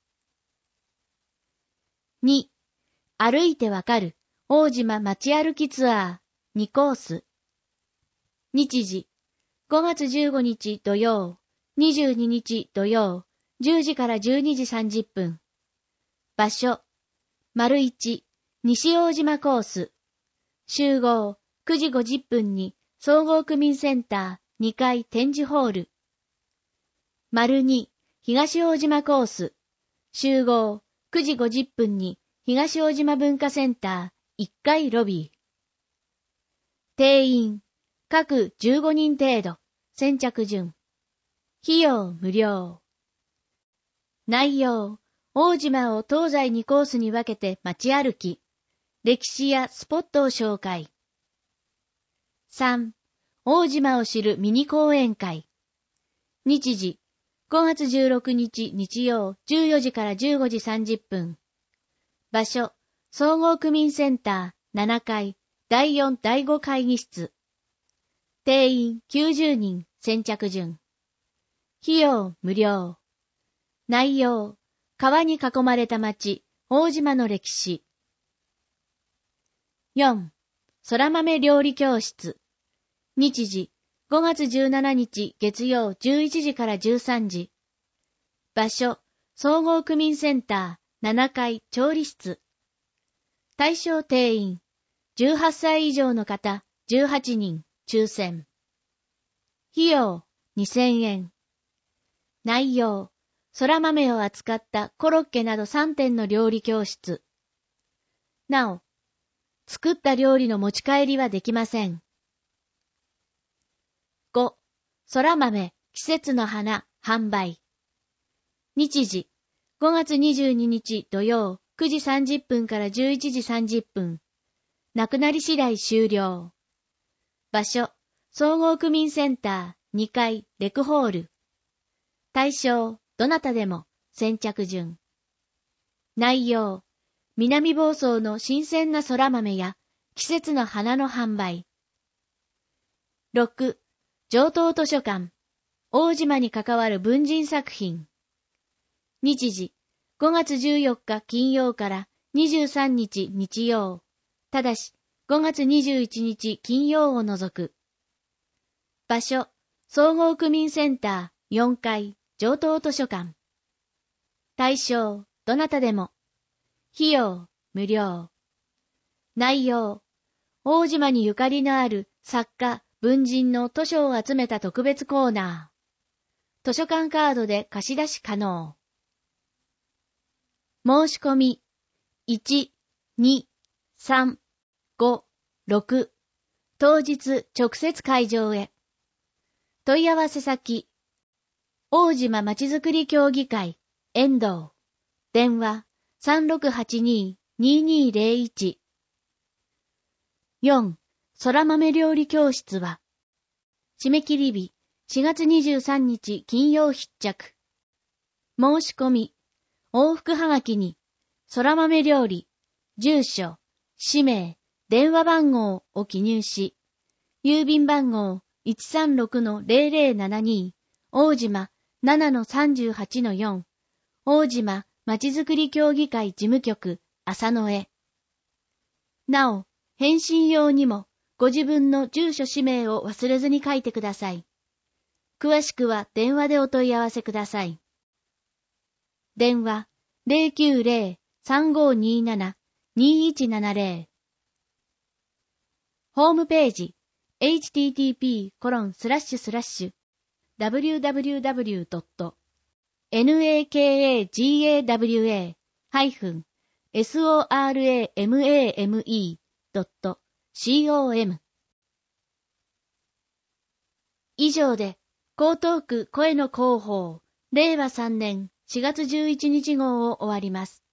に、歩いてわかる大島街歩きツアーにコース。日時、ごがつじゅうごにち土曜、にじゅうににち土曜、じゅうじからじゅうにじさんじゅっぷん。場所、丸一、西大島コース。集合、くじごじゅっぷんに総合区民センターにかい展示ホール。丸に、東大島コース。集合、 くじごじゅっぷんに東大島文化センターいっかいロビー。定員、各じゅうごにん程度、先着順。費用無料。内容、大島を東西にコースに分けて街歩き、歴史やスポットを紹介。さん、大島を知るミニ講演会。日時、ごがつじゅうろくにち日曜じゅうよじからじゅうごじさんじゅっぷん。場所、総合区民センターななかいだいよんだいご会議室。定員きゅうじゅうにん先着順。費用無料。内容、川に囲まれた町、大島の歴史。よん、空豆料理教室。日時、ごがつじゅうしちにち月曜じゅういちじからじゅうさんじ。場所、総合区民センターななかい調理室。対象定員、じゅうはっさい以上の方じゅうはちにん、抽選。費用にせんえん。内容、空豆を扱ったコロッケなどさんてんの料理教室。なお、作った料理の持ち帰りはできません。ご、空豆、季節の花、販売。日時、ごがつにじゅうににち土曜くじさんじゅっぷんからじゅういちじさんじゅっぷん。なくなり次第終了。場所、総合区民センターにかいレクホール。対象、どなたでも、先着順。内容、南房総の新鮮な空豆や季節の花の販売。ろく、上等図書館、大島に関わる文人作品。日時、ごがつじゅうよっか金曜からにじゅうさんにち日曜。ただし、ごがつにじゅういちにち金曜を除く。場所、総合区民センターよんかい上等図書館。対象、どなたでも。費用、無料。内容、大島にゆかりのある作家、文人の図書を集めた特別コーナー。図書館カードで貸し出し可能。申し込み、いち、に、さん、ご、ろく。当日直接会場へ。問い合わせ先、大島まちづくり協議会、遠藤。電話、さんろくはちにーにーにーぜろいち。よん、空豆料理教室は、締め切り日、しがつにじゅうさんにち金曜必着。申し込み、往復はがきに、空豆料理、住所、氏名、電話番号を記入し、郵便番号 いちさんろくのぜろぜろななに、大島 ななのさんじゅうはちのよん、大島まちづくり協議会事務局、浅野へ。なお、返信用にも、ご自分の住所氏名を忘れずに書いてください。詳しくは電話でお問い合わせください。電話 ゼロきゅうゼロ さんごになな にいちななゼロ。ホームページ エイチティーティーピーコロンスラッシュスラッシュダブリューダブリューダブリュードットナカガワハイフンソラマメドットコム。以上で、江東区声の広報、れいわさんねんしがつじゅういちにち号を終わります。